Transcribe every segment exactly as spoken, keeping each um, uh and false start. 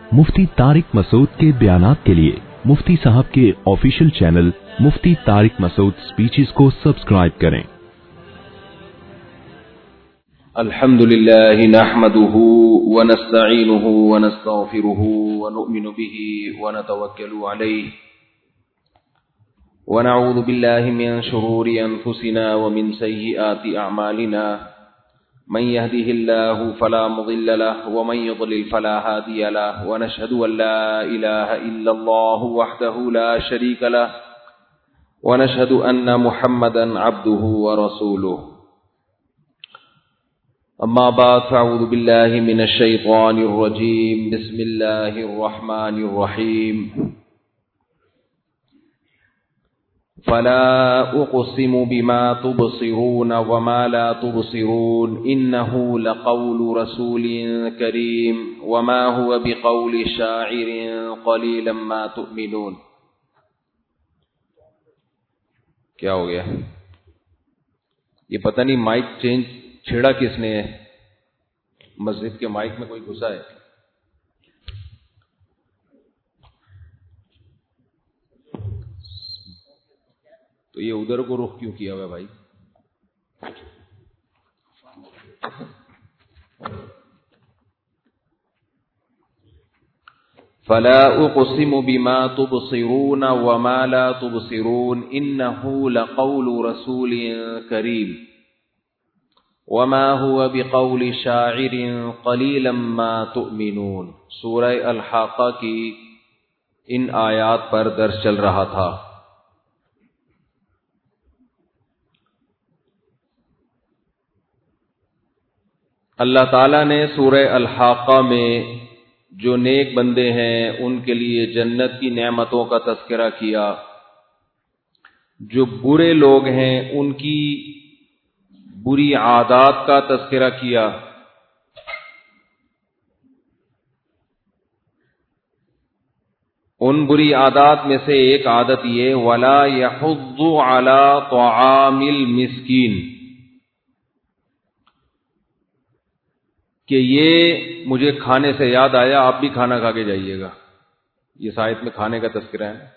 मुफ्ती तारिक मसूद के बयानात के लिए मुफ्ती साहब के official channel Mufti Tariq Masood speeches को सब्सक्राइब करें। अल्हम्दुलिल्लाह नहमदुहु व नस्तईनुहु व नस्तगफिरुहु व नु'मिनु बिही व नतवक्कलु अलैहि व नऊज़ु बिल्लाहि मिन शुरूरि अनफुसिना व मिन सय्यिआति अअमालिना मन यहदिहिल्लाहु फला मुदिल्ल लहु व मन युद्लिल फला हादिय लहु व नशहदु अन ला इलाहा इल्लल्लाहु वहदहु ला शरीका लहु व नशहदु अन्न मुहम्मदन अब्दुहु व रसूलुहु। अम्मा बाद फ़अऊज़ु बिल्लाहि मिनश शैतानिर रजीम बिस्मिल्लाहिर रहमानिर रहीम। फला उक़सिमु बिमा तुबसिरून व मा ला तुबसिरून इन्नहु लक़ौलु रसूलिन करीम व मा हुवा बिक़ौलि शाइरिन क़लीलन मा तु'मिनून। क्या हो गया? ये पता नहीं माइक चेंज छेड़ा किसने है? मस्जिद के माइक में कोई घुसा है? तो ये उधर को रुख क्यों किया हुआ है भाई? फला उक़सिमु बिमा तुबसिरून व मा ला तुबसिरून इन्नहु लक़ौलु रसूलिन करीम व मा हुवा बिक़ौलि शाइरिन क़लीलन मा तु'मिनून। सूरह अल-हाक़ा की इन आयात पर दर्स चल रहा था। अल्लाह ताला ने सूरह अल-हाक़ा में जो नेक बंदे हैं उनके लिए जन्नत की नेमतों का तज़किरा किया, जो बुरे लोग हैं उनकी बुरी आदत का तज़किरा किया। उन बुरी आदत में से एक आदत ये वला यहुद्दु अला तआमिल मिस्कीन, कि ये मुझे खाने से याद आया आप भी खाना खा के जाइएगा। ये साहित्य में खाने का तज़किरा है।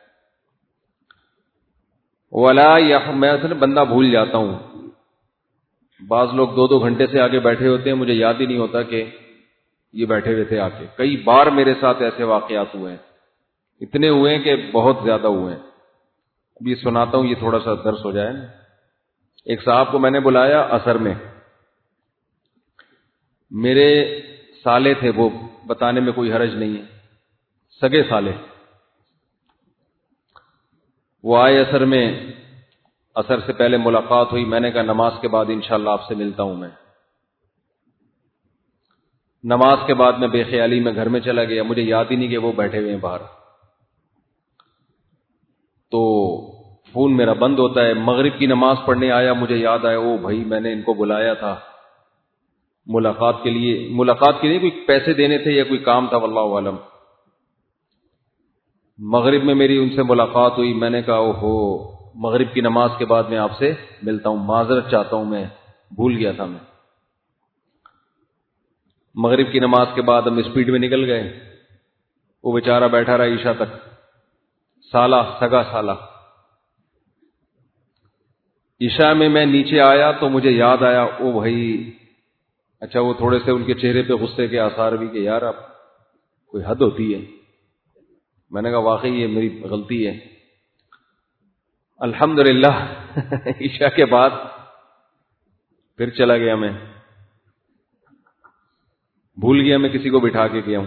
वला यह मैं असल बंदा भूल जाता हूं। बाज लोग दो दो घंटे से आगे बैठे होते हैं, मुझे याद ही नहीं होता कि ये बैठे हुए थे आके। कई बार मेरे साथ ऐसे वाकयात हुए हैं, इतने हुए हैं कि बहुत ज्यादा हुए हैं। अभी सुनाता हूं, ये थोड़ा सा दर्स हो जाए। एक साहब को मैंने बुलाया असर में, मेरे साले थे, वो बताने में कोई हरज नहीं है, सगे साले। वो आए असर में, असर से पहले मुलाकात हुई। मैंने कहा नमाज के बाद इंशाअल्लाह आपसे मिलता हूं मैं। नमाज के बाद मैं बेख्याली में घर में चला गया, मुझे याद ही नहीं कि वो बैठे हुए हैं बाहर। तो फोन मेरा बंद होता है। मगरिब की नमाज पढ़ने आया, मुझे याद आया ओ भाई मैंने इनको बुलाया था मुलाकात के लिए। मुलाकात के लिए कोई पैसे देने थे या कोई काम था, वल्लाहु आलम। मगरिब में मेरी उनसे मुलाकात हुई। मैंने कहा ओहो, मगरिब की नमाज के बाद मैं आपसे मिलता हूं, माजरत चाहता हूं, मैं भूल गया था। मैं मगरिब की नमाज के बाद हम स्पीड में निकल गए। वो बेचारा बैठा रहा ईशा तक, साला, सगा साला। ईशा में मैं नीचे आया तो मुझे याद आया ओ भाई, अच्छा वो थोड़े से उनके चेहरे पे गुस्से के आसार भी कि यार अब कोई हद होती है। मैंने कहा वाकई ये मेरी गलती है। अल्हम्दुलिल्लाह ईशा के बाद फिर चला गया मैं, भूल गया मैं किसी को बिठा के गया हूं।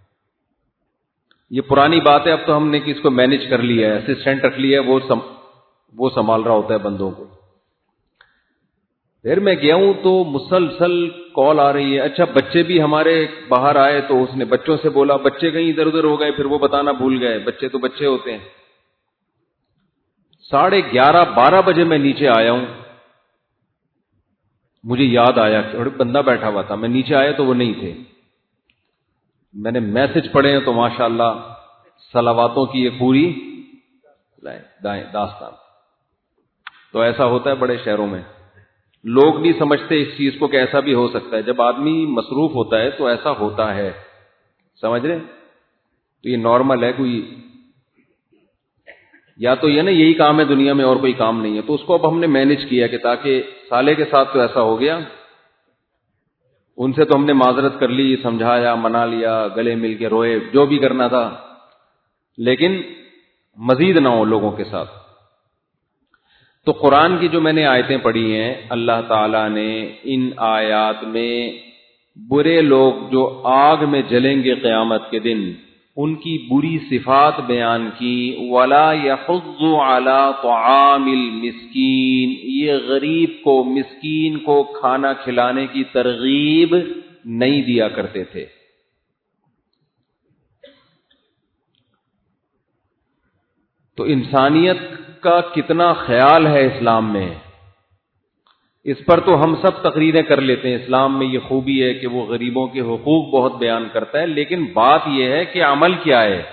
ये पुरानी बात है, अब तो हमने किसको मैनेज कर लिया है, असिस्टेंट रख लिया है, वो सम, वो संभाल रहा होता है बंदों को। फिर मैं गया हूं तो मुसलसल कॉल आ रही है। अच्छा बच्चे भी हमारे बाहर आए तो उसने बच्चों से बोला, बच्चे कहीं इधर उधर हो गए, फिर वो बताना भूल गए। बच्चे तो बच्चे होते हैं। साढ़े ग्यारह बारह बजे मैं नीचे आया हूं, मुझे याद आया कि बंदा बैठा हुआ था। मैं नीचे आया तो वो नहीं थे। मैंने मैसेज पढ़े हैं तो माशाअल्लाह सलावातों की एक पूरी दास्तान। तो ऐसा होता है बड़े शहरों में, लोग नहीं समझते इस चीज को कि ऐसा भी हो सकता है। जब आदमी मसरूफ होता है तो ऐसा होता है, समझ रहे? تو یہ نارمل ہے، کوئی یا تو یہ نا یہی کام ہے دنیا میں اور کوئی کام نہیں ہے، تو اس کو اب ہم نے مینج کیا کہ تاکہ سالے کے ساتھ تو ایسا ہو گیا، ان سے تو ہم نے معذرت کر لی، سمجھایا، منا لیا، گلے مل کے روئے، جو بھی کرنا تھا، لیکن مزید نہ ہو لوگوں کے ساتھ۔ تو قرآن کی جو میں نے آیتیں پڑھی ہیں، اللہ تعالیٰ نے ان آیات میں برے لوگ جو آگ میں جلیں گے قیامت کے دن، ان کی بری صفات بیان کی۔ وَلَا يَحُضُّ عَلَىٰ طَعَامِ الْمِسْكِينِ، یہ غریب کو، مسکین کو کھانا کھلانے کی ترغیب نہیں دیا کرتے تھے۔ تو انسانیت کا کتنا خیال ہے اسلام میں، اس پر تو ہم سب تقریریں کر لیتے ہیں۔ اسلام میں یہ خوبی ہے کہ وہ غریبوں کے حقوق بہت بیان کرتا ہے، لیکن بات یہ ہے کہ عمل کیا ہے،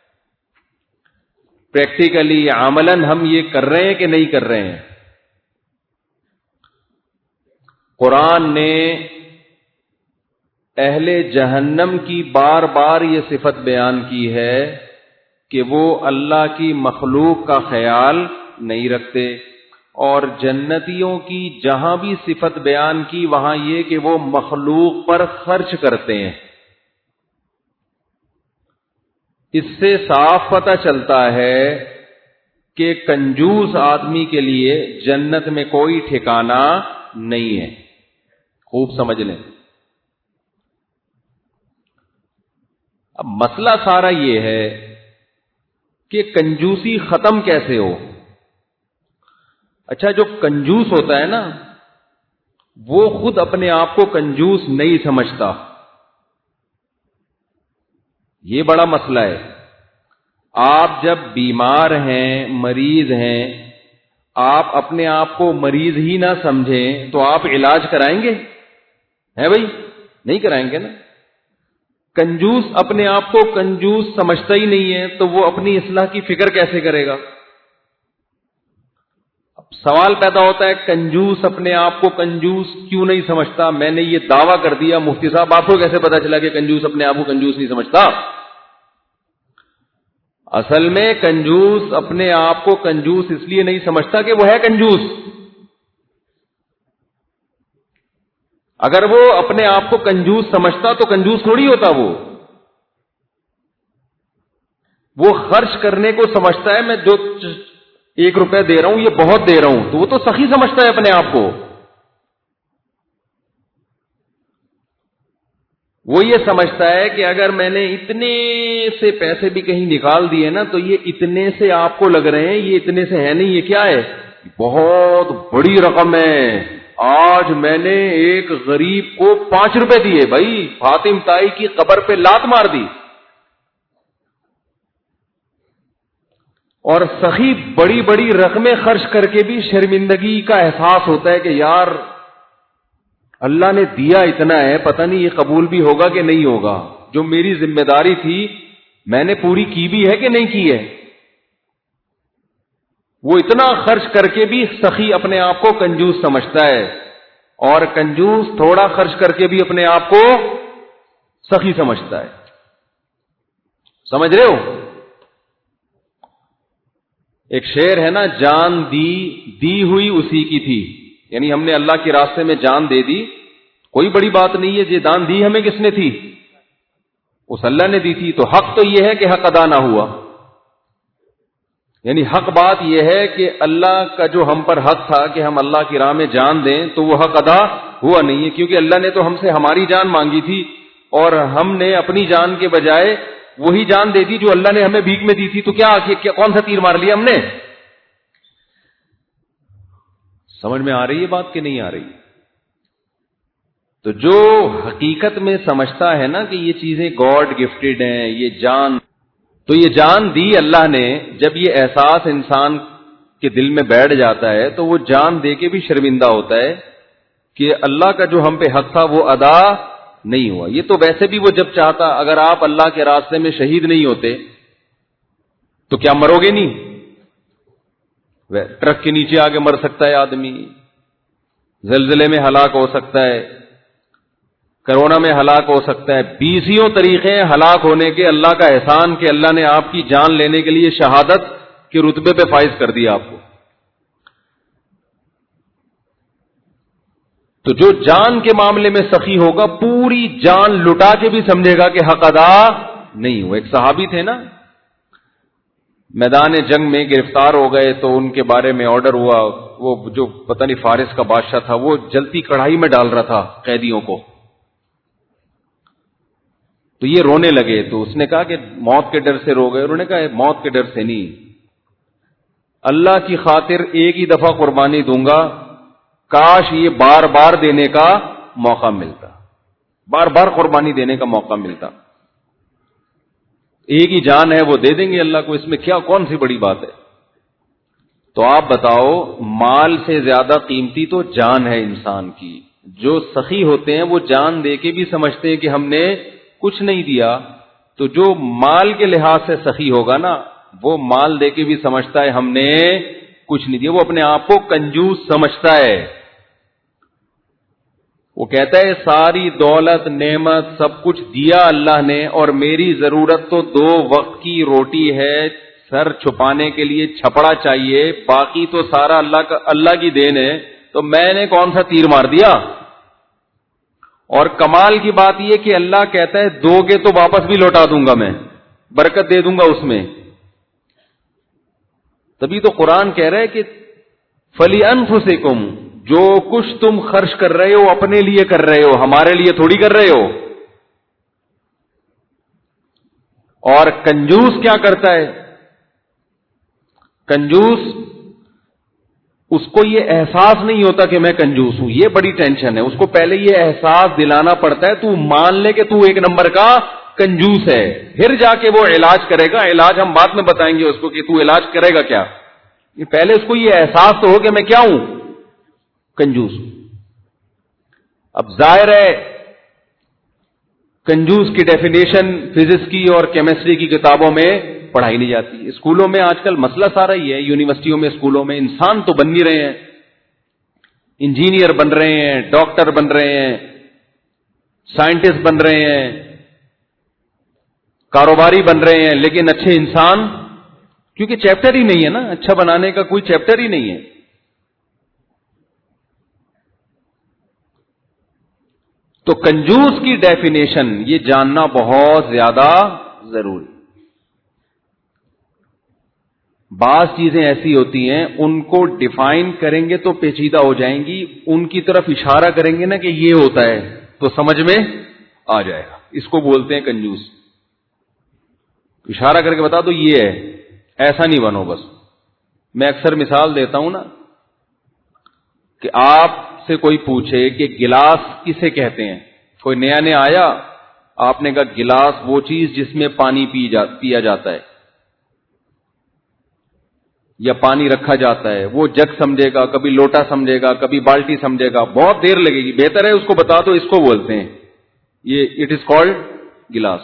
پریکٹیکلی عملاً ہم یہ کر رہے ہیں کہ نہیں کر رہے ہیں۔ قرآن نے اہل جہنم کی بار بار یہ صفت بیان کی ہے کہ وہ اللہ کی مخلوق کا خیال نہیں رکھتے، اور جنتیوں کی جہاں بھی صفت بیان کی وہاں یہ کہ وہ مخلوق پر خرچ کرتے ہیں۔ اس سے صاف پتہ چلتا ہے کہ کنجوس آدمی کے لیے جنت میں کوئی ٹھکانہ نہیں ہے۔ خوب سمجھ لیں۔ اب مسئلہ سارا یہ ہے کہ کنجوسی ختم کیسے ہو۔ اچھا، جو کنجوس ہوتا ہے نا، وہ خود اپنے آپ کو کنجوس نہیں سمجھتا، یہ بڑا مسئلہ ہے۔ آپ جب بیمار ہیں، مریض ہیں، آپ اپنے آپ کو مریض ہی نہ سمجھیں تو آپ علاج کرائیں گے؟ ہے بھائی؟ نہیں کرائیں گے نا۔ کنجوس اپنے آپ کو کنجوس سمجھتا ہی نہیں ہے تو وہ اپنی اصلاح کی فکر کیسے کرے گا؟ سوال پیدا ہوتا ہے، کنجوس اپنے آپ کو کنجوس کیوں نہیں سمجھتا؟ میں نے یہ دعویٰ کر دیا، مفتی صاحب آپ کو کیسے پتا چلا کہ کنجوس اپنے آپ کو کنجوس نہیں سمجھتا؟ اصل میں کنجوس اپنے آپ کو کنجوس اس لیے نہیں سمجھتا کہ وہ ہے کنجوس۔ اگر وہ اپنے آپ کو کنجوس سمجھتا تو کنجوس تھوڑی ہوتا۔ وہ وہ خرچ کرنے کو سمجھتا ہے، میں جو ایک روپے دے رہا ہوں یہ بہت دے رہا ہوں، تو وہ تو سخی سمجھتا ہے اپنے آپ کو۔ وہ یہ سمجھتا ہے کہ اگر میں نے اتنے سے پیسے بھی کہیں نکال دیے نا تو یہ اتنے سے آپ کو لگ رہے ہیں، یہ اتنے سے ہے نہیں، یہ کیا ہے؟ بہت بڑی رقم ہے۔ آج میں نے ایک غریب کو پانچ روپے دیے، بھائی فاطم تائی کی قبر پہ لات مار دی۔ اور سخی بڑی بڑی رقمیں خرچ کر کے بھی شرمندگی کا احساس ہوتا ہے کہ یار اللہ نے دیا اتنا ہے، پتہ نہیں یہ قبول بھی ہوگا کہ نہیں ہوگا، جو میری ذمہ داری تھی میں نے پوری کی بھی ہے کہ نہیں کی ہے۔ وہ اتنا خرچ کر کے بھی سخی اپنے آپ کو کنجوس سمجھتا ہے، اور کنجوس تھوڑا خرچ کر کے بھی اپنے آپ کو سخی سمجھتا ہے۔ سمجھ رہے ہو؟ ایک شعر ہے نا، جان دی دی ہوئی اسی کی تھی، یعنی ہم نے اللہ کے راستے میں جان دے دی، کوئی بڑی بات نہیں ہے۔ یہ جان دی ہمیں کس نے تھی؟ اس اللہ نے دی تھی۔ تو حق تو یہ ہے کہ حق ادا نہ ہوا، یعنی حق بات یہ ہے کہ اللہ کا جو ہم پر حق تھا کہ ہم اللہ کی راہ میں جان دیں تو وہ حق ادا ہوا نہیں ہے، کیونکہ اللہ نے تو ہم سے ہماری جان مانگی تھی اور ہم نے اپنی جان کے بجائے وہی جان دے دی جو اللہ نے ہمیں بھیک میں دی تھی۔ تو کیا, کیا کون سا تیر مار لیا ہم نے؟ سمجھ میں آ رہی ہے بات کہ نہیں آ رہی؟ تو جو حقیقت میں سمجھتا ہے نا کہ یہ چیزیں گاڈ گفٹڈ ہیں، یہ جان، تو یہ جان دی اللہ نے، جب یہ احساس انسان کے دل میں بیٹھ جاتا ہے تو وہ جان دے کے بھی شرمندہ ہوتا ہے کہ اللہ کا جو ہم پہ حق تھا وہ ادا نہیں ہوا۔ یہ تو ویسے بھی وہ جب چاہتا، اگر آپ اللہ کے راستے میں شہید نہیں ہوتے تو کیا مرو گے نہیں؟ ٹرک کے نیچے آ کے مر سکتا ہے آدمی، زلزلے میں ہلاک ہو سکتا ہے، کرونا میں ہلاک ہو سکتا ہے. بیسیوں طریقے ہیں ہلاک ہونے کے. اللہ کا احسان کہ اللہ نے آپ کی جان لینے کے لیے شہادت کے رتبے پہ فائز کر دیا آپ کو. تو جو جان کے معاملے میں سخی ہوگا پوری جان لٹا کے بھی سمجھے گا کہ حق ادا نہیں ہوا. ایک صحابی تھے نا, میدان جنگ میں گرفتار ہو گئے تو ان کے بارے میں آرڈر ہوا, وہ جو پتہ نہیں فارس کا بادشاہ تھا وہ جلتی کڑھائی میں ڈال رہا تھا قیدیوں کو. تو یہ رونے لگے, تو اس نے کہا کہ موت کے ڈر سے رو گئے. انہوں نے کہا موت کے ڈر سے نہیں, اللہ کی خاطر ایک ہی دفعہ قربانی دوں گا, کاش یہ بار بار دینے کا موقع ملتا, بار بار قربانی دینے کا موقع ملتا. ایک ہی جان ہے وہ دے دیں گے اللہ کو, اس میں کیا کون سی بڑی بات ہے. تو آپ بتاؤ, مال سے زیادہ قیمتی تو جان ہے انسان کی. جو سخی ہوتے ہیں وہ جان دے کے بھی سمجھتے ہیں کہ ہم نے کچھ نہیں دیا. تو جو مال کے لحاظ سے سخی ہوگا نا, وہ مال دے کے بھی سمجھتا ہے ہم نے کچھ نہیں دیا. وہ اپنے آپ کو کنجوس سمجھتا ہے. وہ کہتا ہے ساری دولت نعمت سب کچھ دیا اللہ نے, اور میری ضرورت تو دو وقت کی روٹی ہے, سر چھپانے کے لیے چھپڑا چاہیے, باقی تو سارا اللہ کا اللہ کی دین ہے. تو میں نے کون سا تیر مار دیا. اور کمال کی بات یہ کہ اللہ کہتا ہے دو گے تو واپس بھی لوٹا دوں گا, میں برکت دے دوں گا اس میں. تبھی تو قرآن کہہ رہا ہے کہ فَلِأَنفُسِكُمْ, جو کچھ تم خرچ کر رہے ہو اپنے لیے کر رہے ہو, ہمارے لیے تھوڑی کر رہے ہو. اور کنجوس کیا کرتا ہے؟ کنجوس اس کو یہ احساس نہیں ہوتا کہ میں کنجوس ہوں, یہ بڑی ٹینشن ہے. اس کو پہلے یہ احساس دلانا پڑتا ہے, تو مان لے کہ تو ایک نمبر کا کنجوس ہے, پھر جا کے وہ علاج کرے گا. علاج ہم بعد میں بتائیں گے اس کو کہ تو علاج کرے گا کیا. پہلے اس کو یہ احساس تو ہو کہ میں کیا ہوں, کنجوس ہوں. اب ظاہر ہے کنجوس کی ڈیفینیشن فزکس کی اور کیمسٹری کی کتابوں میں پڑھائی نہیں جاتی. اسکولوں میں آج کل مسئلہ سارا ہی ہے, یونیورسٹیوں میں اسکولوں میں انسان تو بن نہیں رہے ہیں, انجینئر بن رہے ہیں, ڈاکٹر بن رہے ہیں, سائنٹسٹ بن رہے ہیں, کاروباری بن رہے ہیں, لیکن اچھے انسان کیونکہ چیپٹر ہی نہیں ہے نا, اچھا بنانے کا کوئی چیپٹر ہی نہیں ہے. تو کنجوس کی ڈیفینیشن یہ جاننا بہت زیادہ ضروری. بعض چیزیں ایسی ہوتی ہیں ان کو ڈیفائن کریں گے تو پیچیدہ ہو جائیں گی, ان کی طرف اشارہ کریں گے نا کہ یہ ہوتا ہے تو سمجھ میں آ جائے گا. اس کو بولتے ہیں کنجوس. اشارہ کر کے بتا دو یہ ہے, ایسا نہیں بنو بس. میں اکثر مثال دیتا ہوں نا کہ آپ سے کوئی پوچھے کہ گلاس کسے کہتے ہیں, کوئی نیا نیا آیا, آپ نے کہا گلاس وہ چیز جس میں پانی پی جا, پیا جاتا ہے یا پانی رکھا جاتا ہے. وہ جگ سمجھے گا, کبھی لوٹا سمجھے گا, کبھی بالٹی سمجھے گا, بہت دیر لگے گی. بہتر ہے اس کو بتا دو اس کو بولتے ہیں, یہ اٹ از کالڈ گلاس.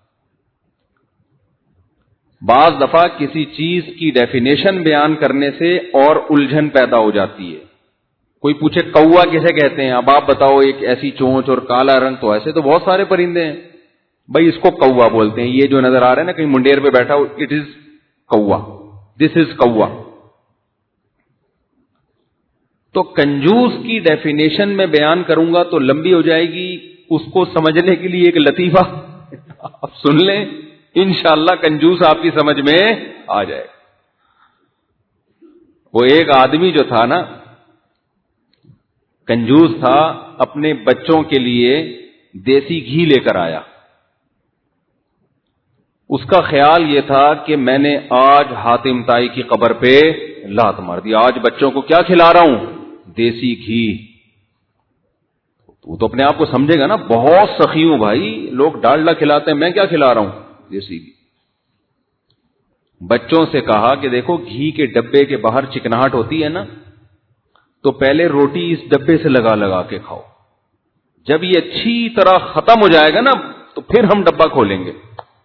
بعض دفعہ کسی چیز کی ڈیفینیشن بیان کرنے سے اور الجھن پیدا ہو جاتی ہے. کوئی پوچھے کوا کسے کہتے ہیں, اب آپ بتاؤ ایک ایسی چونچ اور کالا رنگ, تو ایسے تو بہت سارے پرندے ہیں بھائی, اس کو کوا بولتے ہیں. یہ جو نظر آ رہا ہے نا کہیں منڈیر پہ بیٹھا ہو, اٹ از کوا, دس از کوا. تو کنجوس کی ڈیفینیشن میں بیان کروں گا تو لمبی ہو جائے گی, اس کو سمجھنے کے لیے ایک لطیفہ آپ سن لیں, انشاءاللہ کنجوس آپ کی سمجھ میں آ جائے. وہ ایک آدمی جو تھا نا کنجوس تھا, اپنے بچوں کے لیے دیسی گھی لے کر آیا. اس کا خیال یہ تھا کہ میں نے آج حاتم طائی کی قبر پہ لات مار دی, آج بچوں کو کیا کھلا رہا ہوں, دیسی گھی. وہ تو اپنے آپ کو سمجھے گا نا بہت سخی ہوں بھائی, لوگ ڈالڈا کھلاتے ہیں, میں کیا کھلا رہا ہوں, دیسی گھی. بچوں سے کہا کہ دیکھو گھی کے ڈبے کے باہر چکناہٹ ہوتی ہے نا, تو پہلے روٹی اس ڈبے سے لگا لگا کے کھاؤ, جب یہ اچھی طرح ختم ہو جائے گا نا تو پھر ہم ڈبہ کھولیں گے.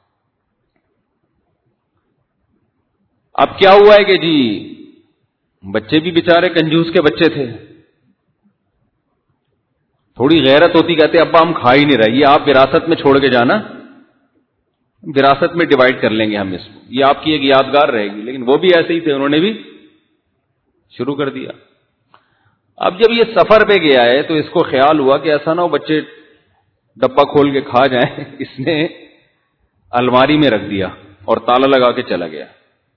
اب کیا ہوا ہے کہ جی بچے بھی بیچارے کنجوس کے بچے تھے, تھوڑی غیرت ہوتی, کہتے ابا ہم کھا ہی نہیں رہے, یہ آپ وراثت میں چھوڑ کے جانا, وراثت میں ڈیوائڈ کر لیں گے ہم اس کو, یہ آپ کی ایک یادگار رہے گی. لیکن وہ بھی ایسے ہی تھے, انہوں نے بھی شروع کر دیا. اب جب یہ سفر پہ گیا ہے تو اس کو خیال ہوا کہ ایسا نہ ہو بچے ڈبہ کھول کے کھا جائیں, اس نے الماری میں رکھ دیا اور تالا لگا کے چلا گیا.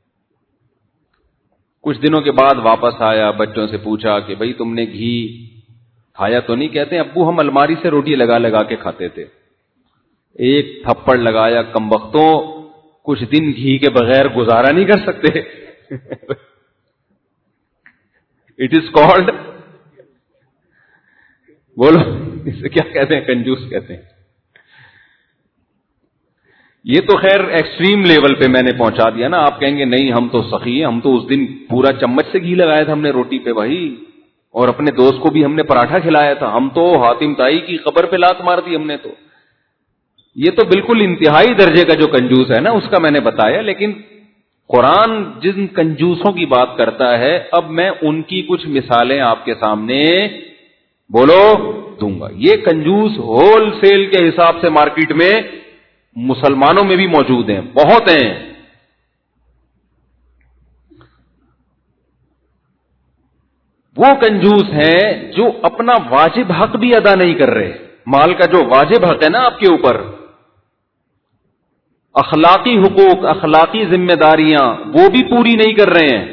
کچھ دنوں کے بعد واپس آیا, بچوں سے پوچھا کہ بھئی تم نے گھی کھایا تو نہیں؟ کہتے ہیں ابو ہم الماری سے روٹی لگا لگا کے کھاتے تھے. ایک تھپڑ لگایا, کمبختوں کچھ دن گھی کے بغیر گزارا نہیں کر سکتے. اٹ از کالڈ, بولو اسے کیا کہتے ہیں؟ کنجوس کہتے ہیں. یہ تو خیر ایکسٹریم لیول پہ میں نے پہنچا دیا نا. آپ کہیں گے نہیں ہم تو سخی ہیں, ہم تو اس دن پورا چمچ سے گھی لگایا تھا ہم نے روٹی پہ بھائی, اور اپنے دوست کو بھی ہم نے پراٹھا کھلایا تھا, ہم تو حاتم تائی کی قبر پہ لات مار دی ہم نے. تو یہ تو بالکل انتہائی درجے کا جو کنجوس ہے نا اس کا میں نے بتایا. لیکن قرآن جن کنجوسوں کی بات کرتا ہے, اب میں ان کی کچھ مثالیں آپ کے سامنے بولو دوں گا. یہ کنجوس ہول سیل کے حساب سے مارکیٹ میں مسلمانوں میں بھی موجود ہیں, بہت ہیں. وہ کنجوس ہیں جو اپنا واجب حق بھی ادا نہیں کر رہے. مال کا جو واجب حق ہے نا آپ کے اوپر, اخلاقی حقوق, اخلاقی ذمہ داریاں, وہ بھی پوری نہیں کر رہے ہیں.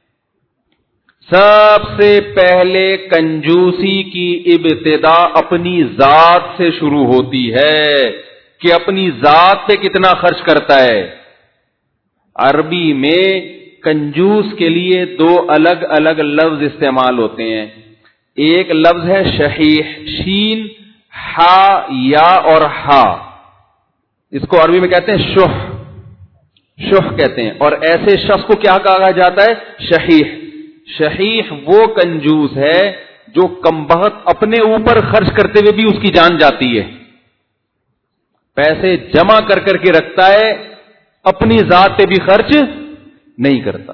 سب سے پہلے کنجوسی کی ابتدا اپنی ذات سے شروع ہوتی ہے کہ اپنی ذات پہ کتنا خرچ کرتا ہے. عربی میں کنجوس کے لیے دو الگ الگ لفظ استعمال ہوتے ہیں. ایک لفظ ہے شحیح, شین ہا یا اور ہا, اس کو عربی میں کہتے ہیں شح, شح کہتے ہیں. اور ایسے شخص کو کیا کہا جاتا ہے؟ شحیح. شحیح وہ کنجوس ہے جو کمبخت اپنے اوپر خرچ کرتے ہوئے بھی اس کی جان جاتی ہے. پیسے جمع کر کر کے رکھتا ہے, اپنی ذات پہ بھی خرچ نہیں کرتا.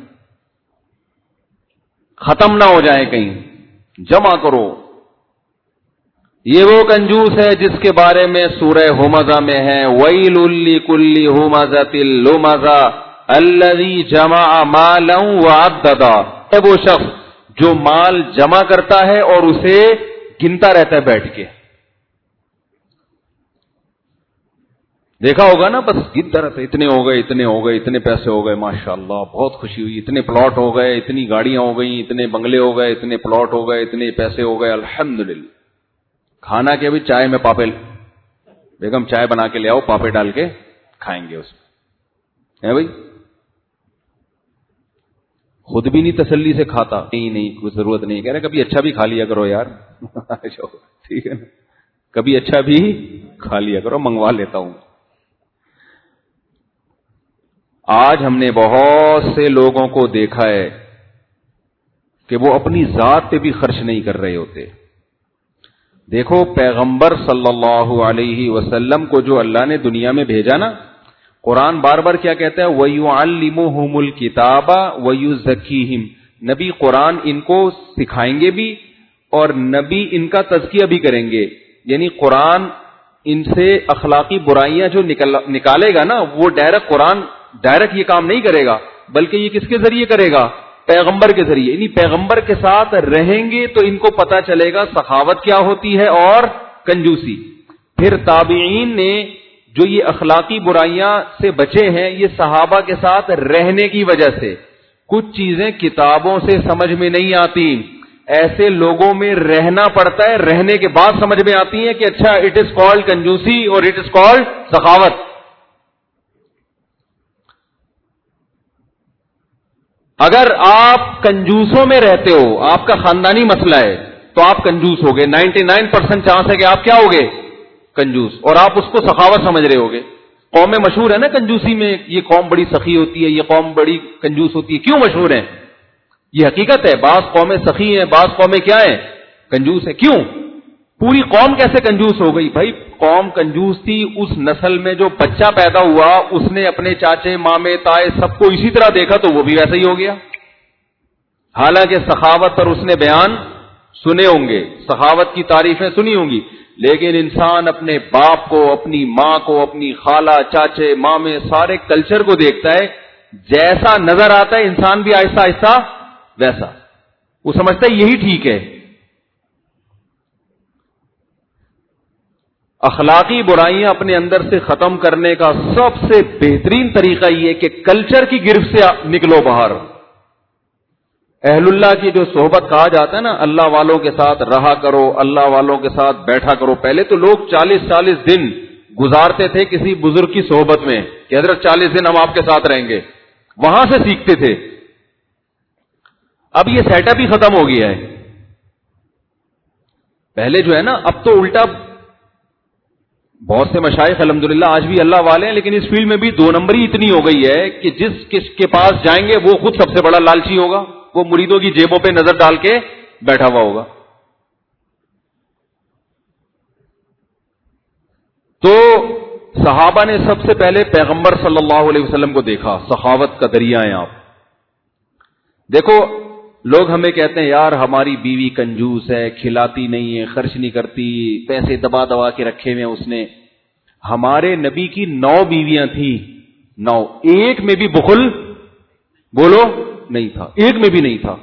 ختم نہ ہو جائے کہیں, جمع کرو. یہ وہ کنجوس ہے جس کے بارے میں سورہ ہمزہ میں ہے وَيْلٌ لِّكُلِّ ہُمَزَةٍ لُمَزَةٍ الَّذِي جَمَعَ مَالًا وَعَدَّدَ. ہے وہ شخص جو مال جمع کرتا ہے اور اسے گنتا رہتا ہے بیٹھ کے. دیکھا ہوگا نا, بس گنتا رہتا ہے, اتنے ہو گئے, اتنے ہو گئے, اتنے پیسے ہو گئے, ماشاءاللہ بہت خوشی ہوئی, اتنے پلاٹ ہو گئے, اتنی گاڑیاں ہو گئیں, اتنے بنگلے ہو گئے, اتنے پلاٹ ہو گئے, اتنے پیسے ہو گئے, الحمدللہ. کھانا کے بھی چائے میں پاپے, بیگم چائے بنا کے لے آؤ, پاپے ڈال کے کھائیں گے اس میں, ہے بھائی. خود بھی نہیں تسلی سے کھاتا, نہیں نہیں کوئی ضرورت نہیں, کہہ رہے کبھی اچھا بھی کھا لیا کرو یار. ٹھیک ہے نا, کبھی اچھا بھی کھا لیا کرو, منگوا لیتا ہوں. آج ہم نے بہت سے لوگوں کو دیکھا ہے کہ وہ اپنی ذات پہ بھی خرچ نہیں کر رہے ہوتے. دیکھو پیغمبر صلی اللہ علیہ وسلم کو جو اللہ نے دنیا میں بھیجا نا, قرآن بار بار کیا کہتا ہے؟ وَيُعَلِّمُهُمُ الْكِتَابَ وَيُزَكِّيهِمْ. نبی قرآن ان کو سکھائیں گے بھی اور نبی ان کا تزکیہ بھی کریں گے. یعنی قرآن ان سے اخلاقی برائیاں جو نکالے گا نا, وہ ڈائریکٹ قرآن ڈائریکٹ یہ کام نہیں کرے گا, بلکہ یہ کس کے ذریعے کرے گا؟ پیغمبر کے ذریعے. یعنی پیغمبر کے ساتھ رہیں گے تو ان کو پتا چلے گا سخاوت کیا ہوتی ہے اور کنجوسی. پھر تابعین نے جو یہ اخلاقی برائیاں سے بچے ہیں, یہ صحابہ کے ساتھ رہنے کی وجہ سے. کچھ چیزیں کتابوں سے سمجھ میں نہیں آتی, ایسے لوگوں میں رہنا پڑتا ہے, رہنے کے بعد سمجھ میں آتی ہیں کہ اچھا اٹ از کالڈ کنجوسی اور اٹ از کالڈ سخاوت. اگر آپ کنجوسوں میں رہتے ہو, آپ کا خاندانی مسئلہ ہے, تو آپ کنجوس ہو گئے. نائنٹی نائن پرسینٹ چانس ہے کہ آپ کیا ہوگے؟ کنجوس. اور آپ اس کو سخاوت سمجھ رہے ہوگے. قومیں مشہور ہے نا کنجوسی میں, یہ قوم بڑی سخی ہوتی ہے, یہ قوم بڑی کنجوس ہوتی ہے. کیوں مشہور ہیں؟ یہ حقیقت ہے. بعض قومیں سخی ہیں, بعض قومیں کیا ہیں؟ کنجوس ہیں. کیوں؟ پوری قوم کیسے کنجوس ہو گئی؟ بھائی قوم کنجوس تھی اس نسل میں جو بچہ پیدا ہوا, اس نے اپنے چاچے مامے تائے سب کو اسی طرح دیکھا تو وہ بھی ویسا ہی ہو گیا. حالانکہ سخاوت پر اس نے بیان سنے ہوں گے, سخاوت کی تعریفیں سنی ہوں گی, لیکن انسان اپنے باپ کو, اپنی ماں کو, اپنی خالہ, چاچے, مامے, سارے کلچر کو دیکھتا ہے, جیسا نظر آتا ہے انسان بھی آہستہ آہستہ ویسا, وہ سمجھتا ہے یہی ٹھیک ہے. اخلاقی برائیاں اپنے اندر سے ختم کرنے کا سب سے بہترین طریقہ یہ کہ کلچر کی گرفت سے نکلو باہر. اہل اللہ کی جو صحبت کہا جاتا ہے نا, اللہ والوں کے ساتھ رہا کرو, اللہ والوں کے ساتھ بیٹھا کرو. پہلے تو لوگ چالیس چالیس دن گزارتے تھے کسی بزرگ کی صحبت میں کہ حضرت چالیس دن ہم آپ کے ساتھ رہیں گے, وہاں سے سیکھتے تھے. اب یہ سیٹ اپ ہی ختم ہو گیا ہے. پہلے جو ہے نا, اب تو الٹا بہت سے مشائخ الحمدللہ آج بھی اللہ والے ہیں, لیکن اس فیلڈ میں بھی دو نمبری اتنی ہو گئی ہے کہ جس کس کے پاس جائیں گے وہ خود سب سے بڑا لالچی ہوگا, وہ مریدوں کی جیبوں پہ نظر ڈال کے بیٹھا ہوا ہوگا. تو صحابہ نے سب سے پہلے پیغمبر صلی اللہ علیہ وسلم کو دیکھا, سخاوت کا دریا ہیں آپ. دیکھو لوگ ہمیں کہتے ہیں یار ہماری بیوی کنجوس ہے, کھلاتی نہیں ہے, خرچ نہیں کرتی, پیسے دبا دبا کے رکھے ہوئے ہیں اس نے. ہمارے نبی کی نو بیویاں تھیں, نو, ایک میں بھی بخل بولو نہیں تھا, ایک میں بھی نہیں تھا.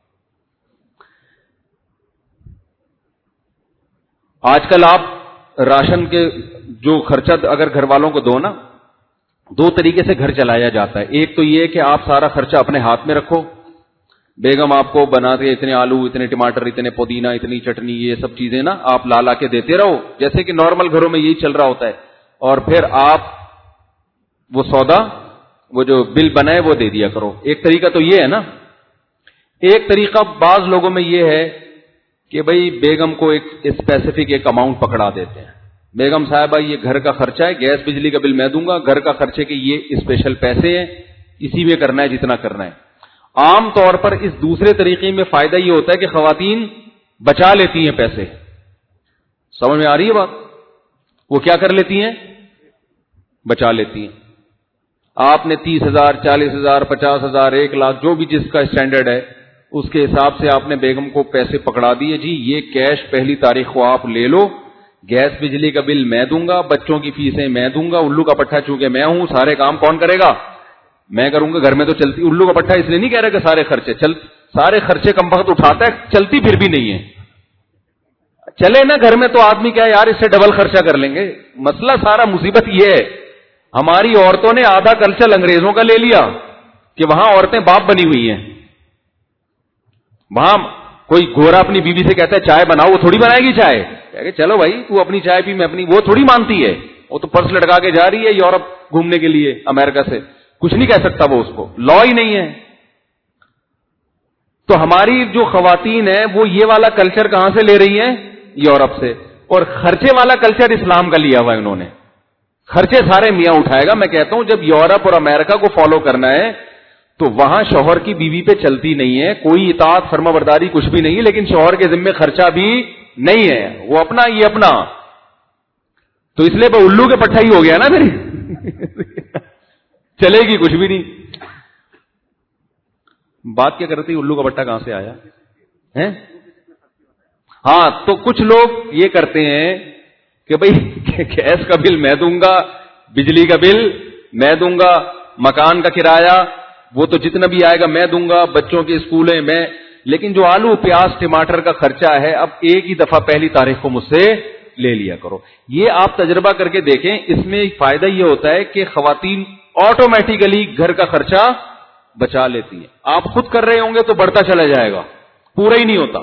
آج کل آپ راشن کے جو خرچہ اگر گھر والوں کو دو نا, دو طریقے سے گھر چلایا جاتا ہے. ایک تو یہ کہ آپ سارا خرچہ اپنے ہاتھ میں رکھو, بیگم آپ کو بنا کے اتنے آلو, اتنے ٹماٹر, اتنے پودینہ, اتنی چٹنی, یہ سب چیزیں نا آپ لا لا کے دیتے رہو, جیسے کہ نارمل گھروں میں یہی چل رہا ہوتا ہے. اور پھر آپ وہ سودا, وہ جو بل بنا ہے وہ دے دیا کرو. ایک طریقہ تو یہ ہے نا. ایک طریقہ بعض لوگوں میں یہ ہے کہ بھئی بیگم کو ایک اسپیسیفک ایک اماؤنٹ پکڑا دیتے ہیں, بیگم صاحبہ یہ گھر کا خرچہ ہے, گیس بجلی کا بل میں دوں گا, گھر کا خرچے کے یہ اسپیشل پیسے ہیں, اسی میں کرنا ہے جتنا کرنا ہے. عام طور پر اس دوسرے طریقے میں فائدہ یہ ہوتا ہے کہ خواتین بچا لیتی ہیں پیسے. سمجھ میں آ رہی ہے بات؟ وہ کیا کر لیتی ہیں؟ بچا لیتی ہیں. آپ نے تیس ہزار, چالیس ہزار, پچاس ہزار, ایک لاکھ, جو بھی جس کا اسٹینڈرڈ ہے اس کے حساب سے آپ نے بیگم کو پیسے پکڑا دیے, جی یہ کیش پہلی تاریخ کو آپ لے لو, گیس بجلی کا بل میں دوں گا, بچوں کی فیسیں میں دوں گا, الو کا پٹھا چونکہ میں ہوں, سارے کام کون کرے گا؟ میں کروں گا. گھر میں تو چلتی, الو کا پٹھا اس لیے نہیں کہہ رہا کہ سارے خرچے چل, سارے خرچے کم وقت اٹھاتا ہے, چلتی پھر بھی نہیں ہے. چلے نا گھر میں تو آدمی کیا یار اس سے ڈبل خرچہ کر لیں گے. مسئلہ سارا مصیبت یہ ہے, ہماری عورتوں نے آدھا کلچر انگریزوں کا لے لیا کہ وہاں عورتیں باپ بنی ہوئی ہیں. وہاں کوئی گورا اپنی بیوی سے کہتا ہے چائے بناؤ, وہ تھوڑی بنائے گی چائے, کہ چلو بھائی تو اپنی چائے پی, میں اپنی, وہ تھوڑی مانتی ہے. وہ تو پرس لٹکا کے جا رہی ہے یورپ گھومنے کے لیے, امریکہ سے, کچھ نہیں کہہ سکتا وہ, اس کو لا ہی نہیں ہے. تو ہماری جو خواتین ہیں وہ یہ والا کلچر کہاں سے لے رہی ہیں؟ یورپ سے. اور خرچے والا کلچر اسلام کا لیا ہوا ہے انہوں نے. خرچے سارے میاں اٹھائے گا. میں کہتا ہوں جب یورپ اور امریکہ کو فالو کرنا ہے تو وہاں شوہر کی بیوی پہ چلتی نہیں ہے, کوئی اطاعت فرما برداری کچھ بھی نہیں ہے, لیکن شوہر کے ذمہ خرچہ بھی نہیں ہے, وہ اپنا یہ اپنا. تو اس لیے وہ الو کے پٹھا ہی ہو گیا نا میری چلے گی کچھ بھی نہیں. بات کیا کرتی, الو کا پٹھا کہاں سے آیا ہے؟ ہاں, تو کچھ لوگ یہ کرتے ہیں کہ بھئی گیس کا بل میں دوں گا, بجلی کا بل میں دوں گا, مکان کا کرایہ وہ تو جتنا بھی آئے گا میں دوں گا, بچوں کے اسکولیں میں, لیکن جو آلو پیاز ٹماٹر کا خرچہ ہے اب ایک ہی دفعہ پہلی تاریخ کو مجھ سے لے لیا کرو. یہ آپ تجربہ کر کے دیکھیں, اس میں فائدہ یہ ہوتا ہے کہ خواتین آٹومیٹیکلی گھر کا خرچہ بچا لیتی ہیں. آپ خود کر رہے ہوں گے تو بڑھتا چلا جائے گا, پورا ہی نہیں ہوتا.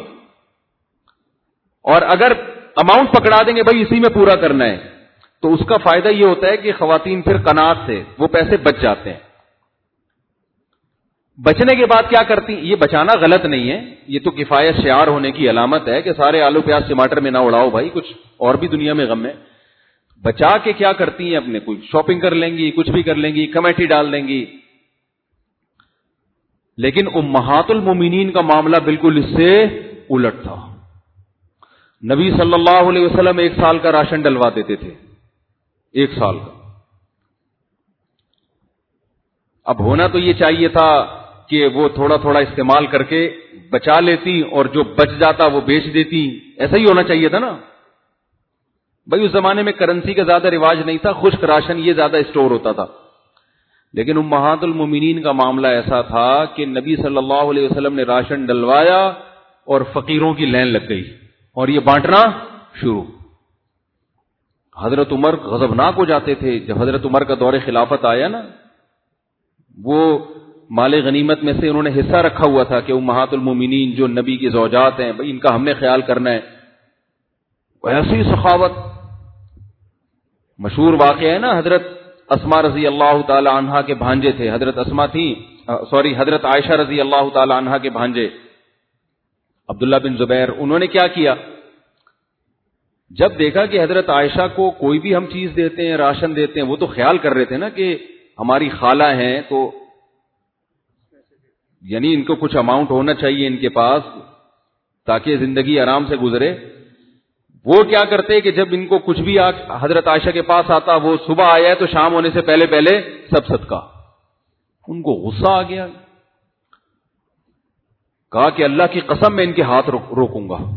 اور اگر اماؤنٹ پکڑا دیں گے بھائی اسی میں پورا کرنا ہے, تو اس کا فائدہ یہ ہوتا ہے کہ خواتین پھر قناعت سے وہ پیسے بچ جاتے ہیں. بچنے کے بعد کیا کرتی, یہ بچانا غلط نہیں ہے, یہ تو کفایت شعار ہونے کی علامت ہے کہ سارے آلو پیاز ٹماٹر میں نہ اڑاؤ بھائی, کچھ اور بھی دنیا میں غم ہے. بچا کے کیا کرتی ہیں اپنے, کوئی شاپنگ کر لیں گی, کچھ بھی کر لیں گی, کمیٹی ڈال دیں گی. لیکن امہات المومنین کا معاملہ بالکل اس سے الٹ تھا. نبی صلی اللہ علیہ وسلم ایک سال کا راشن ڈلوا دیتے تھے, ایک سال کا. اب ہونا تو یہ چاہیے تھا کہ وہ تھوڑا تھوڑا استعمال کر کے بچا لیتی اور جو بچ جاتا وہ بیچ دیتی. ایسا ہی ہونا چاہیے تھا نا بھائی. اس زمانے میں کرنسی کا زیادہ رواج نہیں تھا, خشک راشن یہ زیادہ اسٹور ہوتا تھا. لیکن امہات المومنین کا معاملہ ایسا تھا کہ نبی صلی اللہ علیہ وسلم نے راشن ڈلوایا اور فقیروں کی لین لگ گئی اور یہ بانٹنا شروع. حضرت عمر غضبناک ہو جاتے تھے. جب حضرت عمر کا دور خلافت آیا نا, وہ مال غنیمت میں سے انہوں نے حصہ رکھا ہوا تھا کہ امہات المومنین جو نبی کی زوجات ہیں بھائی ان کا ہم نے خیال کرنا ہے. ایسی سخاوت. مشہور واقعہ ہے نا, حضرت اسما رضی اللہ تعالی عنہا کے بھانجے تھے. حضرت اسما تھی سوری حضرت عائشہ رضی اللہ تعالی عنہا کے بھانجے عبداللہ بن زبیر. انہوں نے کیا کیا, جب دیکھا کہ حضرت عائشہ کو کوئی بھی ہم چیز دیتے ہیں, راشن دیتے ہیں, وہ تو خیال کر رہے تھے نا کہ ہماری خالہ ہیں تو یعنی ان کو کچھ اماؤنٹ ہونا چاہیے ان کے پاس تاکہ زندگی آرام سے گزرے. وہ کیا کرتے کہ جب ان کو کچھ بھی حضرت عائشہ کے پاس آتا, وہ صبح آیا ہے تو شام ہونے سے پہلے پہلے سب صدقہ. ان کو غصہ آ گیا, کہا کہ اللہ کی قسم میں ان کے ہاتھ روکوں گا.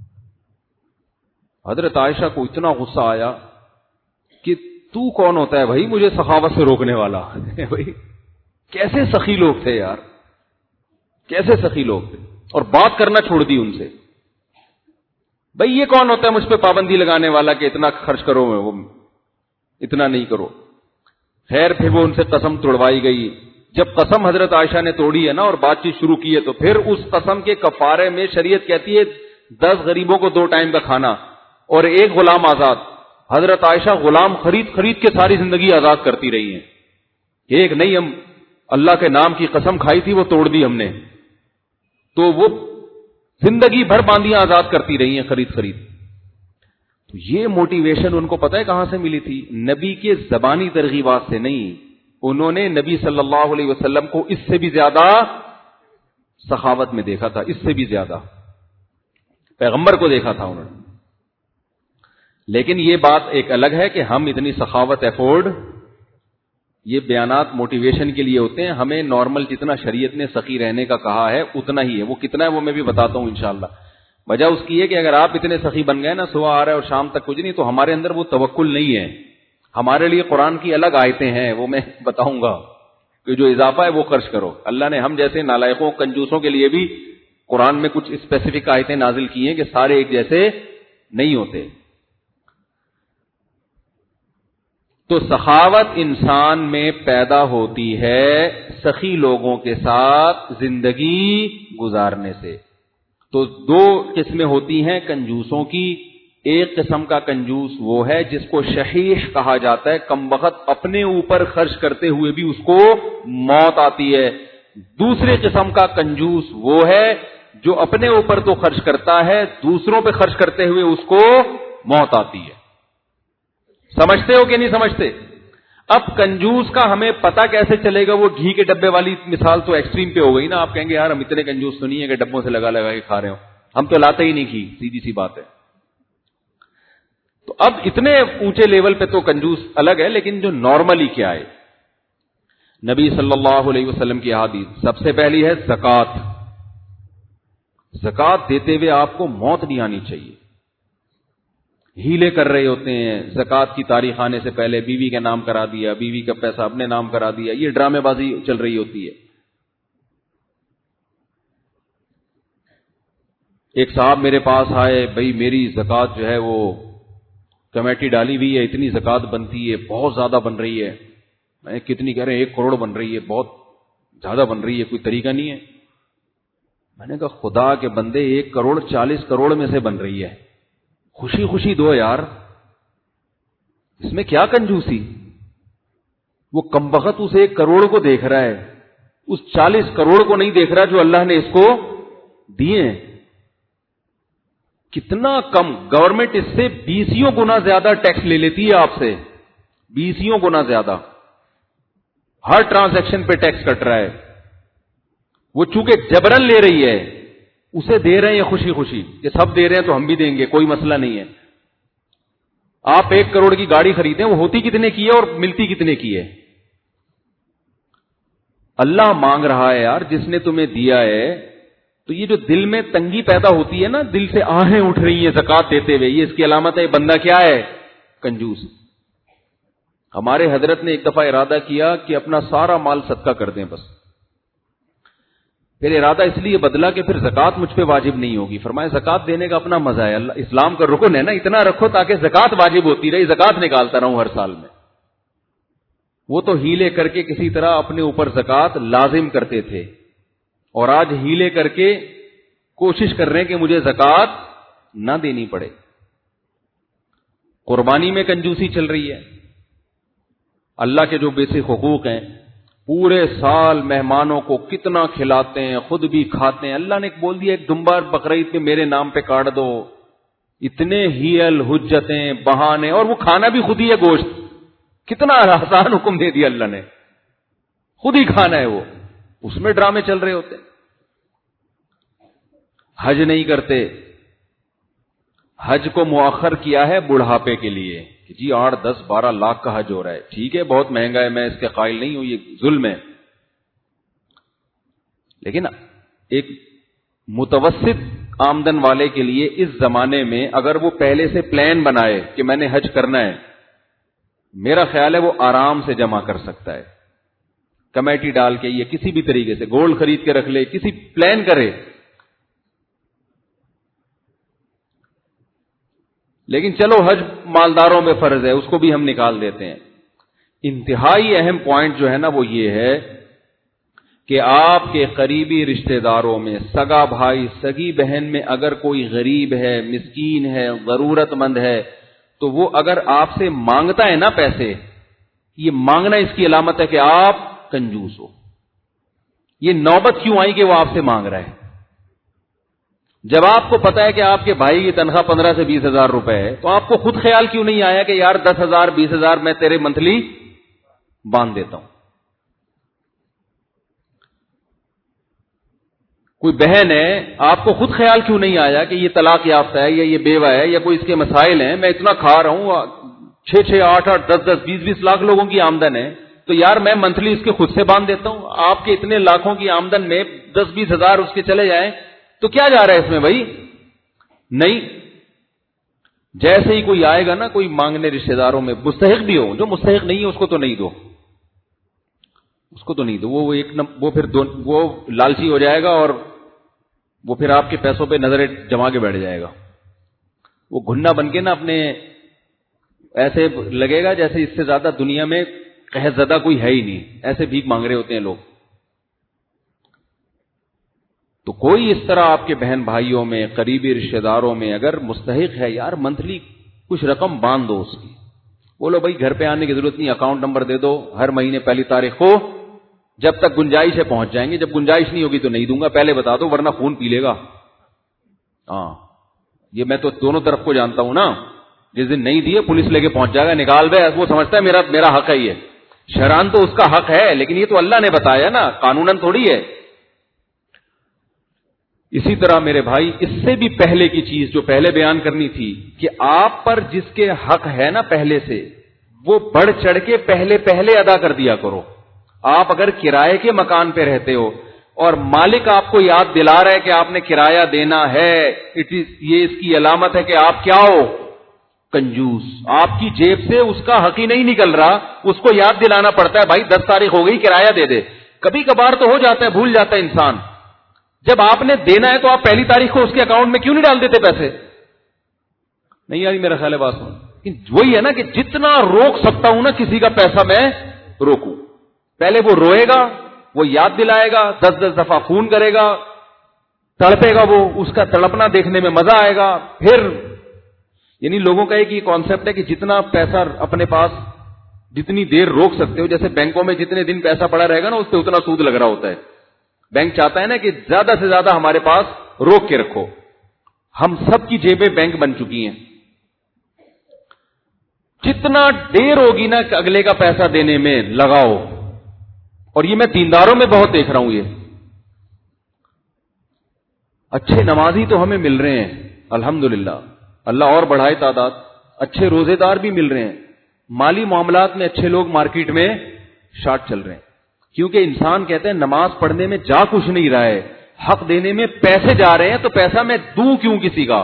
حضرت عائشہ کو اتنا غصہ آیا کہ تو کون ہوتا ہے بھائی مجھے سخاوت سے روکنے والا. بھائی کیسے سخی لوگ تھے یار, کیسے سخی لوگ تھے. اور بات کرنا چھوڑ دی ان سے. بھائی یہ کون ہوتا ہے مجھ پہ پابندی لگانے والا کہ اتنا خرچ کرو, میں وہ اتنا نہیں کرو. خیر پھر وہ ان سے قسم توڑوائی گئی. جب قسم حضرت عائشہ نے توڑی ہے نا اور بات چیت شروع کی ہے تو پھر اس قسم کے کفارے میں شریعت کہتی ہے دس غریبوں کو دو ٹائم کا کھانا اور ایک غلام آزاد. حضرت عائشہ غلام خرید خرید کے ساری زندگی آزاد کرتی رہی ہیں. ایک نہیں, ہم اللہ کے نام کی قسم کھائی تھی وہ توڑ دی ہم نے, تو وہ زندگی بھر باندیاں آزاد کرتی رہی ہیں خرید خرید. تو یہ موٹیویشن ان کو پتہ ہے کہاں سے ملی تھی؟ نبی کے زبانی ترغیبات سے نہیں. انہوں نے نبی صلی اللہ علیہ وسلم کو اس سے بھی زیادہ سخاوت میں دیکھا تھا, اس سے بھی زیادہ پیغمبر کو دیکھا تھا انہوں نے. لیکن یہ بات ایک الگ ہے کہ ہم اتنی سخاوت افورڈ, یہ بیانات موٹیویشن کے لیے ہوتے ہیں. ہمیں نارمل جتنا شریعت نے سخی رہنے کا کہا ہے اتنا ہی ہے. وہ کتنا ہے وہ میں بھی بتاتا ہوں انشاءاللہ. وجہ اس کی ہے کہ اگر آپ اتنے سخی بن گئے نا, صبح آ رہا ہے اور شام تک کچھ نہیں, تو ہمارے اندر وہ توکل نہیں ہے. ہمارے لیے قرآن کی الگ آیتیں ہیں, وہ میں بتاؤں گا کہ جو اضافہ ہے وہ خرچ کرو. اللہ نے ہم جیسے نالائقوں کنجوسوں کے لیے بھی قرآن میں کچھ اسپیسیفک آیتیں نازل کی ہیں کہ سارے ایک جیسے نہیں ہوتے. تو سخاوت انسان میں پیدا ہوتی ہے سخی لوگوں کے ساتھ زندگی گزارنے سے. تو دو قسمیں ہوتی ہیں کنجوسوں کی. ایک قسم کا کنجوس وہ ہے جس کو شحیح کہا جاتا ہے, کم بخت اپنے اوپر خرچ کرتے ہوئے بھی اس کو موت آتی ہے. دوسرے قسم کا کنجوس وہ ہے جو اپنے اوپر تو خرچ کرتا ہے, دوسروں پہ خرچ کرتے ہوئے اس کو موت آتی ہے. سمجھتے ہو کہ نہیں سمجھتے؟ اب کنجوس کا ہمیں پتہ کیسے چلے گا؟ وہ گھی کے ڈبے والی مثال تو ایکسٹریم پہ ہو گئی نا. آپ کہیں گے یار ہم اتنے کنجوس تو نہیں ہے کہ ڈبوں سے لگا لگا کے کھا رہے ہو, ہم تو لاتے ہی نہیں گھی, سیدھی سی بات ہے. تو اب اتنے اونچے لیول پہ تو کنجوس الگ ہے, لیکن جو نارملی کیا ہے, نبی صلی اللہ علیہ وسلم کی حدیث سب سے پہلی ہے زکات. زکات دیتے ہوئے آپ کو موت نہیں آنی چاہیے. ہیلے کر رہے ہوتے ہیں, زکات کی تاریخ آنے سے پہلے بیوی کا نام کرا دیا, بیوی کا پیسہ اپنے نام کرا دیا, یہ ڈرامے بازی چل رہی ہوتی ہے. ایک صاحب میرے پاس آئے, بھائی میری زکات جو ہے وہ کمیٹی ڈالی ہوئی ہے, اتنی زکات بنتی ہے, بہت زیادہ بن رہی ہے. میں کتنی کہہ رہے ہیں, ایک کروڑ بن رہی ہے, بہت زیادہ بن رہی ہے, کوئی طریقہ نہیں ہے. میں نے کہا خدا کے بندے, ایک کروڑ چالیس کروڑ میں سے بن رہی ہے, خوشی خوشی دو یار, اس میں کیا کنجوسی؟ وہ کمبخت اس ایک کروڑ کو دیکھ رہا ہے, اس چالیس کروڑ کو نہیں دیکھ رہا جو اللہ نے اس کو دیے. کتنا کم, گورنمنٹ اس سے بیسیوں گنا زیادہ ٹیکس لے لیتی ہے آپ سے, بیسیوں گنا زیادہ. ہر ٹرانزیکشن پہ ٹیکس کٹ رہا ہے. وہ چونکہ جبرن لے رہی ہے, اسے دے رہے ہیں خوشی خوشی کہ سب دے رہے ہیں تو ہم بھی دیں گے, کوئی مسئلہ نہیں ہے. آپ ایک کروڑ کی گاڑی خریدیں, وہ ہوتی کتنے کی ہے اور ملتی کتنے کی ہے؟ اللہ مانگ رہا ہے یار جس نے تمہیں دیا ہے. تو یہ جو دل میں تنگی پیدا ہوتی ہے نا, دل سے آہیں اٹھ رہی ہیں زکات دیتے ہوئے, یہ اس کی علامت ہے بندہ کیا ہے, کنجوس. ہمارے حضرت نے ایک دفعہ ارادہ کیا کہ اپنا سارا مال صدقہ کر دیں بس. پھر ارادہ اس لیے بدلا کہ پھر زکات مجھ پہ واجب نہیں ہوگی. فرمایا زکات دینے کا اپنا مزہ ہے, اللہ اسلام کا رکن ہے نا, اتنا رکھو تاکہ زکات واجب ہوتی رہی, زکات نکالتا رہوں ہر سال میں. وہ تو ہیلے کر کے کسی طرح اپنے اوپر زکات لازم کرتے تھے, اور آج ہیلے کر کے کوشش کر رہے ہیں کہ مجھے زکات نہ دینی پڑے. قربانی میں کنجوسی چل رہی ہے. اللہ کے جو بیسک حقوق ہیں, پورے سال مہمانوں کو کتنا کھلاتے ہیں, خود بھی کھاتے ہیں. اللہ نے بول دیا ایک دمبا بقرعید پہ میرے نام پہ کاٹ دو. اتنے ہیل حجتیں بہانے, اور وہ کھانا بھی خود ہی ہے گوشت. کتنا آسان حکم دے دیا اللہ نے, خود ہی کھانا ہے وہ. اس میں ڈرامے چل رہے ہوتے. حج نہیں کرتے, حج کو مؤخر کیا ہے بڑھاپے کے لیے کہ جی آٹھ دس بارہ لاکھ کا حج ہو رہا ہے, ٹھیک ہے بہت مہنگا ہے, میں اس کے قائل نہیں ہوں, یہ ظلم ہے. لیکن ایک متوسط آمدن والے کے لیے اس زمانے میں اگر وہ پہلے سے پلان بنائے کہ میں نے حج کرنا ہے, میرا خیال ہے وہ آرام سے جمع کر سکتا ہے. کمیٹی ڈال کے یہ کسی بھی طریقے سے گولڈ خرید کے رکھ لے, کسی پلان کرے. لیکن چلو حج مالداروں میں فرض ہے, اس کو بھی ہم نکال دیتے ہیں. انتہائی اہم پوائنٹ جو ہے نا وہ یہ ہے کہ آپ کے قریبی رشتہ داروں میں, سگا بھائی سگی بہن میں اگر کوئی غریب ہے, مسکین ہے, ضرورت مند ہے, تو وہ اگر آپ سے مانگتا ہے نا پیسے, یہ مانگنا اس کی علامت ہے کہ آپ کنجوس ہو. یہ نوبت کیوں آئی کہ وہ آپ سے مانگ رہا ہے؟ جب آپ کو پتا ہے کہ آپ کے بھائی کی تنخواہ پندرہ سے بیس ہزار روپے ہے, تو آپ کو خود خیال کیوں نہیں آیا کہ یار دس ہزار بیس ہزار میں تیرے منتھلی باندھ دیتا ہوں. کوئی بہن ہے, آپ کو خود خیال کیوں نہیں آیا کہ یہ طلاق یافتہ ہے یا یہ بیوہ ہے یا کوئی اس کے مسائل ہیں, میں اتنا کھا رہا ہوں, چھ چھ آٹھ آٹھ دس دس بیس بیس لاکھ لوگوں کی آمدن ہے, تو یار میں منتھلی اس کے خود سے باندھ دیتا ہوں. آپ کے اتنے لاکھوں کی آمدن میں دس بیس ہزار اس کے چلے جائیں تو کیا جا رہا ہے اس میں بھائی؟ نہیں. جیسے ہی کوئی آئے گا نا کوئی مانگنے رشتہ داروں میں, مستحق بھی ہو, جو مستحق نہیں ہے اس کو تو نہیں دو, اس کو تو نہیں دو. وہ ایک وہ پھر وہ لالچی ہو جائے گا اور وہ پھر آپ کے پیسوں پہ نظریں جما کے بیٹھ جائے گا. وہ گھنا بن کے نا اپنے ایسے لگے گا جیسے اس سے زیادہ دنیا میں قحط زدہ کوئی ہے ہی نہیں, ایسے بھیک مانگ رہے ہوتے ہیں لوگ. تو کوئی اس طرح آپ کے بہن بھائیوں میں, قریبی رشتہ داروں میں اگر مستحق ہے, یار منتھلی کچھ رقم باندھ دو اس کی. بولو بھائی گھر پہ آنے کی ضرورت نہیں, اکاؤنٹ نمبر دے دو, ہر مہینے پہلی تاریخ کو جب تک گنجائش ہے پہنچ جائیں گے, جب گنجائش نہیں ہوگی تو نہیں دوں گا, پہلے بتا دو ورنہ خون پی لے گا. ہاں یہ میں تو دونوں طرف کو جانتا ہوں نا, جس دن نہیں دیے پولیس لے کے پہنچ جائے گا, نکال دے, وہ سمجھتا ہے میرا میرا حق ہے. یہ شرعاً تو اس کا حق ہے, لیکن یہ تو اللہ نے بتایا نا, قانوناً تھوڑی ہے. اسی طرح میرے بھائی اس سے بھی پہلے کی چیز جو پہلے بیان کرنی تھی کہ آپ پر جس کے حق ہے نا پہلے سے, وہ بڑھ چڑھ کے پہلے پہلے ادا کر دیا کرو. آپ اگر کرائے کے مکان پہ رہتے ہو اور مالک آپ کو یاد دلا رہا ہے کہ آپ نے کرایہ دینا ہے, یہ اس کی علامت ہے کہ آپ کیا ہو, کنجوس. آپ کی جیب سے اس کا حق ہی نہیں نکل رہا, اس کو یاد دلانا پڑتا ہے بھائی دس تاریخ ہو گئی کرایہ دے دے. کبھی کبھار تو ہو جاتا ہے, بھول جاتا ہے انسان. جب آپ نے دینا ہے تو آپ پہلی تاریخ کو اس کے اکاؤنٹ میں کیوں نہیں ڈال دیتے پیسے؟ نہیں آئی میرا خیال ہے بات سن. وہی ہے نا کہ جتنا روک سکتا ہوں نا کسی کا پیسہ میں روکوں. پہلے وہ روئے گا, وہ یاد دلائے گا, دس دس دفعہ فون کرے گا, تڑپے گا, وہ اس کا تڑپنا دیکھنے میں مزہ آئے گا. پھر یعنی لوگوں کا ایک یہ کانسیپٹ ہے کہ جتنا پیسہ اپنے پاس جتنی دیر روک سکتے ہو, جیسے بینکوں میں جتنے دن پیسہ پڑا رہے گا نا اس پہ اتنا سود لگ رہا ہوتا ہے. بینک چاہتا ہے نا کہ زیادہ سے زیادہ ہمارے پاس روک کے رکھو. ہم سب کی جیبیں بینک بن چکی ہیں. جتنا دیر ہوگی نا کہ اگلے کا پیسہ دینے میں لگاؤ. اور یہ میں دینداروں میں بہت دیکھ رہا ہوں. یہ اچھے نمازی تو ہمیں مل رہے ہیں الحمدللہ, اللہ اور بڑھائے تعداد. اچھے روزے دار بھی مل رہے ہیں, مالی معاملات میں اچھے لوگ مارکیٹ میں شارٹ چل رہے ہیں. کیونکہ انسان کہتے ہیں نماز پڑھنے میں جا کچھ نہیں رہا ہے، حق دینے میں پیسے جا رہے ہیں، تو پیسہ میں دوں کیوں کسی کا؟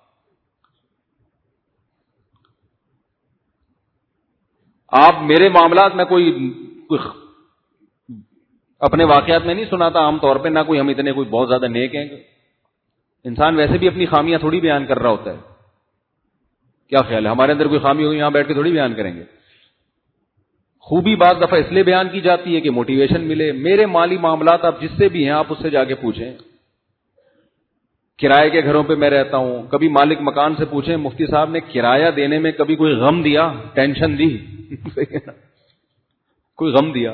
آپ میرے معاملات میں کوئی, کوئی اپنے واقعات میں نہیں سناتا عام طور پہ، نہ کوئی ہم اتنے کوئی بہت زیادہ نیک ہیں. انسان ویسے بھی اپنی خامیاں تھوڑی بیان کر رہا ہوتا ہے. کیا خیال ہے ہمارے اندر کوئی خامی ہوگی یہاں بیٹھ کے تھوڑی بیان کریں گے. خوبی بعض دفعہ اس لیے بیان کی جاتی ہے کہ موٹیویشن ملے. میرے مالی معاملات آپ جس سے بھی ہیں آپ اس سے جا کے پوچھیں. کرائے کے گھروں پہ میں رہتا ہوں، کبھی مالک مکان سے پوچھیں مفتی صاحب نے کرایہ دینے میں کبھی کوئی غم دیا، ٹینشن دی؟ کوئی غم دیا؟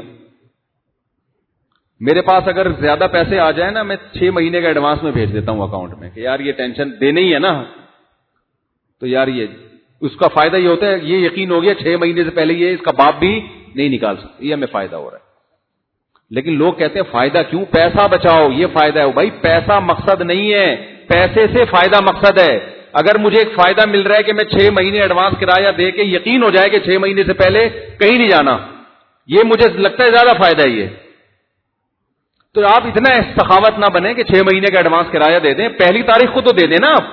میرے پاس اگر زیادہ پیسے آ جائیں نا، میں چھ مہینے کا ایڈوانس میں بھیج دیتا ہوں اکاؤنٹ میں کہ یار یہ ٹینشن دینے ہی ہے نا، تو یار یہ اس کا فائدہ یہ ہوتا ہے، یہ یقین ہو گیا چھ مہینے سے پہلے یہ اس کا باپ بھی نہیں نکال سکتے، یہ ہمیں فائدہ ہو رہا ہے. لیکن لوگ کہتے ہیں فائدہ کیوں؟ پیسہ بچاؤ، یہ فائدہ ہے. بھائی پیسہ مقصد نہیں ہے، پیسے سے فائدہ مقصد ہے. اگر مجھے ایک فائدہ مل رہا ہے کہ میں چھ مہینے ایڈوانس کرایہ دے کے یقین ہو جائے کہ چھ مہینے سے پہلے کہیں نہیں جانا، یہ مجھے لگتا ہے زیادہ فائدہ ہے یہ. تو آپ اتنا سخاوت نہ بنے کہ چھ مہینے کا ایڈوانس کرایہ دے دیں، پہلی تاریخ کو تو دے دیں نا. آپ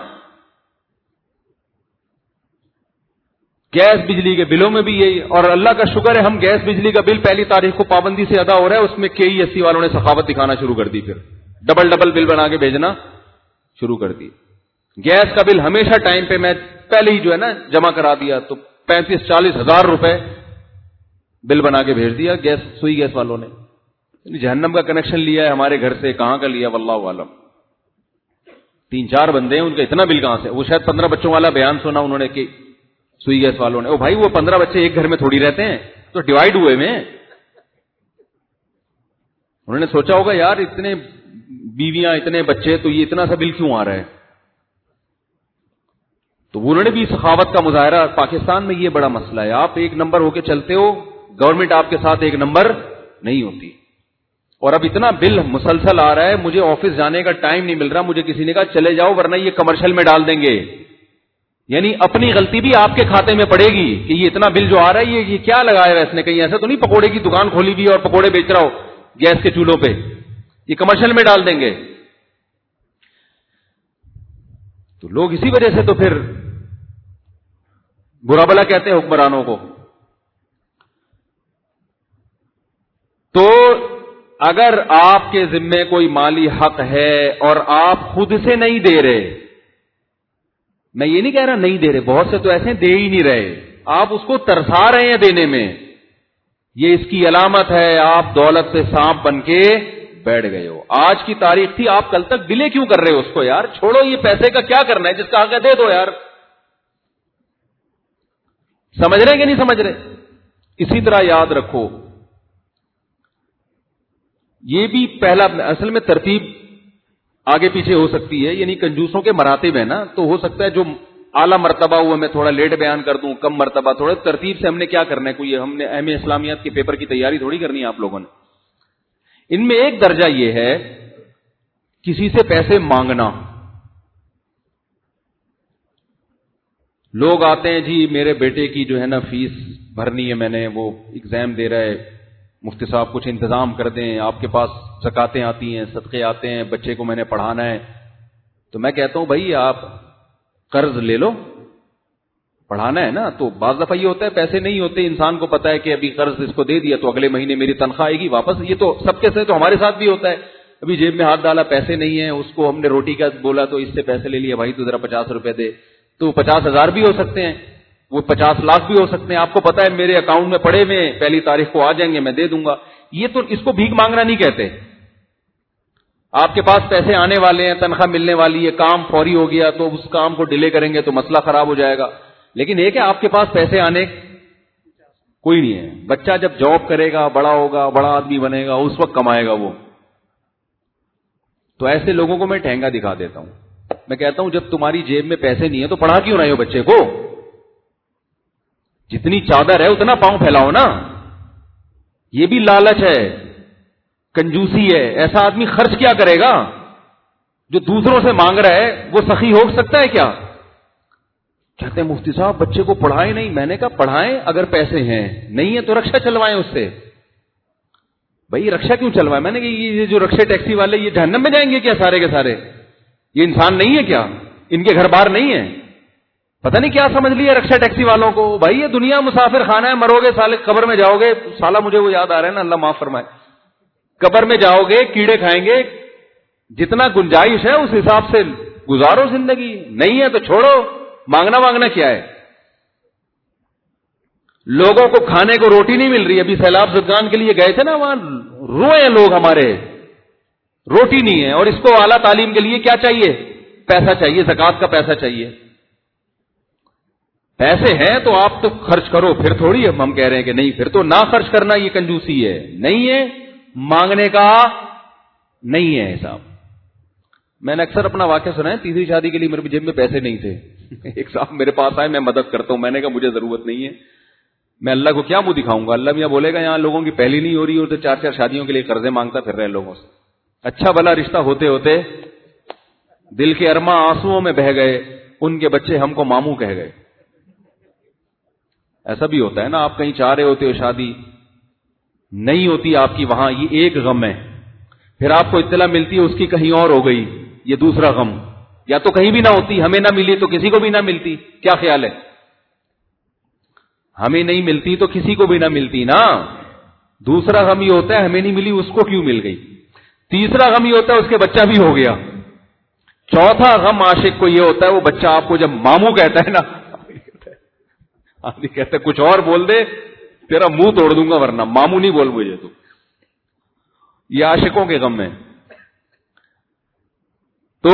گیس بجلی کے بلوں میں بھی یہی، اور اللہ کا شکر ہے ہم گیس بجلی کا بل پہلی تاریخ کو پابندی سے ادا ہو رہا ہے. اس میں کے ای ایس سی والوں نے سخاوت دکھانا شروع کر دی، پھر ڈبل ڈبل بل بنا کے بھیجنا شروع کر دی. گیس کا بل ہمیشہ ٹائم پہ میں پہلے ہی جو ہے نا جمع کرا دیا، تو پینتیس چالیس ہزار روپے بل بنا کے بھیج دیا گیس سوئی گیس والوں نے. جہنم کا کنیکشن لیا ہے ہمارے گھر سے، کہاں کا لیا واللہ عالم. تین چار بندے ہیں، ان کا اتنا بل کہاں سے؟ وہ شاید پندرہ بچوں والا بیان سنا انہوں نے کہ سوئی گیس والوں نے. او بھائی وہ پندرہ بچے ایک گھر میں تھوڑی رہتے ہیں، تو ڈیوائڈ ہوئے میں. انہوں نے سوچا ہوگا یار اتنے بیویاں اتنے بچے، تو یہ اتنا سا بل کیوں آ رہا ہے؟ تو انہوں نے بھی سخاوت کا مظاہرہ. پاکستان میں یہ بڑا مسئلہ ہے، آپ ایک نمبر ہو کے چلتے ہو، گورنمنٹ آپ کے ساتھ ایک نمبر نہیں ہوتی. اور اب اتنا بل مسلسل آ رہا ہے، مجھے آفس جانے کا ٹائم نہیں مل رہا. مجھے کسی نے کہا چلے جاؤ ورنہ یہ کمرشل میں ڈال دیں گے. یعنی اپنی غلطی بھی آپ کے کھاتے میں پڑے گی کہ یہ اتنا بل جو آ رہا ہے یہ کیا لگایا ہے اس نے. کہیں ایسا تو نہیں پکوڑے کی دکان کھولی ہوئی اور پکوڑے بیچ رہا ہو گیس کے چولہوں پہ؟ یہ کمرشل میں ڈال دیں گے. تو لوگ اسی وجہ سے تو پھر برا بلا کہتے ہیں حکمرانوں کو. تو اگر آپ کے ذمے کوئی مالی حق ہے اور آپ خود سے نہیں دے رہے، میں یہ نہیں کہہ رہا نہیں دے رہے، بہت سے تو ایسے دے ہی نہیں رہے، آپ اس کو ترسا رہے ہیں دینے میں، یہ اس کی علامت ہے آپ دولت سے سانپ بن کے بیٹھ گئے ہو. آج کی تاریخ تھی، آپ کل تک ڈیلے کیوں کر رہے ہو اس کو؟ یار چھوڑو، یہ پیسے کا کیا کرنا ہے، جس کا حق ہے دے دو یار. سمجھ رہے کہ نہیں سمجھ رہے؟ اسی طرح یاد رکھو، یہ بھی پہلا اصل میں ترتیب آگے پیچھے ہو سکتی ہے، یعنی کنجوسوں کے مراتب ہے نا، تو ہو سکتا ہے جو اعلیٰ مرتبہ ہوا میں تھوڑا لیٹ بیان کر دوں، کم مرتبہ تھوڑا ترتیب سے. ہم نے کیا کرنا ہے، کوئی ہم نے اہم اسلامیات کے پیپر کی تیاری تھوڑی کرنی ہے آپ لوگوں نے. ان میں ایک درجہ یہ ہے کسی سے پیسے مانگنا. لوگ آتے ہیں جی میرے بیٹے کی جو ہے نا فیس بھرنی ہے، میں نے وہ ایگزام دے رہا ہے، مفتی صاحب کچھ انتظام کر دیں، آپ کے پاس زکاتیں آتی ہیں، صدقے آتے ہیں، بچے کو میں نے پڑھانا ہے. تو میں کہتا ہوں بھائی آپ قرض لے لو، پڑھانا ہے نا. تو بعض دفعہ یہ ہوتا ہے پیسے نہیں ہوتے، انسان کو پتا ہے کہ ابھی قرض اس کو دے دیا تو اگلے مہینے میری تنخواہ آئے گی واپس. یہ تو سب کے ساتھ، تو ہمارے ساتھ بھی ہوتا ہے. ابھی جیب میں ہاتھ ڈالا، پیسے نہیں ہیں، اس کو ہم نے روٹی کا بولا تو اس سے پیسے لے لیا، بھائی تو ذرا پچاس روپے دے. تو پچاس ہزار بھی ہو سکتے ہیں، وہ پچاس لاکھ بھی ہو سکتے ہیں. آپ کو پتا ہے میرے اکاؤنٹ میں پڑے میں پہلی تاریخ کو آ جائیں گے، میں دے دوں گا. یہ تو اس کو بھیک مانگنا نہیں کہتے. آپ کے پاس پیسے آنے والے ہیں، تنخواہ ملنے والی ہے، کام فوری ہو گیا تو اس کام کو ڈیلے کریں گے تو مسئلہ خراب ہو جائے گا. لیکن ایک ہے آپ کے پاس پیسے آنے کوئی نہیں ہے. بچہ جب جاب کرے گا، بڑا ہوگا، بڑا آدمی بنے گا، اس وقت کمائے گا وہ. تو ایسے لوگوں کو میں ٹھینگا دکھا دیتا ہوں. میں کہتا ہوں جب تمہاری جیب میں پیسے نہیں ہے تو پڑھا کیوں رہے ہو بچے کو؟ جتنی چادر ہے اتنا پاؤں پھیلاؤ نا. یہ بھی لالچ ہے، کنجوسی ہے. ایسا آدمی خرچ کیا کرے گا جو دوسروں سے مانگ رہا ہے؟ وہ سخی ہو سکتا ہے کیا؟ کہتے ہیں مفتی صاحب بچے کو پڑھائیں نہیں. میں نے کہا پڑھائیں اگر پیسے ہیں، نہیں ہے تو رکشا چلوائیں اس سے. بھائی رکشا کیوں چلوا ہے؟ میں نے کہا یہ جو رکشے ٹیکسی والے یہ جہنم میں جائیں گے کیا سارے کے سارے؟ یہ انسان نہیں ہے کیا؟ ان کے گھر بار نہیں ہے؟ پتہ نہیں کیا سمجھ لیا رکشا ٹیکسی والوں کو. بھائی یہ دنیا مسافر خانہ ہے, مرو گے سالے قبر میں جاؤ گے. سالہ مجھے وہ یاد آ رہا ہے نا, اللہ معاف فرمائے, قبر میں جاؤ گے کیڑے کھائیں گے, جتنا گنجائش ہے اس حساب سے گزارو زندگی, نہیں ہے تو چھوڑو. مانگنا مانگنا کیا ہے؟ لوگوں کو کھانے کو روٹی نہیں مل رہی. ابھی سیلاب زدگان کے لیے گئے تھے نا, وہاں روئے لوگ ہمارے, روٹی نہیں ہے. اور اس کو اعلیٰ تعلیم کے لیے کیا چاہیے؟ پیسہ چاہیے, زکوٰۃ کا پیسہ چاہیے. پیسے ہیں تو آپ تو خرچ کرو, پھر تھوڑی اب ہم کہہ رہے ہیں کہ نہیں, پھر تو نہ خرچ کرنا یہ کنجوسی ہے. نہیں ہے, مانگنے کا نہیں ہے حساب. میں نے اکثر اپنا واقعہ سنا ہے, تیسری شادی کے لیے میرے جیب میں پیسے نہیں تھے. ایک صاحب میرے پاس آئے, میں مدد کرتا ہوں. میں نے کہا مجھے ضرورت نہیں ہے, میں اللہ کو کیا منہ دکھاؤں گا. اللہ میاں بولے گا یہاں لوگوں کی پہلی نہیں ہو رہی, اور تو چار چار شادیوں کے لیے قرضے مانگتا پھر رہے لوگوں سے. اچھا بھلا رشتہ ہوتے ہوتے دل کے ارماں آنسوؤں میں بہ گئے, ان کے بچے ہم کو ماموں کہہ گئے. ایسا بھی ہوتا ہے نا, آپ کہیں چاہ رہے ہوتے ہو شادی نہیں ہوتی آپ کی, وہاں یہ ایک غم ہے. پھر آپ کو اطلاع ملتی ہے اس کی کہیں اور ہو گئی, یہ دوسرا غم. یا تو کہیں بھی نہ ہوتی, ہمیں نہ ملی تو کسی کو بھی نہ ملتی. کیا خیال ہے؟ ہمیں نہیں ملتی تو کسی کو بھی نہ ملتی نا. دوسرا غم یہ ہوتا ہے ہمیں نہیں ملی, اس کو کیوں مل گئی. تیسرا غم یہ ہوتا ہے اس کے بچہ بھی ہو گیا. چوتھا غم عاشق کو یہ ہوتا ہے وہ بچہ آپ کو جب ماموں کہتا ہے نا, آدمی کہتے کچھ اور بول دے تیرا منہ توڑ دوں گا, ورنہ ماموں نہیں بول مجھے تو. یہ عاشقوں کے غم ہے. تو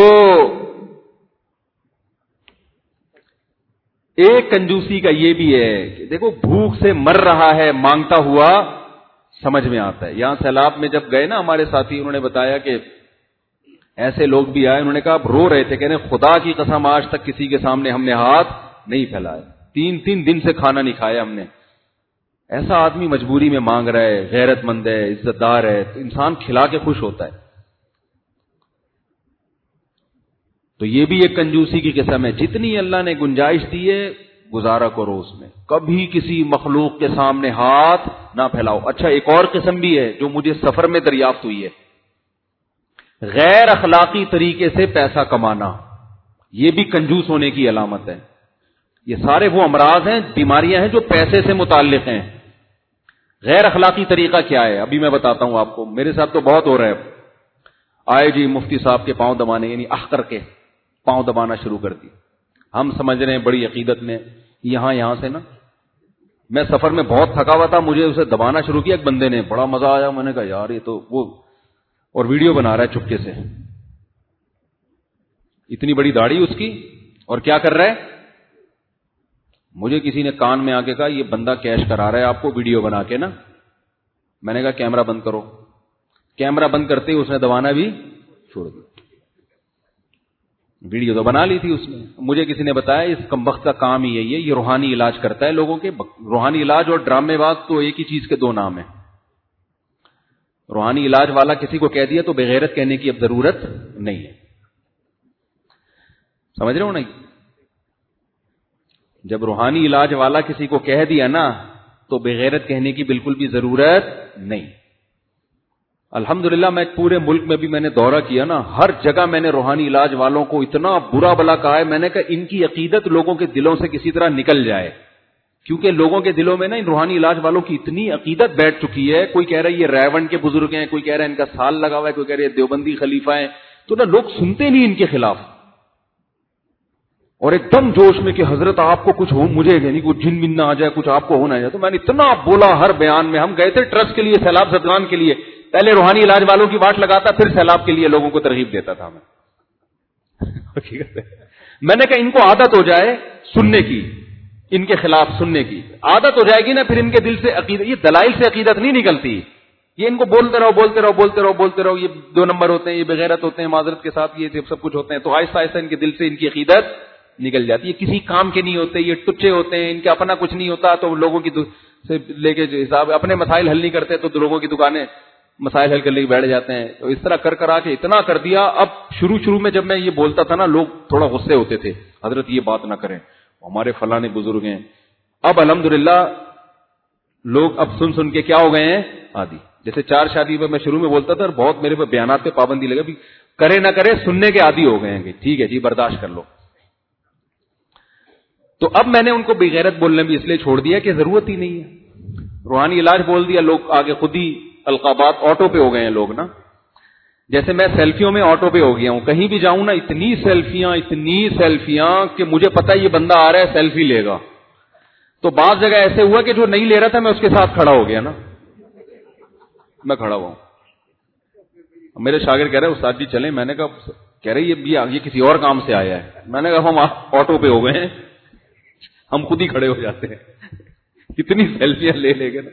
ایک کنجوسی کا یہ بھی ہے کہ دیکھو بھوک سے مر رہا ہے مانگتا ہوا سمجھ میں آتا ہے. یہاں سیلاب میں جب گئے نا ہمارے ساتھی, انہوں نے بتایا کہ ایسے لوگ بھی آئے, انہوں نے کہا آپ رو رہے تھے, کہنے خدا کی قسم آج تک کسی کے سامنے ہم نے ہاتھ نہیں پھیلایا, تین تین دن سے کھانا نہیں کھایا ہم نے. ایسا آدمی مجبوری میں مانگ رہا ہے, غیرت مند ہے, عزت دار ہے, تو انسان کھلا کے خوش ہوتا ہے. تو یہ بھی ایک کنجوسی کی قسم ہے. جتنی اللہ نے گنجائش دی ہے گزارا کرو اس میں, کبھی کسی مخلوق کے سامنے ہاتھ نہ پھیلاؤ. اچھا ایک اور قسم بھی ہے جو مجھے سفر میں دریافت ہوئی ہے, غیر اخلاقی طریقے سے پیسہ کمانا. یہ بھی کنجوس ہونے کی علامت ہے. یہ سارے وہ امراض ہیں, بیماریاں ہیں جو پیسے سے متعلق ہیں. غیر اخلاقی طریقہ کیا ہے ابھی میں بتاتا ہوں آپ کو. میرے ساتھ تو بہت ہو رہا ہے. آئے جی مفتی صاحب کے پاؤں دبانے, یعنی اخ کر کے پاؤں دبانا شروع کر دی. ہم سمجھ رہے ہیں بڑی عقیدت میں, یہاں یہاں سے نا, میں سفر میں بہت تھکا ہوا تھا, مجھے اسے دبانا شروع کیا ایک بندے نے, بڑا مزہ آیا. میں نے کہا یار یہ تو وہ, اور ویڈیو بنا رہا ہے چپکے سے, اتنی بڑی داڑھی اس کی, اور کیا کر رہا ہے. مجھے کسی نے کان میں آ کے کہا یہ بندہ کیش کرا رہا ہے آپ کو ویڈیو بنا کے نا. میں نے کہا کیمرہ بند کرو. کیمرہ بند کرتے ہی اس نے دبانا بھی چھوڑ دیا. ویڈیو تو بنا لی تھی اس نے. مجھے کسی نے بتایا اس کمبخت کا کام ہی یہی ہے, یہ روحانی علاج کرتا ہے لوگوں کے. روحانی علاج اور ڈرامے باز تو ایک ہی چیز کے دو نام ہیں. روحانی علاج والا کسی کو کہہ دیا تو بغیرت کہنے کی اب ضرورت نہیں ہے. سمجھ رہے ہو نہیں؟ جب روحانی علاج والا کسی کو کہہ دیا نا تو بغیرت کہنے کی بالکل بھی ضرورت نہیں. الحمدللہ میں پورے ملک میں بھی میں نے دورہ کیا نا, ہر جگہ میں نے روحانی علاج والوں کو اتنا برا بلا کہا ہے. میں نے کہا ان کی عقیدت لوگوں کے دلوں سے کسی طرح نکل جائے, کیونکہ لوگوں کے دلوں میں نا ان روحانی علاج والوں کی اتنی عقیدت بیٹھ چکی ہے. کوئی کہہ رہا ہے یہ ریون کے بزرگ ہیں, کوئی کہہ رہا ہے ان کا سال لگا ہوا ہے, کوئی کہہ رہا ہے دیوبندی خلیفہ ہیں. تو نا لوگ سنتے نہیں ان کے خلاف, اور ایک دم جوش میں کہ حضرت آپ کو کچھ ہو, مجھے یعنی کچھ جن بن نہ آ جائے, کچھ آپ کو ہونا جائے. تو میں نے اتنا بولا ہر بیان میں. ہم گئے تھے ٹرسٹ کے لیے, سیلاب زدگان کے لیے. پہلے روحانی علاج والوں کی واٹ لگاتا, پھر سیلاب کے لیے لوگوں کو ترغیب دیتا تھا میں. میں نے کہا ان کو عادت ہو جائے سننے کی, ان کے خلاف سننے کی عادت ہو جائے گی نا, پھر ان کے دل سے عقیدت, یہ دلائل سے عقیدت نہیں نکلتی. یہ ان کو بولتے رہو بولتے رہو بولتے رہو بولتے رہو, یہ دو نمبر ہوتے ہیں, یہ بغیرت ہوتے ہیں, معذرت کے ساتھ یہ سب کچھ ہوتے ہیں. تو آہستہ آہستہ ان کے دل سے ان کی عقیدت نکل جاتی ہے. کسی کام کے نہیں ہوتے, یہ ٹچے ہوتے ہیں, ان کا اپنا کچھ نہیں ہوتا, تو لوگوں کی سے لے کے جو حساب اپنے مسائل حل نہیں کرتے تو لوگوں کی دکانیں مسائل حل کر لے کے بیٹھ جاتے ہیں. تو اس طرح کر کر آ کے اتنا کر دیا. اب شروع شروع میں جب میں یہ بولتا تھا نا, لوگ تھوڑا غصے ہوتے تھے, حضرت یہ بات نہ کریں, ہمارے فلاں بزرگ ہیں. اب الحمدللہ لوگ اب سن سن کے کیا ہو گئے ہیں, عادی. جیسے چار شادی پہ میں شروع میں بولتا تھا اور بہت میرے پہ بیانات پہ پابندی لگا بھی کرے نہ کرے سننے کے عادی ہو گئے ہیں کہ ٹھیک ہے جی برداشت کر لو. تو اب میں نے ان کو بغیرت بولنے بھی اس لیے چھوڑ دیا کہ ضرورت ہی نہیں ہے. روحانی علاج بول دیا, لوگ آگے خود ہی القابات آٹو پہ ہو گئے ہیں لوگ نا. جیسے میں سیلفیوں میں آٹو پہ ہو گیا ہوں, کہیں بھی جاؤں نا اتنی سیلفیاں اتنی سیلفیاں کہ مجھے پتا یہ بندہ آ رہا ہے سیلفی لے گا. تو بعض جگہ ایسے ہوا کہ جو نہیں لے رہا تھا میں اس کے ساتھ کھڑا ہو گیا نا, میں کھڑا ہوا ہوں. میرے شاگرد کہہ رہے استاد جی چلیں, میں نے کہا کہہ رہے یہ یہ کسی اور کام سے آیا ہے. میں نے کہا ہم آٹو پہ ہو گئے ہیں, ہم خود ہی کھڑے ہو جاتے ہیں اتنی سیلفیاں لے لے گئے.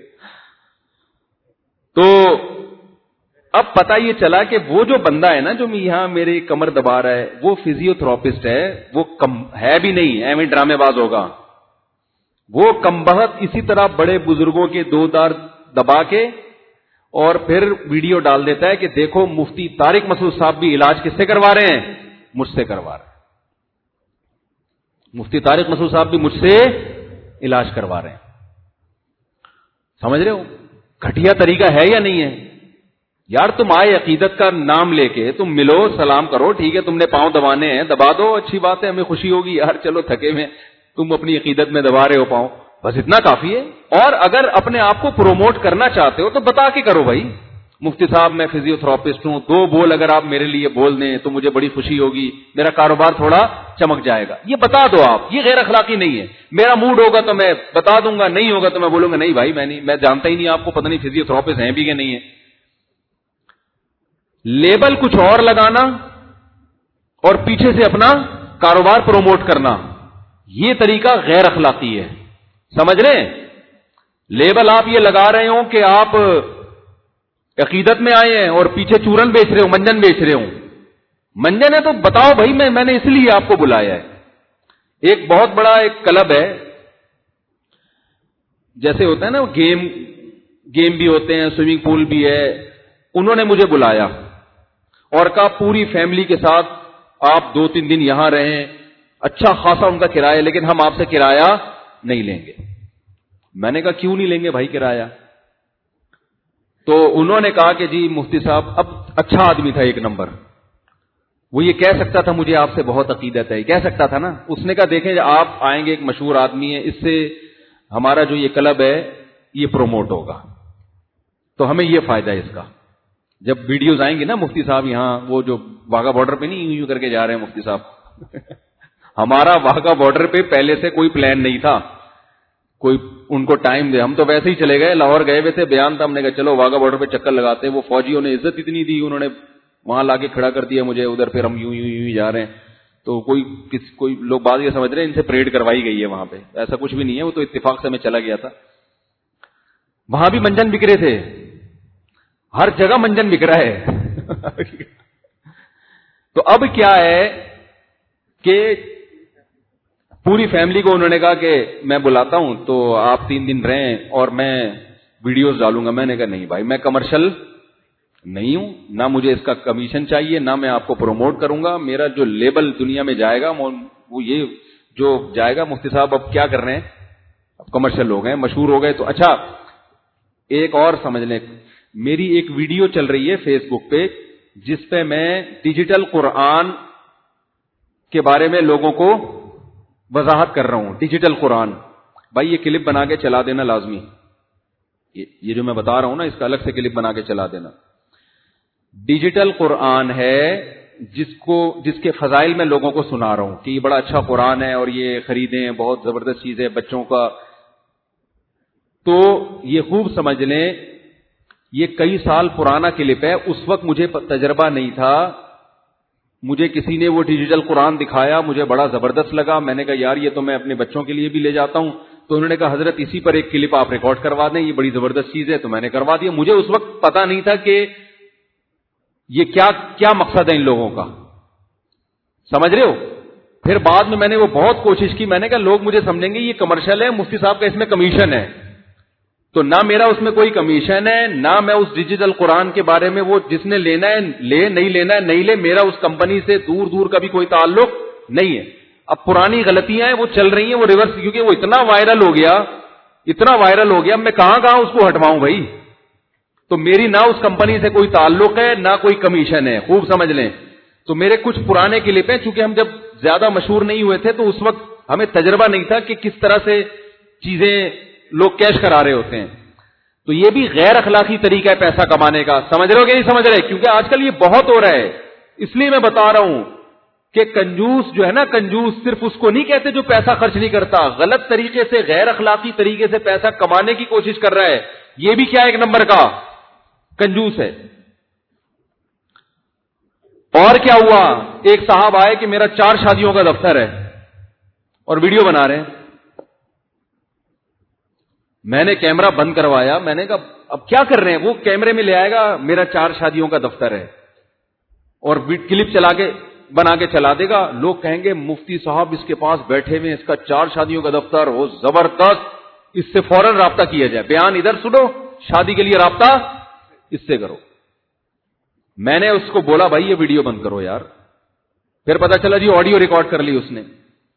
تو اب پتا یہ چلا کہ وہ جو بندہ ہے نا جو یہاں میرے کمر دبا رہا ہے وہ فزیو تھراپسٹ ہے, وہ کم ہے بھی نہیں ایویں ڈرامے باز ہوگا. وہ کم بہت اسی طرح بڑے بزرگوں کے دو دار دبا کے اور پھر ویڈیو ڈال دیتا ہے کہ دیکھو مفتی طارق مسعود صاحب بھی علاج کس سے کروا رہے ہیں, مجھ سے کروا رہے ہیں. مفتی طارق مسعود صاحب بھی مجھ سے علاج کروا رہے ہیں. سمجھ رہے ہو گھٹیا طریقہ ہے یا نہیں ہے یار؟ تم آئے عقیدت کا نام لے کے, تم ملو سلام کرو, ٹھیک ہے تم نے پاؤں دبانے ہیں دبا دو, اچھی بات ہے, ہمیں خوشی ہوگی یار, چلو تھکے میں تم اپنی عقیدت میں دبا رہے ہو پاؤں, بس اتنا کافی ہے. اور اگر اپنے آپ کو پروموٹ کرنا چاہتے ہو تو بتا کے کرو بھائی, مفتی صاحب میں فزیو تھراپسٹ ہوں, دو بول اگر آپ میرے لیے بول دیں تو مجھے بڑی خوشی ہوگی, میرا کاروبار تھوڑا چمک جائے گا. یہ بتا دو آپ, یہ غیر اخلاقی نہیں ہے. میرا موڈ ہوگا تو میں بتا دوں گا, نہیں ہوگا تو میں بولوں گا نہیں بھائی میں نہیں, میں جانتا ہی نہیں آپ کو, پتہ نہیں فزیو تھراپسٹ ہیں بھی کہ نہیں ہے. لیبل کچھ اور لگانا اور پیچھے سے اپنا کاروبار پروموٹ کرنا, یہ طریقہ غیر اخلاقی ہے. سمجھ رہے ہیں؟ لیبل آپ یہ لگا رہے ہوں کہ آپ عقیدت میں آئے ہیں اور پیچھے چورن بیچ رہے ہو, منجن بیچ رہے ہوں. منجن ہے تو بتاؤ بھائی, میں میں نے اس لیے آپ کو بلایا ہے. ایک بہت بڑا ایک کلب ہے, جیسے ہوتا ہے نا گیم گیم بھی ہوتے ہیں, سوئمنگ پول بھی ہے. انہوں نے مجھے بلایا اور کہا پوری فیملی کے ساتھ آپ دو تین دن یہاں رہیں, اچھا خاصا ان کا کرایہ, لیکن ہم آپ سے کرایہ نہیں لیں گے. میں نے کہا کیوں نہیں لیں گے بھائی کرایہ؟ تو انہوں نے کہا کہ جی مفتی صاحب, اب اچھا آدمی تھا ایک نمبر, وہ یہ کہہ سکتا تھا مجھے آپ سے بہت عقیدت ہے, کہہ سکتا تھا نا. اس نے کہا دیکھیں آپ آئیں گے, ایک مشہور آدمی ہے, اس سے ہمارا جو یہ کلب ہے یہ پروموٹ ہوگا, تو ہمیں یہ فائدہ ہے اس کا. جب ویڈیوز آئیں گے نا مفتی صاحب یہاں, وہ جو واگا بارڈر پہ نہیں یوں کر کے جا رہے ہیں مفتی صاحب ہمارا واگا بارڈر پہ پہلے سے کوئی پلان نہیں تھا, کوئی ان کو ٹائم دے, ہم تو ویسے ہی چلے گئے, لاہور گئے ہوئے تھے, بیان تھا, ہم نے کہا چلو واگا بارڈر پہ چکر لگاتے ہیں. وہ فوجیوں نے عزت اتنی دی, انہوں نے وہاں لا کے کھڑا کر دیا مجھے ادھر, پھر ہم یوں یوں یوں جا رہے ہیں. تو کوئی کس کوئی لوگ بات یہ سمجھ رہے ہیں ان سے پریڈ کروائی گئی ہے وہاں پہ, ایسا کچھ بھی نہیں ہے, وہ تو اتفاق سے میں چلا گیا تھا. وہاں بھی منجن بک رہے تھے, ہر جگہ منجن بک رہا ہے تو اب کیا ہے کہ پوری فیملی کو انہوں نے کہا کہ میں بلاتا ہوں تو آپ تین دن رہیں اور میں ویڈیوز ڈالوں گا. میں نے کہا نہیں بھائی, میں کمرشل نہیں ہوں, نہ مجھے اس کا کمیشن چاہیے, نہ میں آپ کو پروموٹ کروں گا. میرا جو لیبل دنیا میں جائے گا وہ یہ جو جائے گا, مفتی صاحب اب کیا کر رہے ہیں, اب کمرشل ہو گئے, مشہور ہو گئے. تو اچھا ایک اور سمجھ لیں, میری ایک ویڈیو چل رہی ہے فیس بک پہ جس پہ میں ڈیجیٹل قرآن کے بارے میں لوگوں کو وضاحت کر رہا ہوں. ڈیجیٹل قرآن بھائی یہ کلپ بنا کے چلا دینا لازمی, یہ جو میں بتا رہا ہوں نا اس کا الگ سے کلپ بنا کے چلا دینا. ڈیجیٹل قرآن ہے جس کو جس کے فضائل میں لوگوں کو سنا رہا ہوں کہ یہ بڑا اچھا قرآن ہے اور یہ خریدیں, بہت زبردست چیز ہے بچوں کا. تو یہ خوب سمجھ لیں یہ کئی سال پرانا کلپ ہے, اس وقت مجھے تجربہ نہیں تھا, مجھے کسی نے وہ ڈیجیٹل قرآن دکھایا, مجھے بڑا زبردست لگا. میں نے کہا یار یہ تو میں اپنے بچوں کے لیے بھی لے جاتا ہوں. تو انہوں نے کہا حضرت اسی پر ایک کلپ آپ ریکارڈ کروا دیں, یہ بڑی زبردست چیز ہے. تو میں نے کروا دیا. مجھے اس وقت پتا نہیں تھا کہ یہ کیا کیا مقصد ہے ان لوگوں کا, سمجھ رہے ہو. پھر بعد میں میں نے وہ بہت کوشش کی, میں نے کہا لوگ مجھے سمجھیں گے یہ کمرشل ہے, مفتی صاحب کا اس میں کمیشن ہے. تو نہ میرا اس میں کوئی کمیشن ہے, نہ میں اس ڈیجیٹل قرآن کے بارے میں, وہ جس نے لینا ہے لے, نہیں لینا ہے نہیں لے, میرا اس کمپنی سے دور دور کا بھی کوئی تعلق نہیں ہے. اب پرانی غلطیاں ہیں وہ چل رہی ہیں, وہ ریورس, کیونکہ وہ اتنا وائرل ہو گیا اتنا وائرل ہو گیا, اب میں کہاں کہاں اس کو ہٹواؤں بھائی. تو میری نہ اس کمپنی سے کوئی تعلق ہے نہ کوئی کمیشن ہے، خوب سمجھ لیں. تو میرے کچھ پرانے کلپ ہیں، چونکہ ہم جب زیادہ مشہور نہیں ہوئے تھے تو اس وقت ہمیں تجربہ نہیں تھا کہ کس طرح سے چیزیں لوگ کیش کرا رہے ہوتے ہیں. تو یہ بھی غیر اخلاقی طریقہ ہے پیسہ کمانے کا. سمجھ رہے ہو کہ نہیں سمجھ رہے؟ کیونکہ آج کل یہ بہت ہو رہا ہے. اس لیے میں بتا رہا ہوں کہ کنجوس جو ہے نا، کنجوس صرف اس کو نہیں کہتے جو پیسہ خرچ نہیں کرتا، غلط طریقے سے غیر اخلاقی طریقے سے پیسہ کمانے کی کوشش کر رہا ہے، یہ بھی کیا ایک نمبر کا کنجوس ہے. اور کیا ہوا، ایک صاحب آئے کہ میرا چار شادیوں کا دفتر ہے اور ویڈیو بنا رہے ہیں. میں نے کیمرہ بند کروایا، میں نے کہا اب کیا کر رہے ہیں؟ وہ کیمرے میں لے آئے گا میرا چار شادیوں کا دفتر ہے اور کلپ چلا کے بنا کے چلا دے گا. لوگ کہیں گے مفتی صاحب اس کے پاس بیٹھے ہوئے، اس کا چار شادیوں کا دفتر، وہ زبردست، اس سے فوراً رابطہ کیا جائے. بیان ادھر سنو، شادی کے لیے رابطہ اس سے کرو. میں نے اس کو بولا بھائی یہ ویڈیو بند کرو یار. پھر پتا چلا جی آڈیو ریکارڈ کر لی اس نے.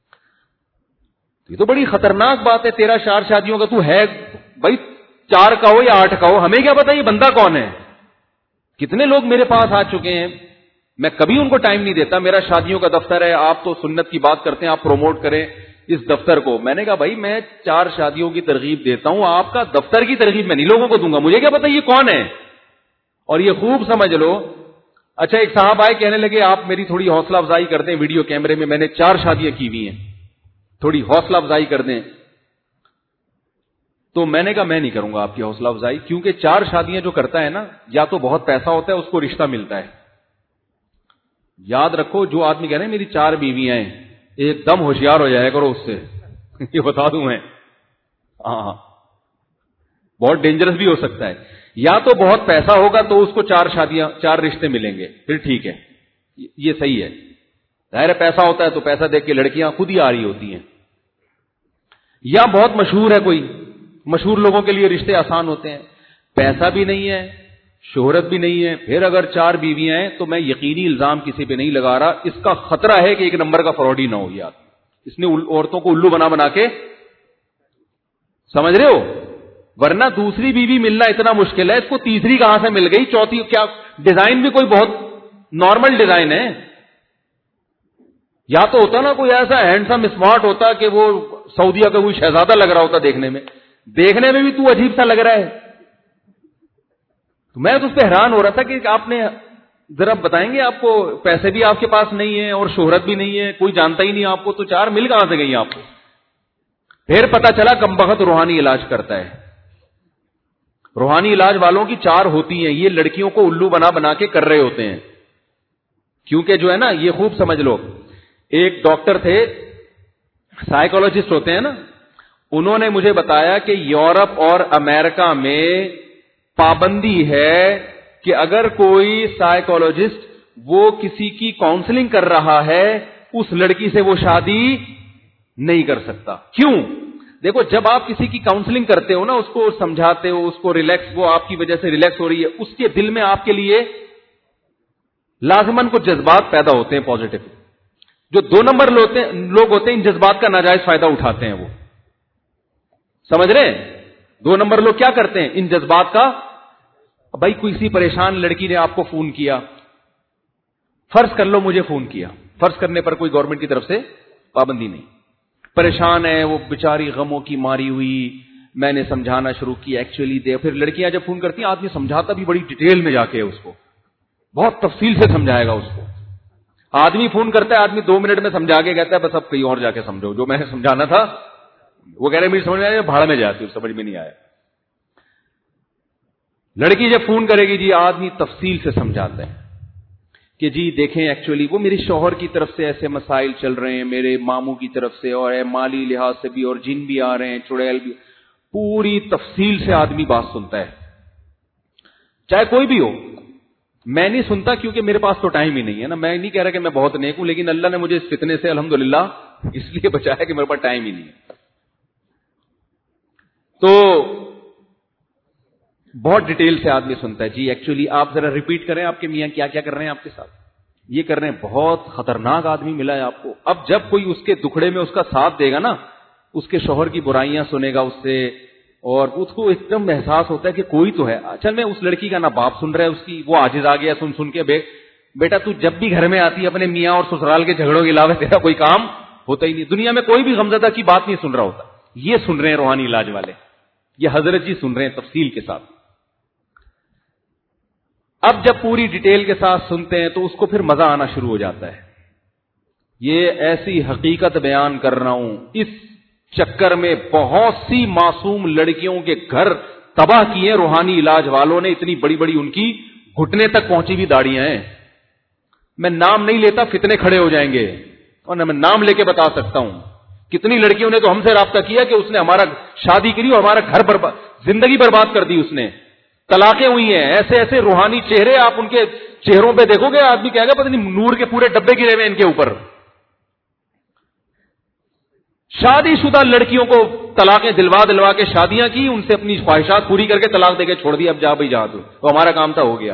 یہ تو بڑی خطرناک بات ہے. تیرا چار شادیوں کا تو ہے بھائی، چار کا ہو یا آٹھ کا ہو، ہمیں کیا پتا یہ بندہ کون ہے. کتنے لوگ میرے پاس آ چکے ہیں، میں کبھی ان کو ٹائم نہیں دیتا. میرا شادیوں کا دفتر ہے، آپ تو سنت کی بات کرتے ہیں، آپ پروموٹ کریں اس دفتر کو. میں نے کہا بھائی میں چار شادیوں کی ترغیب دیتا ہوں، آپ کا دفتر کی ترغیب میں نہیں لوگوں کو دوں گا. مجھے کیا پتا یہ کون ہے. اور یہ خوب سمجھ لو. اچھا ایک صاحب آئے کہنے لگے آپ میری تھوڑی حوصلہ افزائی کر دیں ویڈیو کیمرے میں، میں نے چار شادیاں کی ہوئی ہیں، تھوڑی حوصلہ افزائی کر دیں. تو میں نے کہا میں نہیں کروں گا آپ کی حوصلہ افزائی، کیونکہ چار شادیاں جو کرتا ہے نا، یا تو بہت پیسہ ہوتا ہے اس کو رشتہ ملتا ہے. یاد رکھو جو آدمی کہہ رہے ہیں میری چار بیویاں ہیں، ایک دم ہوشیار ہو جائے کرو اس سے. یہ بتا دوں میں، ہاں بہت ڈینجرس بھی ہو سکتا ہے. یا تو بہت پیسہ ہوگا تو اس کو چار شادیاں چار رشتے ملیں گے، پھر ٹھیک ہے، یہ صحیح ہے. ظاہر پیسہ ہوتا ہے تو پیسہ دیکھ کے لڑکیاں خود ہی آ رہی ہوتی ہیں. یا بہت مشہور ہے کوئی، مشہور لوگوں کے لیے رشتے آسان ہوتے ہیں. پیسہ بھی نہیں ہے، شہرت بھی نہیں ہے، پھر اگر چار بیویاں ہیں تو میں یقینی الزام کسی پہ نہیں لگا رہا، اس کا خطرہ ہے کہ ایک نمبر کا فراڈ ہی نہ ہو. یاد اس نے عورتوں کو الو بنا بنا کے، سمجھ رہے ہو، ورنہ دوسری بیوی ملنا اتنا مشکل ہے، اس کو تیسری کہاں سے مل گئی، چوتھی کیا؟ ڈیزائن بھی کوئی بہت نارمل ڈیزائن ہے. یا تو ہوتا نا کوئی ایسا ہینڈسم اسمارٹ ہوتا کہ وہ سعودیہ کا کوئی شہزادہ لگ رہا ہوتا، دیکھنے میں دیکھنے میں بھی تو عجیب سا لگ رہا ہے. تو میں تو اس پہ حیران ہو رہا تھا کہ آپ نے ذرا بتائیں گے، آپ کو پیسے بھی آپ کے پاس نہیں ہے اور شہرت بھی نہیں ہے، کوئی جانتا ہی نہیں آپ کو، تو چار مل کہاں سے گئی آپ کو؟ پھر پتا چلا کمبخت روحانی علاج کرتا ہے. روحانی علاج والوں کی چار ہوتی ہیں، یہ لڑکیوں کو الو بنا بنا کے کر رہے ہوتے ہیں. کیونکہ جو ہے نا، یہ خوب سمجھ لو، ایک ڈاکٹر تھے، سائیکولوجسٹ ہوتے ہیں نا، انہوں نے مجھے بتایا کہ یورپ اور امریکہ میں پابندی ہے کہ اگر کوئی سائیکولوجسٹ وہ کسی کی کاؤنسلنگ کر رہا ہے، اس لڑکی سے وہ شادی نہیں کر سکتا. کیوں؟ دیکھو جب آپ کسی کی کاؤنسلنگ کرتے ہو نا، اس کو سمجھاتے ہو، اس کو ریلیکس، وہ آپ کی وجہ سے ریلیکس ہو رہی ہے، اس کے دل میں آپ کے لیے لازماً کچھ جذبات پیدا ہوتے ہیں پازیٹو. جو دو نمبر لوگ ہوتے ہیں ان جذبات کا ناجائز فائدہ اٹھاتے ہیں. وہ سمجھ رہے ہیں؟ دو نمبر لوگ کیا کرتے ہیں ان جذبات کا. بھائی کسی پریشان لڑکی نے آپ کو فون کیا، فرض کر لو مجھے فون کیا، فرض کرنے پر کوئی گورنمنٹ کی طرف سے پابندی نہیں، پریشان ہے وہ بیچاری، غموں کی ماری ہوئی، میں نے سمجھانا شروع کیا ایکچولی دے. پھر لڑکیاں جب فون کرتی ہیں آدمی سمجھاتا بھی بڑی ڈیٹیل میں جا کے اس کو، بہت تفصیل سے سمجھائے گا اس کو. آدمی فون کرتا ہے، آدمی دو منٹ میں سمجھا کے کہتا ہے بس اب کہیں اور جا کے سمجھو، جو میں نے سمجھانا تھا وہ کہہ رہے میری سمجھ میں آیا، بھاڑ میں جاتی ہوں، سمجھ میں نہیں آیا. لڑکی جب فون کرے گی جی، آدمی تفصیل سے سمجھاتا ہے کہ جی دیکھیں ایکچولی وہ میرے شوہر کی طرف سے ایسے مسائل چل رہے ہیں، میرے ماموں کی طرف سے، اور مالی لحاظ سے بھی، اور جن بھی آ رہے ہیں، چڑیل بھی. پوری تفصیل سے آدمی بات سنتا ہے، چاہے کوئی بھی ہو. میں نہیں سنتا کیونکہ میرے پاس تو ٹائم ہی نہیں ہے نا. میں نہیں کہہ رہا کہ میں بہت نیک ہوں، لیکن اللہ نے مجھے اس فتنے سے الحمدللہ اس لیے بچایا کہ میرے پاس ٹائم ہی نہیں ہے. تو بہت ڈیٹیل سے آدمی سنتا ہے. جی ایکچولی آپ ذرا ریپیٹ کریں آپ کے میاں کیا کیا کر رہے ہیں آپ کے ساتھ، یہ کر رہے ہیں. بہت خطرناک آدمی ملا ہے آپ کو. اب جب کوئی اس کے دکھڑے میں اس کا ساتھ دے گا نا، اس کے شوہر کی برائیاں سنے گا، اس سے اور اس کو ایک دم احساس ہوتا ہے کہ کوئی تو ہے. چل میں اس لڑکی کا نہ باپ سن رہا ہے, اس کی وہ عاجز آ گیا سن سن کے, بے بیٹا تو جب بھی گھر میں آتی ہے اپنے میاں اور سسرال کے جھگڑوں کے علاوہ تیرا کوئی کام ہوتا ہی نہیں. دنیا میں کوئی بھی غمزدہ کی بات نہیں سن رہا ہوتا. یہ سن رہے ہیں روحانی علاج والے, یہ حضرت جی سن رہے ہیں تفصیل کے ساتھ. اب جب پوری ڈیٹیل کے ساتھ سنتے ہیں تو اس کو پھر مزہ آنا شروع ہو جاتا ہے. یہ ایسی حقیقت بیان کر رہا ہوں, اس چکر میں بہت سی معصوم لڑکیوں کے گھر تباہ کیے روحانی علاج والوں نے. اتنی بڑی بڑی ان کی گھٹنے تک پہنچی بھی داڑیاں ہیں. میں نام نہیں لیتا, فتنے کھڑے ہو جائیں گے, اور میں نام لے کے بتا سکتا ہوں. کتنی لڑکیوں نے تو ہم سے رابطہ کیا کہ اس نے ہمارا شادی کری اور ہمارا گھر برباد, زندگی برباد کر دی اس نے. طلاقیں ہوئی ہیں. ایسے ایسے روحانی چہرے آپ ان کے چہروں پہ دیکھو گے, آدمی کہے گا پتہ نہیں نور کے پورے ڈبے گرے ہوئے ان کے اوپر. شادی شدہ لڑکیوں کو طلاقیں دلوا دلوا کے شادیاں کی, ان سے اپنی خواہشات پوری کر کے طلاق دے کے چھوڑ دیا. اب جا بھائی جا تو وہ ہمارا کام تھا, ہو گیا.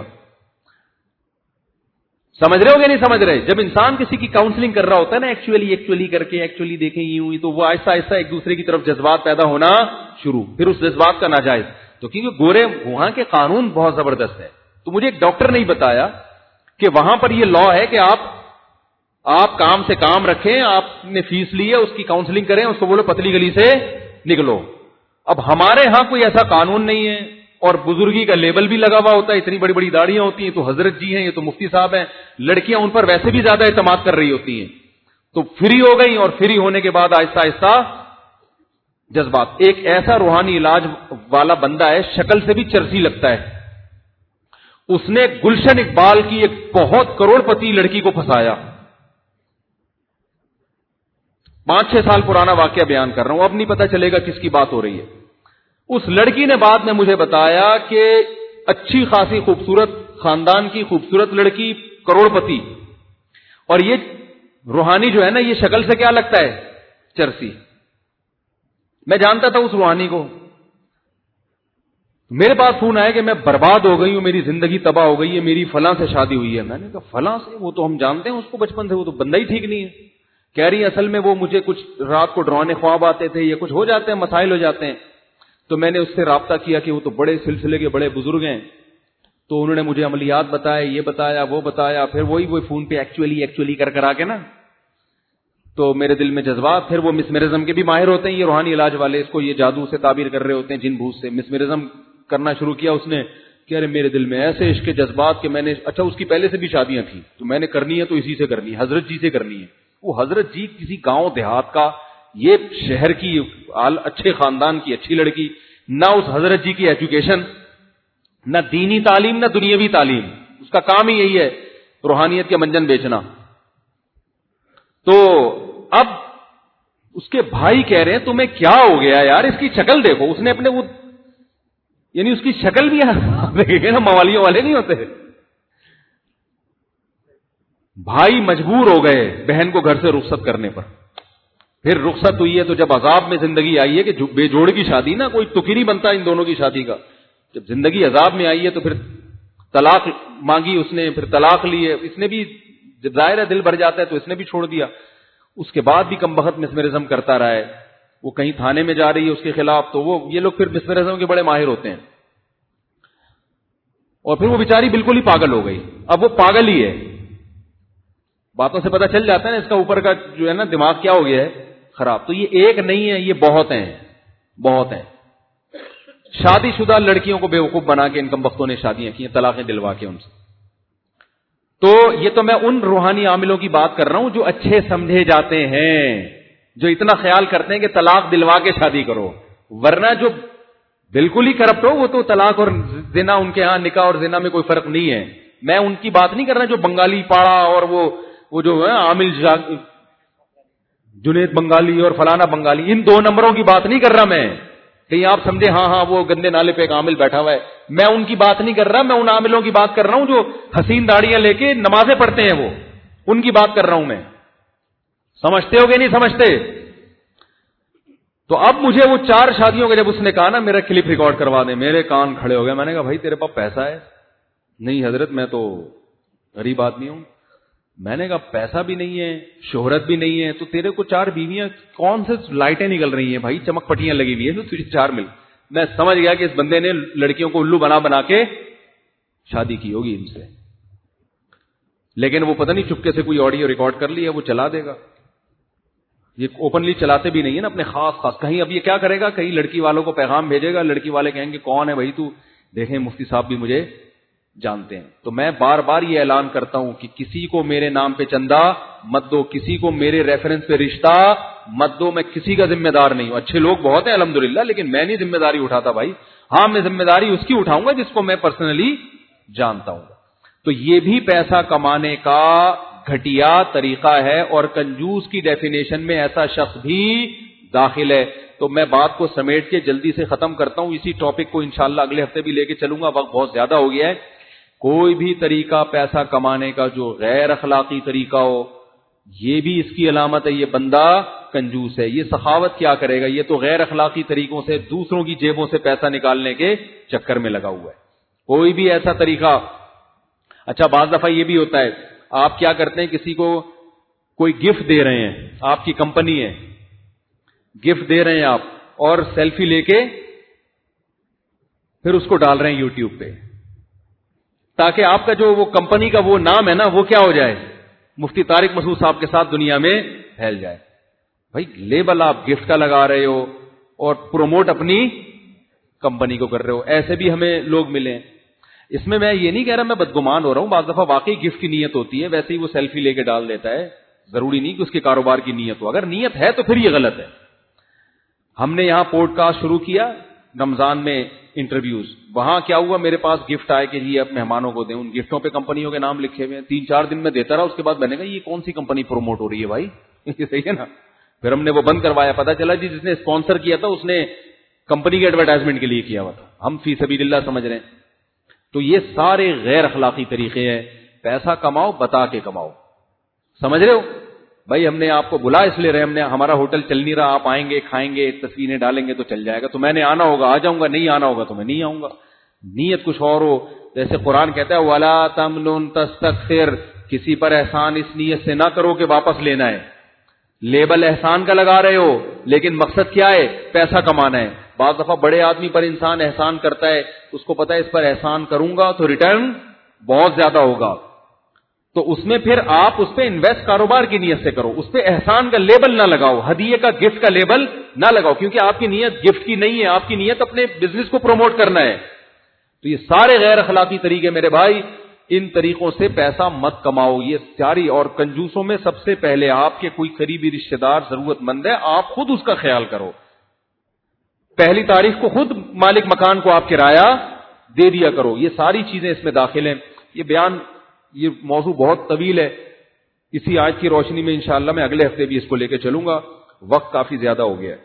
سمجھ رہے ہو گیا نہیں سمجھ رہے؟ جب انسان کسی کی کاؤنسلنگ کر رہا ہوتا ہے نا, ایکچولی ایکچولی کر کے ایکچولی دیکھیں یوں ہی, تو وہ آہستہ آہستہ ایک دوسرے کی طرف جذبات پیدا ہونا شروع. پھر اس جذبات کا ناجائز, تو کیونکہ گورے وہاں کے قانون بہت زبردست ہے. تو مجھے ایک ڈاکٹر نے بتایا کہ وہاں پر یہ لا ہے کہ آپ آپ کام سے کام رکھیں, آپ نے فیس لی ہے, اس کی کاؤنسلنگ کریں, اس کو بولو پتلی گلی سے نکلو. اب ہمارے ہاں کوئی ایسا قانون نہیں ہے, اور بزرگی کا لیبل بھی لگا ہوا ہوتا ہے. اتنی بڑی بڑی داڑیاں ہوتی ہیں, تو حضرت جی ہیں, یہ تو مفتی صاحب ہیں. لڑکیاں ان پر ویسے بھی زیادہ اعتماد کر رہی ہوتی ہیں, تو فری ہو گئی. اور فری ہونے کے بعد آہستہ آہستہ جذبات. ایک ایسا روحانی علاج والا بندہ ہے, شکل سے بھی چرسی لگتا ہے. اس نے گلشن اقبال کی ایک بہت کروڑ پتی لڑکی کو پھنسایا. پانچ چھ سال پرانا واقعہ بیان کر رہا ہوں, اب نہیں پتا چلے گا کس کی بات ہو رہی ہے. اس لڑکی نے بعد میں مجھے بتایا کہ اچھی خاصی خوبصورت خاندان کی خوبصورت لڑکی, کروڑ پتی, اور یہ روحانی جو ہے نا, یہ شکل سے کیا لگتا ہے, چرسی. میں جانتا تھا اس روحانی کو. میرے پاس فون آیا کہ میں برباد ہو گئی ہوں, میری زندگی تباہ ہو گئی ہے, میری فلاں سے شادی ہوئی ہے. میں نے کہا فلاں سے؟ وہ تو ہم جانتے ہیں اس کو بچپن سے, وہ تو بندہ ہی ٹھیک نہیں ہے. کہہ رہی اصل میں وہ مجھے کچھ رات کو ڈرانے خواب آتے تھے, یہ کچھ ہو جاتے ہیں, مسائل ہو جاتے ہیں. تو میں نے اس سے رابطہ کیا کہ وہ تو بڑے سلسلے کے بڑے بزرگ ہیں, تو انہوں نے مجھے عملیات بتائے, یہ بتایا وہ بتایا. پھر وہی وہی فون پہ ایکچولی ایکچولی کر کر آ کے نا, تو میرے دل میں جذبات. پھر وہ مسمرزم کے بھی ماہر ہوتے ہیں یہ روحانی علاج والے, اس کو یہ جادو سے تعبیر کر رہے ہوتے ہیں, جن بھوت سے. مسمرزم کرنا شروع کیا اس نے, کہ ارے میرے دل میں ایسے عشق کے جذبات کہ میں نے, اچھا اس کی پہلے سے بھی شادیاں تھیں, تو میں نے کرنی ہے تو اسی سے کرنی ہے, حضرت جی سے کرنی ہے. وہ حضرت جی کسی گاؤں دیہات کا, یہ شہر کی اچھے خاندان کی اچھی لڑکی, نہ اس حضرت جی کی ایجوکیشن, نہ دینی تعلیم نہ دنیاوی تعلیم, اس کا کام ہی یہی ہے روحانیت کے منجن بیچنا. تو اب اس کے بھائی کہہ رہے ہیں تمہیں کیا ہو گیا یار, اس کی شکل دیکھو. اس نے اپنے وہ, یعنی اس کی شکل بھی دیکھیں نا, موالیوں والے نہیں ہوتے. بھائی مجبور ہو گئے بہن کو گھر سے رخصت کرنے پر. پھر رخصت ہوئی ہے تو جب عذاب میں زندگی آئی ہے, کہ بے جوڑ کی شادی نا, کوئی تک ہی نہیں بنتا ان دونوں کی شادی کا. جب زندگی عذاب میں آئی ہے تو پھر طلاق مانگی اس نے, پھر طلاق لی ہے. اس نے بھی, جب ظاہر ہے دل بھر جاتا ہے تو اس نے بھی چھوڑ دیا. اس کے بعد بھی کم بخت مسمرزم کرتا رہا ہے. وہ کہیں تھانے میں جا رہی ہے اس کے خلاف, تو وہ یہ لوگ پھر مسمرزم کے بڑے ماہر ہوتے ہیں. اور پھر وہ بیچاری بالکل ہی پاگل ہو گئی. اب وہ پاگل ہی ہے, باتوں سے پتہ چل جاتا ہے نا اس کا اوپر کا جو ہے نا دماغ کیا ہو گیا ہے, خراب. تو یہ ایک نہیں ہے, یہ بہت ہیں, بہت ہیں. شادی شدہ لڑکیوں کو بیوقوف بنا کے ان کم بختوں نے شادیاں کی, طلاقیں دلوا کے ان سے. تو یہ تو میں ان روحانی عاملوں کی بات کر رہا ہوں جو اچھے سمجھے جاتے ہیں, جو اتنا خیال کرتے ہیں کہ طلاق دلوا کے شادی کرو. ورنہ جو بالکل ہی کرپٹ ہو, وہ تو طلاق اور زنا, ان کے ہاں نکاح اور زنا میں کوئی فرق نہیں ہے. میں ان کی بات نہیں کر رہا جو بنگالی پاڑا اور وہ وہ جو ہے عامل جنید بنگالی اور فلانا بنگالی, ان دو نمبروں کی بات نہیں کر رہا میں. کہیں آپ سمجھے ہاں ہاں وہ گندے نالے پہ ایک عامل بیٹھا ہوا ہے, میں ان کی بات نہیں کر رہا. میں ان عاملوں کی بات کر رہا ہوں جو حسین داڑیاں لے کے نمازیں پڑھتے ہیں, وہ ان کی بات کر رہا ہوں میں. سمجھتے ہو گے نہیں سمجھتے؟ تو اب مجھے وہ چار شادیوں کا جب اس نے کہا نا میرا کلپ ریکارڈ کروا دیں, میرے کان کھڑے ہو گئے. میں نے کہا بھائی تیرے پاس پیسہ ہے؟ نہیں حضرت میں تو غریب آدمی ہوں. میں نے کہا پیسہ بھی نہیں ہے, شہرت بھی نہیں ہے, تو تیرے کو چار بیویاں کون سے لائٹیں نکل رہی ہیں بھائی, چمک پٹیاں لگی ہوئی ہے تو تجھے چار مل. میں سمجھ گیا کہ اس بندے نے لڑکیوں کو الو بنا بنا کے شادی کی ہوگی ان سے، لیکن وہ پتہ نہیں چپکے سے کوئی آڈیو ریکارڈ کر لیا، وہ چلا دے گا. یہ اوپنلی چلاتے بھی نہیں ہے نا اپنے خاص خاص. کہیں اب یہ کیا کرے گا، کہیں لڑکی والوں کو پیغام بھیجے گا، لڑکی والے کہیں گے کون ہے بھائی تو، دیکھیں مفتی صاحب بھی مجھے جانتے ہیں. تو میں بار بار یہ اعلان کرتا ہوں کہ کسی کو میرے نام پہ چندہ مت دو، کسی کو میرے ریفرنس پہ رشتہ مت دو، میں کسی کا ذمہ دار نہیں ہوں. اچھے لوگ بہت ہیں الحمدللہ، لیکن میں نہیں ذمہ داری اٹھاتا بھائی. ہاں میں ذمہ داری اس کی اٹھاؤں گا جس کو میں پرسنلی جانتا ہوں. تو یہ بھی پیسہ کمانے کا گھٹیا طریقہ ہے، اور کنجوس کی ڈیفینیشن میں ایسا شخص بھی داخل ہے. تو میں بات کو سمیٹ کے جلدی سے ختم کرتا ہوں. اسی ٹاپک کو انشاءاللہ اگلے ہفتے بھی لے کے چلوں گا، وقت بہت زیادہ ہو گیا ہے. کوئی بھی طریقہ پیسہ کمانے کا جو غیر اخلاقی طریقہ ہو، یہ بھی اس کی علامت ہے، یہ بندہ کنجوس ہے. یہ سخاوت کیا کرے گا، یہ تو غیر اخلاقی طریقوں سے دوسروں کی جیبوں سے پیسہ نکالنے کے چکر میں لگا ہوا ہے. کوئی بھی ایسا طریقہ. اچھا بعض دفعہ یہ بھی ہوتا ہے، آپ کیا کرتے ہیں، کسی کو کوئی گفٹ دے رہے ہیں، آپ کی کمپنی ہے، گفٹ دے رہے ہیں آپ، اور سیلفی لے کے پھر اس کو ڈال رہے ہیں یوٹیوب پہ، تاکہ آپ کا جو وہ کمپنی کا وہ نام ہے نا وہ کیا ہو جائے، مفتی طارق مسعود صاحب کے ساتھ دنیا میں پھیل جائے. بھائی لیبل آپ گفٹ کا لگا رہے ہو اور پروموٹ اپنی کمپنی کو کر رہے ہو. ایسے بھی ہمیں لوگ ملے. اس میں میں یہ نہیں کہہ رہا میں بدگمان ہو رہا ہوں، بعض دفعہ واقعی گفٹ کی نیت ہوتی ہے، ویسے ہی وہ سیلفی لے کے ڈال دیتا ہے. ضروری نہیں کہ اس کے کاروبار کی نیت ہو، اگر نیت ہے تو پھر یہ غلط ہے. ہم نے یہاں پوڈ کاسٹ شروع کیا رمضان میں انٹرویوز، وہاں کیا ہوا، میرے پاس گفٹ آئے کہ جی اب مہمانوں کو دیں. ان گفٹوں پہ کمپنیوں کے نام لکھے ہوئے ہیں. تین چار دن میں دیتا رہا، اس کے بعد میں نے کہا یہ کون سی کمپنی پروموٹ ہو رہی ہے بھائی، یہ صحیح ہے نا. پھر ہم نے وہ بند کروایا. پتا چلا جی جس نے اسپانسر کیا تھا اس نے کمپنی کے ایڈورٹائزمنٹ کے لیے کیا ہوا تھا. ہم فی سبیل اللہ سمجھ رہے ہیں. تو یہ سارے غیر اخلاقی طریقے ہیں. پیسہ کماؤ بتا کے کماؤ. سمجھ رہے ہو بھائی، ہم نے آپ کو بلا اس لیے رہے، ہم نے ہمارا ہوٹل چل نہیں رہا، آپ آئیں گے کھائیں گے تصویریں ڈالیں گے تو چل جائے گا. تو میں نے آنا ہوگا آ جاؤں گا، نہیں آنا ہوگا تو میں نہیں آؤں گا. نیت کچھ اور ہو. جیسے قرآن کہتا ہے وَلَا تَمْنُنْ تَسْتَكْثِرْ، کسی پر احسان اس نیت سے نہ کرو کہ واپس لینا ہے. لیبل احسان کا لگا رہے ہو لیکن مقصد کیا ہے، پیسہ کمانا ہے. بعض دفعہ بڑے آدمی پر انسان احسان کرتا ہے، اس کو پتا ہے اس پر احسان کروں گا تو ریٹرن بہت زیادہ ہوگا، تو اس میں پھر آپ اس پہ انویسٹ کاروبار کی نیت سے کرو. اس پہ احسان کا لیبل نہ لگاؤ، ہدیے کا گفٹ کا لیبل نہ لگاؤ، کیونکہ آپ کی نیت گفٹ کی نہیں ہے، آپ کی نیت اپنے بزنس کو پروموٹ کرنا ہے. تو یہ سارے غیر اخلاقی طریقے میرے بھائی، ان طریقوں سے پیسہ مت کماؤ. یہ ساری، اور کنجوسوں میں سب سے پہلے آپ کے کوئی قریبی رشتہ دار ضرورت مند ہے، آپ خود اس کا خیال کرو. پہلی تاریخ کو خود مالک مکان کو آپ کرایہ دے دیا کرو. یہ ساری چیزیں اس میں داخل ہیں. یہ بیان، یہ موضوع بہت طویل ہے. اسی آیت کی روشنی میں انشاءاللہ میں اگلے ہفتے بھی اس کو لے کے چلوں گا، وقت کافی زیادہ ہو گیا ہے.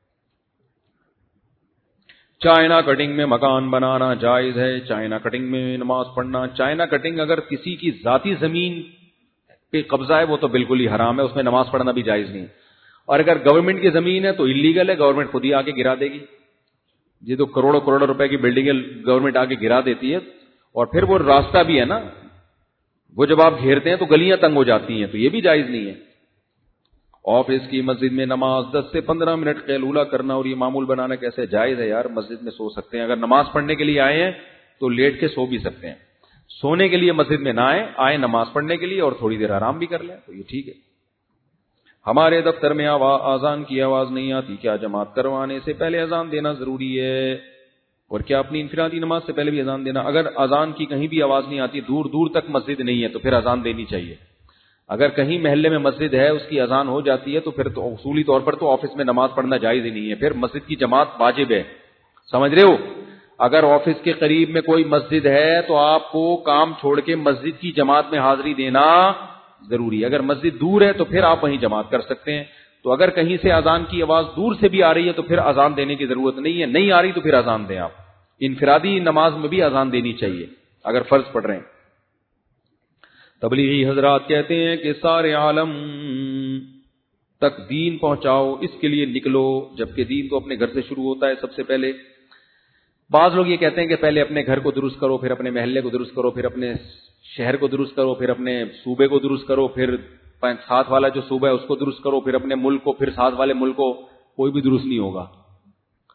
چائنا کٹنگ میں مکان بنانا جائز ہے، چائنا کٹنگ میں نماز پڑھنا. چائنا کٹنگ اگر کسی کی ذاتی زمین پہ قبضہ ہے وہ تو بالکل ہی حرام ہے، اس میں نماز پڑھنا بھی جائز نہیں. اور اگر گورنمنٹ کی زمین ہے تو انلیگل ہے، گورنمنٹ خود ہی آ کے گرا دے گی. یہ تو کروڑوں کروڑوں روپے کی بلڈنگیں گورنمنٹ آ کے گرا دیتی ہے. اور پھر وہ راستہ بھی ہے نا، وہ جب آپ گھیرتے ہیں تو گلیاں تنگ ہو جاتی ہیں، تو یہ بھی جائز نہیں ہے. آفس کی مسجد میں نماز دس سے پندرہ منٹ قیلولہ کرنا اور یہ معمول بنانا کیسے جائز ہے یار؟ مسجد میں سو سکتے ہیں، اگر نماز پڑھنے کے لیے آئے ہیں تو لیٹ کے سو بھی سکتے ہیں. سونے کے لیے مسجد میں نہ آئے، آئے نماز پڑھنے کے لیے اور تھوڑی دیر آرام بھی کر لیں تو یہ ٹھیک ہے. ہمارے دفتر میں اذان کی آواز نہیں آتی، کیا جماعت کروانے سے پہلے اذان دینا ضروری ہے؟ اور کیا اپنی انفرادی نماز سے پہلے بھی اذان دینا؟ اگر اذان کی کہیں بھی آواز نہیں آتی، دور دور تک مسجد نہیں ہے تو پھر اذان دینی چاہیے. اگر کہیں محلے میں مسجد ہے، اس کی اذان ہو جاتی ہے تو پھر تو اصولی طور پر تو آفس میں نماز پڑھنا جائز ہی نہیں ہے، پھر مسجد کی جماعت واجب ہے. سمجھ رہے ہو؟ اگر آفس کے قریب میں کوئی مسجد ہے تو آپ کو کام چھوڑ کے مسجد کی جماعت میں حاضری دینا ضروری ہے. اگر مسجد دور ہے تو پھر آپ وہیں جماعت کر سکتے ہیں. تو اگر کہیں سے اذان کی آواز دور سے بھی آ رہی ہے تو پھر اذان دینے کی ضرورت نہیں ہے، نہیں آ رہی تو پھر اذان دیں. آپ انفرادی نماز میں بھی اذان دینی چاہیے اگر فرض پڑھ رہے ہیں. تبلیغی حضرات کہتے ہیں کہ سارے عالم تک دین پہنچاؤ، اس کے لیے نکلو، جبکہ دین تو اپنے گھر سے شروع ہوتا ہے سب سے پہلے. بعض لوگ یہ کہتے ہیں کہ پہلے اپنے گھر کو درست کرو، پھر اپنے محلے کو درست کرو، پھر اپنے شہر کو درست کرو، پھر اپنے صوبے کو درست کرو، پھر ساتھ والا جو صوبہ ہے اس کو درست کرو، پھر اپنے ملک کو، پھر ساتھ والے ملک کو. کوئی بھی درست نہیں ہوگا.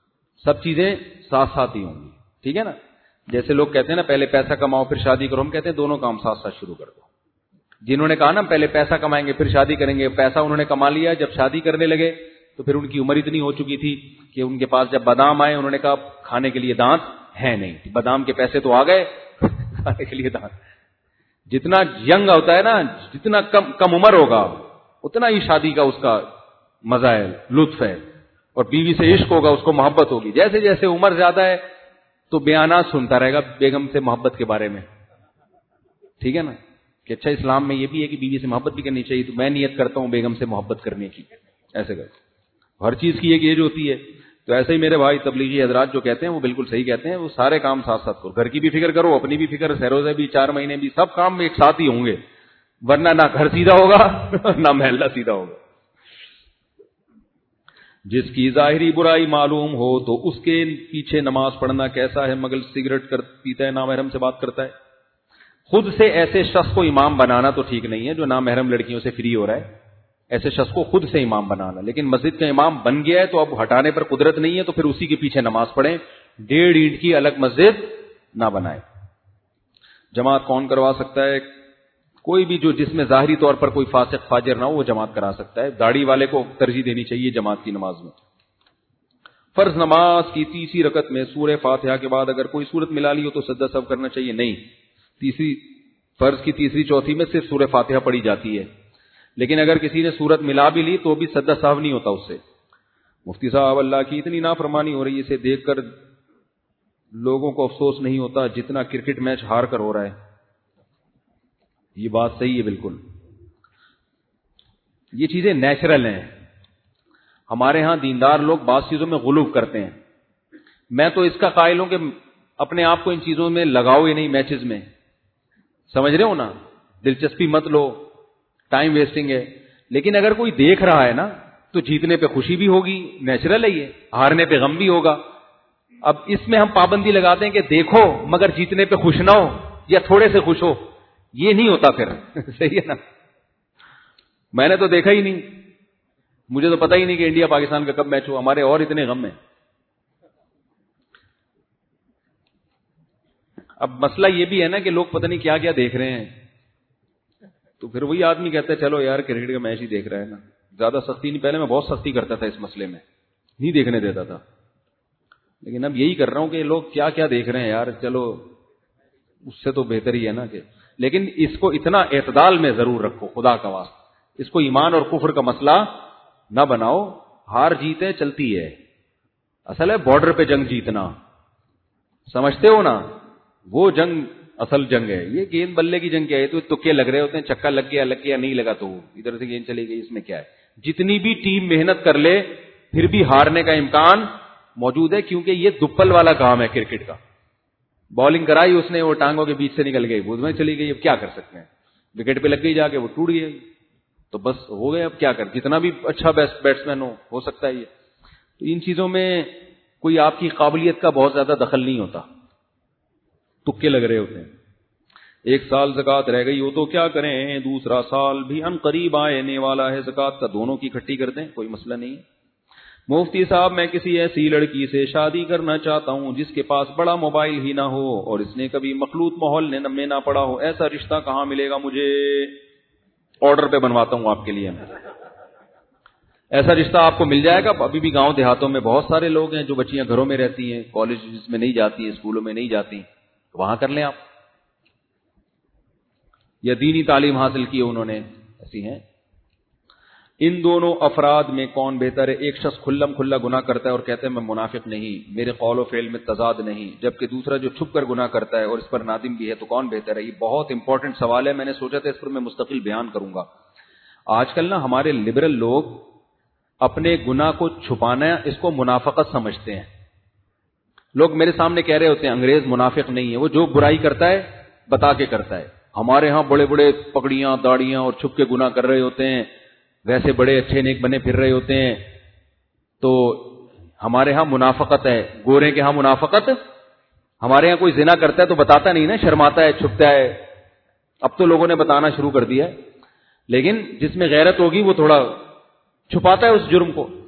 سب چیزیں ساتھ ساتھ ہی ہوں گی. ٹھیک ہے نا. جیسے لوگ کہتے ہیں نا پہلے پیسہ کماؤ پھر شادی کرو, ہم کہتے ہیں دونوں کام ساتھ ساتھ شروع کر دو. جنہوں نے کہا نا پہلے پیسہ کمائیں گے پھر شادی کریں گے, پیسہ انہوں نے کما لیا, جب شادی کرنے لگے تو پھر ان کی عمر اتنی ہو چکی تھی کہ ان کے پاس جب بادام آئے انہوں نے کہا کھانے کے لیے دانت ہے نہیں, بادام کے پیسے تو آ گئے کھانے کے لیے دانت. جتنا ینگ ہوتا ہے نا, جتنا کم کم عمر ہوگا اتنا ہی شادی کا اس کا مزہ ہے, لطف ہے, اور بیوی سے عشق ہوگا, اس کو محبت ہوگی. جیسے جیسے عمر زیادہ ہے تو بیانات سنتا رہے گا بیگم سے محبت کے بارے میں. ٹھیک ہے نا, کہ اچھا اسلام میں یہ بھی ہے کہ بیوی سے محبت بھی کرنی چاہیے, تو میں نیت کرتا ہوں بیگم سے محبت کرنے کی. ایسے کر ہر چیز کی ایک ایج ہوتی ہے. تو ایسے ہی میرے بھائی تبلیغی حضرات جو کہتے ہیں وہ بالکل صحیح کہتے ہیں, وہ سارے کام ساتھ ساتھ کرو, گھر کی بھی فکر کرو, اپنی بھی فکر, سیروزے بھی, چار مہینے بھی, سب کام ایک ساتھ ہی ہوں گے, ورنہ نہ گھر سیدھا ہوگا نہ محلہ سیدھا ہوگا. جس کی ظاہری برائی معلوم ہو تو اس کے پیچھے نماز پڑھنا کیسا ہے, مگر سگریٹ کر پیتا ہے, نامحرم سے بات کرتا ہے. خود سے ایسے شخص کو امام بنانا تو ٹھیک نہیں ہے جو نامحرم لڑکیوں سے فری ہو رہا ہے, ایسے شخص کو خود سے امام بنانا. لیکن مسجد کا امام بن گیا ہے تو اب ہٹانے پر قدرت نہیں ہے, تو پھر اسی کے پیچھے نماز پڑھیں, ڈیڑھ اینٹ کی الگ مسجد نہ بنائے. جماعت کون کروا سکتا ہے؟ کوئی بھی جو جس میں ظاہری طور پر کوئی فاسق فاجر نہ ہو وہ جماعت کرا سکتا ہے. داڑھی والے کو ترجیح دینی چاہیے جماعت کی نماز میں. فرض نماز کی تیسری رکعت میں سورہ فاتحہ کے بعد اگر کوئی سورت ملا لی ہو تو سجدہ سہو کرنا چاہیے؟ نہیں, تیسری فرض کی تیسری چوتھی میں صرف سورہ فاتحہ پڑھی جاتی ہے. لیکن اگر کسی نے سورت ملا بھی لی تو بھی سجدہ سہو نہیں ہوتا اس سے. مفتی صاحب اللہ کی اتنی نافرمانی ہو رہی ہے, اسے دیکھ کر لوگوں کو افسوس نہیں ہوتا جتنا کرکٹ میچ ہار کر ہو رہا ہے. یہ بات صحیح ہے بالکل, یہ چیزیں نیچرل ہیں. ہمارے ہاں دیندار لوگ بعض چیزوں میں غلو کرتے ہیں. میں تو اس کا قائل ہوں کہ اپنے آپ کو ان چیزوں میں لگاؤ ہی نہیں, میچز میں, سمجھ رہے ہو نا, دلچسپی مت لو, ٹائم ویسٹنگ ہے. لیکن اگر کوئی دیکھ رہا ہے نا تو جیتنے پہ خوشی بھی ہوگی, نیچرل ہے یہ, ہارنے پہ غم بھی ہوگا. اب اس میں ہم پابندی لگاتے ہیں کہ دیکھو مگر جیتنے پہ خوش نہ ہو یا تھوڑے سے خوش ہو, یہ نہیں ہوتا پھر صحیح ہے نا. میں نے تو دیکھا ہی نہیں, مجھے تو پتہ ہی نہیں کہ انڈیا پاکستان کا کب میچ ہو, ہمارے اور اتنے غم ہیں. اب مسئلہ یہ بھی ہے نا کہ لوگ پتہ نہیں کیا کیا دیکھ رہے ہیں, تو پھر وہی آدمی کہتا ہے چلو یار کرکٹ کا میچ ہی دیکھ رہا ہے نا, زیادہ سختی نہیں. پہلے میں بہت سختی کرتا تھا اس مسئلے میں, نہیں دیکھنے دیتا تھا, لیکن اب یہی کر رہا ہوں کہ لوگ کیا کیا دیکھ رہے ہیں یار, چلو اس سے تو بہتر ہی ہے نا کہ. لیکن اس کو اتنا اعتدال میں ضرور رکھو خدا کا واسطہ, اس کو ایمان اور کفر کا مسئلہ نہ بناؤ. ہار جیتے چلتی ہے, اصل ہے بارڈر پہ جنگ جیتنا, سمجھتے ہو نا, وہ جنگ اصل جنگ ہے. یہ گیند بلے کی جنگ کیا ہے, تو تکے لگ رہے ہوتے ہیں, چکا لگ گیا لگ گیا نہیں لگا تو ادھر سے گیند چلی گئی, اس میں کیا ہے. جتنی بھی ٹیم محنت کر لے پھر بھی ہارنے کا امکان موجود ہے, کیونکہ یہ دپل والا کام ہے کرکٹ کا. بالنگ کرائی اس نے, وہ ٹانگوں کے بیچ سے نکل گئی, وہ میں چلی گئی, اب کیا کر سکتے ہیں, وکٹ پہ لگ گئی جا کے, وہ ٹوٹ گئی, تو بس ہو گئے. اب کیا کر, جتنا بھی اچھا بیٹسمین ہو ہو سکتا ہے یہ. تو ان چیزوں میں کوئی آپ کی قابلیت کا بہت زیادہ دخل نہیں ہوتا, تکے لگ رہے ہوتے ہیں. ایک سال زکوٰۃ رہ گئی ہو تو کیا کریں, دوسرا سال بھی ان قریب آنے والا ہے, زکوٰۃ کا دونوں کی اکٹھی کر دیں, کوئی مسئلہ نہیں. مفتی صاحب میں کسی ایسی لڑکی سے شادی کرنا چاہتا ہوں جس کے پاس بڑا موبائل ہی نہ ہو اور اس نے کبھی مخلوط ماحول میں نہ پڑا ہو, ایسا رشتہ کہاں ملے گا مجھے؟ آرڈر پہ بنواتا ہوں آپ کے لیے. ایسا رشتہ آپ کو مل جائے گا. ابھی بھی گاؤں دیہاتوں میں بہت سارے لوگ ہیں جو بچیاں گھروں میں رہتی ہیں, کالج میں نہیں جاتی ہیں, اسکولوں میں نہیں جاتی, وہاں کر لیں آپ, یا دینی تعلیم حاصل کی انہوں نے, ایسی ہیں. ان دونوں افراد میں کون بہتر ہے؟ ایک شخص کھلم کھلا گناہ کرتا ہے اور کہتا ہے میں منافق نہیں, میرے قول و فعل میں تضاد نہیں, جبکہ دوسرا جو چھپ کر گناہ کرتا ہے اور اس پر نادم بھی ہے, تو کون بہتر ہے؟ یہ بہت امپورٹنٹ سوال ہے, میں نے سوچا تھا اس پر میں مستقل بیان کروں گا. آج کل نا ہمارے لبرل لوگ اپنے گناہ کو چھپانا اس کو منافقت سمجھتے ہیں. لوگ میرے سامنے کہہ رہے ہوتے ہیں انگریز منافق نہیں ہے, وہ جو برائی کرتا ہے بتا کے کرتا ہے. ہمارے ہاں بڑے بڑے پگڑیاں داڑیاں اور چھپ کے گناہ کر رہے ہوتے ہیں, ویسے بڑے اچھے نیک بنے پھر رہے ہوتے ہیں, تو ہمارے ہاں منافقت ہے. گورے کے ہاں منافقت, ہمارے ہاں کوئی زنا کرتا ہے تو بتاتا نہیں نا, شرماتا ہے, چھپتا ہے. اب تو لوگوں نے بتانا شروع کر دیا ہے, لیکن جس میں غیرت ہوگی وہ تھوڑا چھپاتا ہے اس جرم کو.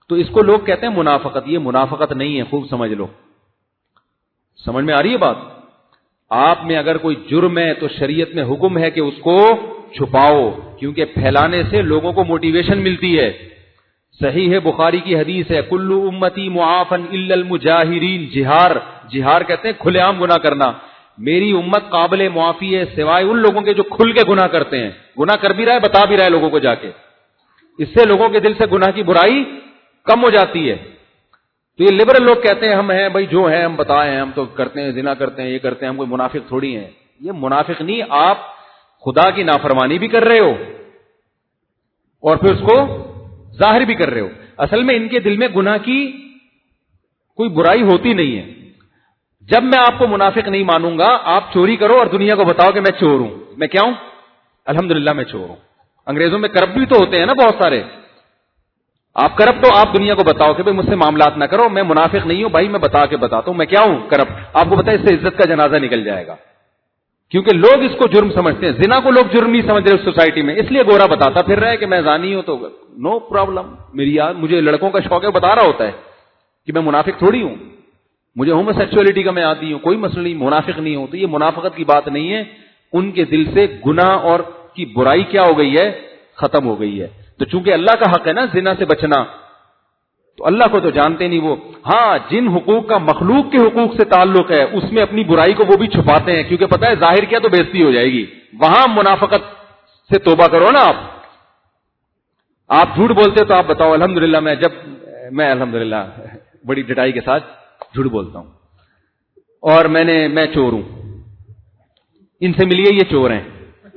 تو اس کو لوگ کہتے ہیں منافقت. یہ منافقت نہیں ہے, خوب سمجھ لو. سمجھ میں آ رہی ہے بات؟ آپ میں اگر کوئی جرم ہے تو شریعت میں حکم ہے کہ اس کو چھپاؤ, کیونکہ پھیلانے سے لوگوں کو موٹیویشن ملتی ہے. صحیح ہے, بخاری کی حدیث ہے, کل امتی معافن الا المجاہرین. جہار, جہار کہتے ہیں کھلے عام گناہ کرنا. میری امت قابل معافی ہے سوائے ان لوگوں کے جو کھل کے گناہ کرتے ہیں, گناہ کر بھی رہا ہے, بتا بھی رہا ہے لوگوں کو جا کے. اس سے لوگوں کے دل سے گناہ کی برائی کم ہو جاتی ہے. تو یہ لبرل لوگ کہتے ہیں ہم ہیں بھائی, جو ہیں ہم بتائیں, ہم تو کرتے ہیں, زنا کرتے ہیں, یہ کرتے ہیں, ہم کوئی منافق تھوڑی ہیں. یہ منافق نہیں, آپ خدا کی نافرمانی بھی کر رہے ہو اور پھر اس کو ظاہر بھی کر رہے ہو. اصل میں ان کے دل میں گناہ کی کوئی برائی ہوتی نہیں ہے. جب میں آپ کو منافق نہیں مانوں گا, آپ چوری کرو اور دنیا کو بتاؤ کہ میں چور ہوں. میں کیا ہوں؟ الحمدللہ میں چور ہوں. انگریزوں میں کرپٹ بھی تو ہوتے ہیں نا بہت سارے. آپ کرپٹ تو آپ دنیا کو بتاؤ کہ بھائی مجھ سے معاملات نہ کرو, میں منافق نہیں ہوں بھائی, میں بتا کے بتاتا ہوں میں کیا ہوں, کرپٹ. آپ کو پتا ہے اس سے عزت کا جنازہ نکل جائے گا, کیونکہ لوگ اس کو جرم سمجھتے ہیں. زنا کو لوگ جرم نہیں سمجھ رہے سوسائٹی میں, اس لیے گورا بتاتا پھر رہا ہے کہ میں زانی ہوں تو نو پرابلم. میری یاد مجھے لڑکوں کا شوق ہے, بتا رہا ہوتا ہے کہ میں منافق تھوڑی ہوں, مجھے ہومو سیکسولیٹی کا میں آتی ہوں, کوئی مسئلہ نہیں, منافق نہیں ہوں. تو یہ منافقت کی بات نہیں ہے. ان کے دل سے گناہ اور کی برائی کیا ہو گئی ہے, ختم ہو گئی ہے. تو چونکہ اللہ کا حق ہے نا زنا سے بچنا, تو اللہ کو تو جانتے نہیں وہ. ہاں, جن حقوق کا مخلوق کے حقوق سے تعلق ہے اس میں اپنی برائی کو وہ بھی چھپاتے ہیں, کیونکہ پتہ ہے ظاہر کیا تو بےزتی ہو جائے گی. وہاں منافقت سے توبہ کرو نا. آپ آپ جھوٹ بولتے تو آپ بتاؤ الحمدللہ میں جب میں الحمدللہ بڑی ڈٹائی کے ساتھ جھوٹ بولتا ہوں اور میں نے میں چور ہوں, ان سے ملیے یہ چور ہیں.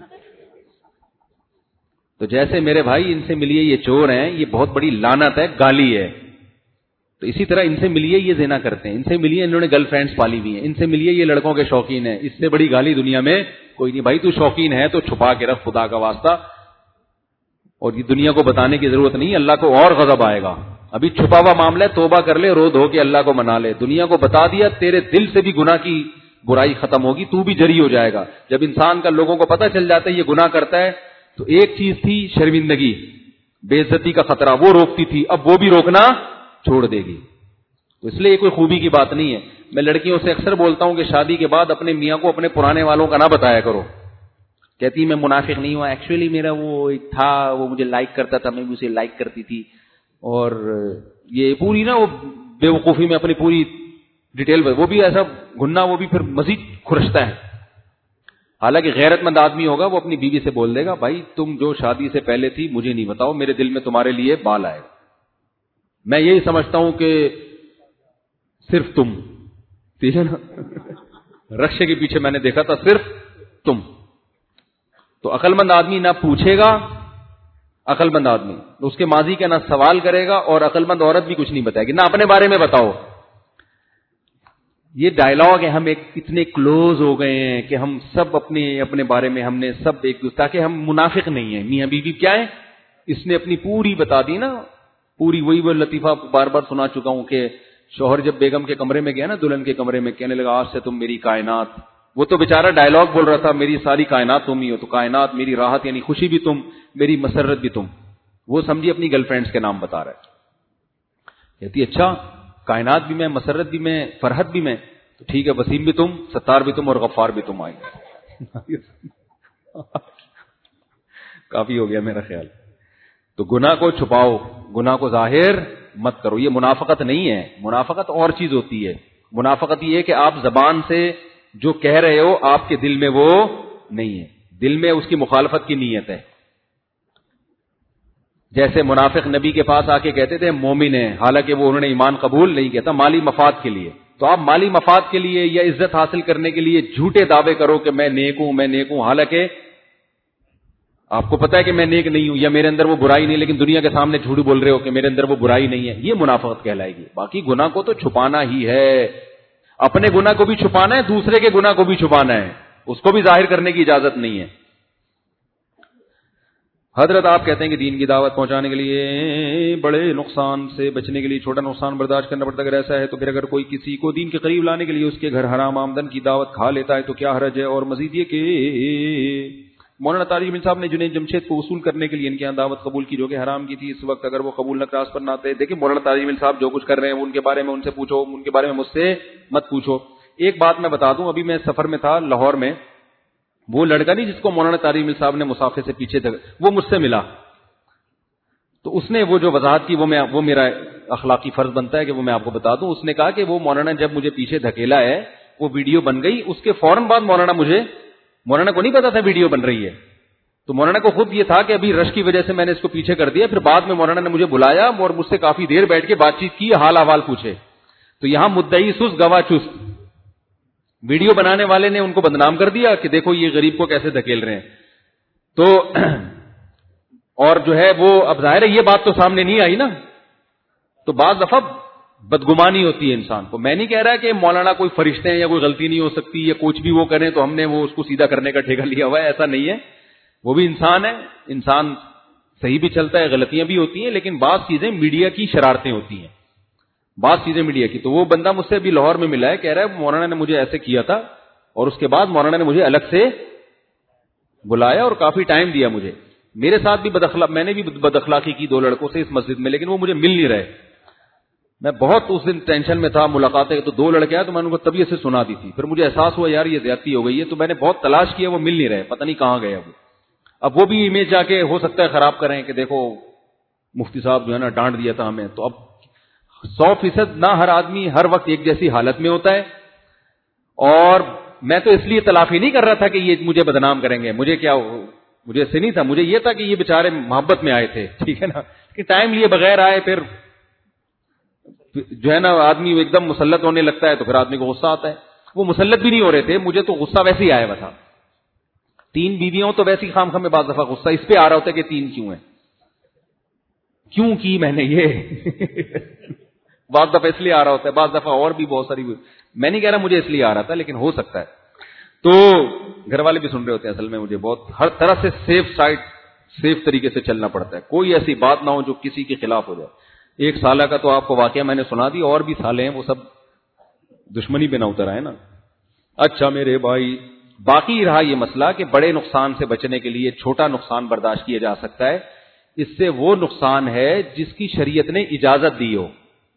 تو جیسے میرے بھائی ان سے ملیے یہ چور ہیں, یہ بہت بڑی لعنت ہے, گالی ہے. تو اسی طرح ان سے ملیے یہ زنا کرتے ہیں, ان سے ملیے انہوں نے گرل فرینڈز پالی ہوئی ہیں, ان سے ملیے یہ لڑکوں کے شوقین ہیں. اس سے بڑی گالی دنیا میں کوئی نہیں. بھائی تو شوقین ہے تو چھپا کے رکھ خدا کا واسطہ, اور یہ دنیا کو بتانے کی ضرورت نہیں, اللہ کو اور غضب آئے گا. ابھی چھپا ہوا معاملہ ہے, توبہ کر لے, رو دھو کے اللہ کو منا لے. دنیا کو بتا دیا, تیرے دل سے بھی گناہ کی برائی ختم ہوگی, تو بھی جری ہو جائے گا. جب انسان کا لوگوں کو پتہ چل جاتا ہے یہ گناہ کرتا ہے, تو ایک چیز تھی شرمندگی, بے عزتی کا خطرہ, وہ روکتی تھی, اب وہ بھی روکنا چھوڑ دے گی. تو اس لیے یہ کوئی خوبی کی بات نہیں ہے. میں لڑکیوں سے اکثر بولتا ہوں کہ شادی کے بعد اپنے میاں کو اپنے پرانے والوں کا نہ بتایا کرو. کہتی میں منافق نہیں ہوا, ایکچولی میرا وہ ایک تھا, وہ مجھے لائک کرتا تھا, میں بھی اسے لائک کرتی تھی, اور یہ پوری نا وہ بے وقوفی میں اپنی پوری ڈیٹیل, وہ بھی ایسا گھننا, وہ بھی پھر مزید کھرچتا ہے. حالانکہ غیرت مند آدمی ہوگا وہ اپنی بیوی سے بول دے گا بھائی تم جو شادی سے پہلے تھی مجھے نہیں بتاؤ, میرے دل میں تمہارے لیے بال آئے. میں یہی سمجھتا ہوں کہ صرف تم, ٹھیک ہے نا, رکشے کے پیچھے میں نے دیکھا تھا صرف تم. تو عقل مند آدمی نہ پوچھے گا, عقل مند آدمی اس کے ماضی کا نہ سوال کرے گا, اور عقل مند عورت بھی کچھ نہیں بتائے گی, نہ اپنے بارے میں بتاؤ. یہ ڈائلاگ ہے, ہم ایک اتنے کلوز ہو گئے ہیں کہ ہم سب اپنے اپنے بارے میں ہم نے سب ایک, تاکہ ہم منافق نہیں ہیں. میاں بیوی کیا ہے, اس نے اپنی پوری بتا دی نا, پوری. وہی وہ لطیفہ بار بار سنا چکا ہوں کہ شوہر جب بیگم کے کمرے میں گیا نا, دلہن کے کمرے میں, کہنے لگا آج سے تم میری کائنات. وہ تو بیچارہ ڈائلاگ بول رہا تھا میری ساری کائنات تم ہی ہو, تو کائنات میری راحت یعنی خوشی بھی تم, میری مسرت بھی تم. وہ سمجھی اپنی گرل فرینڈز کے نام بتا رہا ہے. کہتی اچھا کائنات بھی میں, مسرت بھی میں, فرحت بھی میں, تو ٹھیک ہے وسیم بھی تم, ستار بھی تم, اور غفار بھی تم. آئے کافی ہو گیا میرا خیال. تو گناہ کو چھپاؤ, گناہ کو ظاہر مت کرو. یہ منافقت نہیں ہے. منافقت اور چیز ہوتی ہے. منافقت یہ ہے کہ آپ زبان سے جو کہہ رہے ہو آپ کے دل میں وہ نہیں ہے, دل میں اس کی مخالفت کی نیت ہے. جیسے منافق نبی کے پاس آ کے کہتے تھے مومن ہیں, حالانکہ وہ انہوں نے ایمان قبول نہیں کیا تھا, مالی مفاد کے لیے. تو آپ مالی مفاد کے لیے یا عزت حاصل کرنے کے لیے جھوٹے دعوے کرو کہ میں نیک ہوں, میں نیک ہوں, حالانکہ آپ کو پتا ہے کہ میں نیک نہیں ہوں یا میرے اندر وہ برائی نہیں, لیکن دنیا کے سامنے جھوٹ بول رہے ہو کہ میرے اندر وہ برائی نہیں ہے. یہ منافقت کہلائے گی. باقی گناہ کو تو چھپانا ہی ہے, اپنے گناہ کو بھی چھپانا ہے, دوسرے کے گناہ کو بھی چھپانا ہے, اس کو بھی ظاہر کرنے کی اجازت نہیں ہے. حضرت آپ کہتے ہیں کہ دین کی دعوت پہنچانے کے لیے بڑے نقصان سے بچنے کے لیے چھوٹا نقصان برداشت کرنا پڑتا ہے. اگر ایسا ہے تو پھر اگر کوئی کسی کو دین کے قریب لانے کے لیے اس کے گھر حرام آمدن کی دعوت کھا لیتا ہے تو کیا حرج ہے؟ اور مزید یہ کہ مولانا طارق جمیل صاحب نے جنید جمشید کو وصول کرنے کے لیے ان کے یہاں دعوت قبول کی جو کہ حرام کی تھی. اس وقت اگر وہ قبول نہ کراس پر نہ آتے. دیکھیں مولانا طارق جمیل صاحب جو کچھ کر رہے ہیں ان کے بارے میں ان سے پوچھو, ان کے بارے میں مجھ سے مت پوچھو. ایک بات میں بتا دوں, ابھی میں سفر میں تھا لاہور میں, وہ لڑکا نہیں جس کو مولانا طارق جمیل صاحب نے مسافے سے پیچھے تک, وہ مجھ سے ملا. تو اس نے وہ جو وضاحت کی وہ میں وہ میرا اخلاقی فرض بنتا ہے کہ وہ میں آپ کو بتا دوں. اس نے کہا کہ وہ مولانا جب مجھے پیچھے دھکیلا ہے وہ ویڈیو بن گئی, اس کے فوراً بعد مولانا مجھے مولانا کو نہیں پتا تھا ویڈیو بن رہی ہے, تو مولانا کو خود یہ تھا کہ ابھی رش کی وجہ سے میں نے اس کو پیچھے کر دیا. پھر بعد میں مولانا نے مجھے بلایا اور مجھ سے کافی دیر بیٹھ کے بات چیت کی, حال احوال پوچھے. تو یہاں مدعی سست گواہ چست, ویڈیو بنانے والے نے ان کو بدنام کر دیا کہ دیکھو یہ غریب کو کیسے دھکیل رہے ہیں. تو اور جو ہے وہ اب ظاہر ہے یہ بات تو سامنے نہیں آئی نا, تو بعض دفعہ بدگمانی ہوتی ہے انسان کو. میں نہیں کہہ رہا کہ مولانا کوئی فرشتے ہیں یا کوئی غلطی نہیں ہو سکتی یا کچھ بھی وہ کریں تو ہم نے وہ اس کو سیدھا کرنے کا ٹھیکہ لیا ہوا ہے, ایسا نہیں ہے. وہ بھی انسان ہے, انسان صحیح بھی چلتا ہے, غلطیاں بھی ہوتی ہیں, لیکن بعض چیزیں میڈیا کی شرارتیں ہوتی ہیں, بعض چیزیں میڈیا کی. تو وہ بندہ مجھ سے ابھی لاہور میں ملا ہے, کہہ رہا ہے مولانا نے مجھے ایسے کیا تھا اور اس کے بعد مولانا نے مجھے الگ سے بلایا اور کافی ٹائم دیا مجھے. میرے ساتھ بھی بداخلاق, میں نے بھی بداخلاقی کی دو لڑکوں سے اس مسجد میں, لیکن وہ مجھے مل نہیں رہے. میں بہت اس دن ٹینشن میں تھا, ملاقاتیں تو دو لڑکے آئے تو میں نے ان کو طبیعت سے سنا دی تھی. پھر مجھے احساس ہوا یار یہ زیادتی ہو گئی ہے, تو میں نے بہت تلاش کیا, وہ مل نہیں رہے, پتہ نہیں کہاں گئے وہ. اب وہ بھی امیج جا کے ہو سکتا ہے خراب کریں کہ دیکھو مفتی صاحب جو ہے نا ڈانٹ دیا تھا ہمیں. تو اب سو فیصد نہ ہر آدمی ہر وقت ایک جیسی حالت میں ہوتا ہے, اور میں تو اس لیے تلافی نہیں کر رہا تھا کہ یہ مجھے بدنام کریں گے, مجھے کیا, مجھے ایسے نہیں تھا, مجھے یہ تھا کہ یہ بیچارے محبت میں آئے تھے, ٹھیک ہے نا, کہ ٹائم لیے بغیر آئے, پھر جو ہے نا آدمی ایک دم مسلط ہونے لگتا ہے تو پھر آدمی کو غصہ آتا ہے. وہ مسلط بھی نہیں ہو رہے تھے, مجھے تو غصہ ویسے ہی آیا ہوا تھا. تین بیویوں تو ویسی خام خام میں بعض دفعہ غصہ اس پہ آ رہا ہوتا ہے کہ تین کیوں ہیں, کیوں کی میں نے یہ بعض دفعہ اس لیے آ رہا ہوتا ہے, بعض دفعہ اور بھی بہت ساری, میں نہیں کہہ رہا مجھے اس لیے آ رہا تھا, لیکن ہو سکتا ہے. تو گھر والے بھی سن رہے ہوتے ہیں, اصل میں مجھے بہت ہر طرح سے سیف سائڈ سیف طریقے سے چلنا پڑتا ہے, کوئی ایسی بات نہ ہو جو کسی کے خلاف ہو جائے. ایک سالہ کا تو آپ کو واقعہ میں نے سنا دی, اور بھی سالے ہیں وہ سب دشمنی پہ نہ اتر آئے نا. اچھا میرے بھائی, باقی رہا یہ مسئلہ کہ بڑے نقصان سے بچنے کے لیے چھوٹا نقصان برداشت کیا جا سکتا ہے. اس سے وہ نقصان ہے جس کی شریعت نے اجازت دی ہو,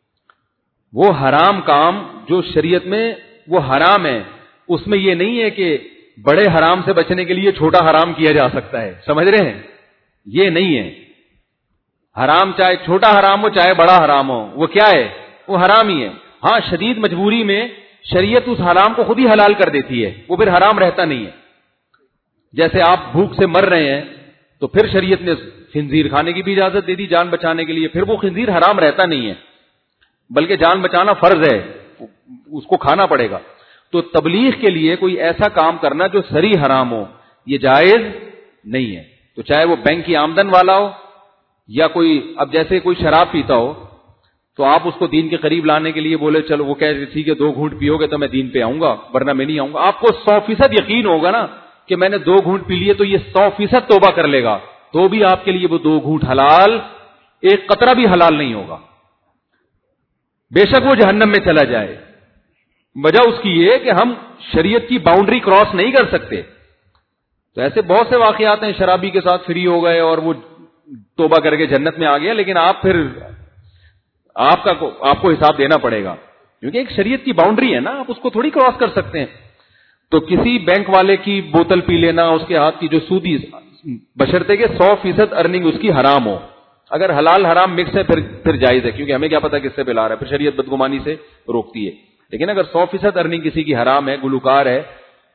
وہ حرام کام جو شریعت میں وہ حرام ہے, اس میں یہ نہیں ہے کہ بڑے حرام سے بچنے کے لیے چھوٹا حرام کیا جا سکتا ہے, سمجھ رہے ہیں, یہ نہیں ہے. حرام چاہے چھوٹا حرام ہو چاہے بڑا حرام ہو, وہ کیا ہے, وہ حرام ہی ہے. ہاں شدید مجبوری میں شریعت اس حرام کو خود ہی حلال کر دیتی ہے, وہ پھر حرام رہتا نہیں ہے. جیسے آپ بھوک سے مر رہے ہیں تو پھر شریعت نے خنزیر کھانے کی بھی اجازت دے دی جان بچانے کے لیے, پھر وہ خنزیر حرام رہتا نہیں ہے, بلکہ جان بچانا فرض ہے, اس کو کھانا پڑے گا. تو تبلیغ کے لیے کوئی ایسا کام کرنا جو سری حرام ہو یہ جائز نہیں ہے. تو چاہے وہ بینک کی آمدن والا ہو یا کوئی, اب جیسے کوئی شراب پیتا ہو تو آپ اس کو دین کے قریب لانے کے لیے بولے چلو, وہ کہہ ٹھیک ہے دو گھونٹ پیو گے تو میں دین پہ آؤں گا ورنہ میں نہیں آؤں گا. آپ کو سو فیصد یقین ہوگا نا کہ میں نے دو گھونٹ پی لیے تو یہ سو فیصد توبہ کر لے گا, تو بھی آپ کے لیے وہ دو گھونٹ حلال, ایک قطرہ بھی حلال نہیں ہوگا, بے شک وہ جہنم میں چلا جائے. وجہ اس کی یہ کہ ہم شریعت کی باؤنڈری کراس نہیں کر سکتے. تو ایسے بہت سے واقعات ہیں, شرابی کے ساتھ فری ہو گئے اور وہ توبہ کر کے جنت میں آ گیا, لیکن آپ پھر آپ کا آپ کو حساب دینا پڑے گا, کیونکہ ایک شریعت کی باؤنڈری ہے نا, آپ اس کو تھوڑی کراس کر سکتے ہیں. تو کسی بینک والے کی بوتل پی لینا, اس کے ہاتھ کی جو سودی, بشرطے کہ سو فیصد ارننگ اس کی حرام ہو. اگر حلال حرام مکس ہے پھر پھر جائز ہے, کیونکہ ہمیں کیا پتا کس سے پلا رہا ہے, پھر شریعت بدگمانی سے روکتی ہے. لیکن اگر سو فیصد ارننگ کسی کی حرام ہے, گلوکار ہے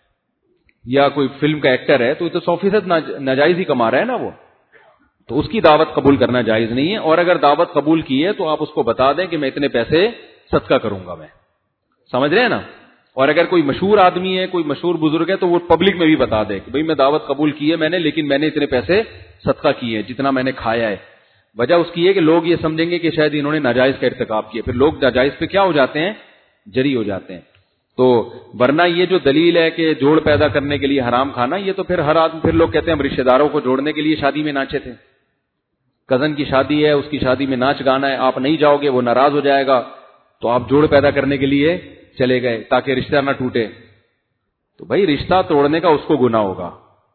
یا کوئی فلم کا ایکٹر ہے, تو یہ تو سو فیصد ناجائز ہی کما رہا ہے نا وہ, تو اس کی دعوت قبول کرنا جائز نہیں ہے. اور اگر دعوت قبول کی ہے تو آپ اس کو بتا دیں کہ میں اتنے پیسے صدقہ کروں گا, میں سمجھ رہے ہیں نا. اور اگر کوئی مشہور آدمی ہے, کوئی مشہور بزرگ ہے, تو وہ پبلک میں بھی بتا دے کہ بھئی میں دعوت قبول کی ہے میں نے, لیکن میں نے اتنے پیسے صدقہ کیے ہیں جتنا میں نے کھایا ہے. وجہ اس کی ہے کہ لوگ یہ سمجھیں گے کہ شاید انہوں نے ناجائز کا ارتکاب کیا, پھر لوگ ناجائز پہ کیا ہو جاتے ہیں, جری ہو جاتے ہیں. تو ورنہ یہ جو دلیل ہے کہ جوڑ پیدا کرنے کے لیے حرام کھانا, یہ تو پھر ہر آدمی, پھر لوگ کہتے ہیں ہم رشتہ داروں کو جوڑنے کے لیے شادی میں ناچے تھے, کزن کی شادی ہے اس کی شادی میں ناچ گانا ہے, آپ نہیں جاؤ گے وہ ناراض ہو جائے گا, تو آپ جوڑ پیدا کرنے کے لیے چلے گئے تاکہ رشتہ نہ ٹوٹے. تو بھائی رشتہ توڑنے کا اس کو گناہ ہوگا,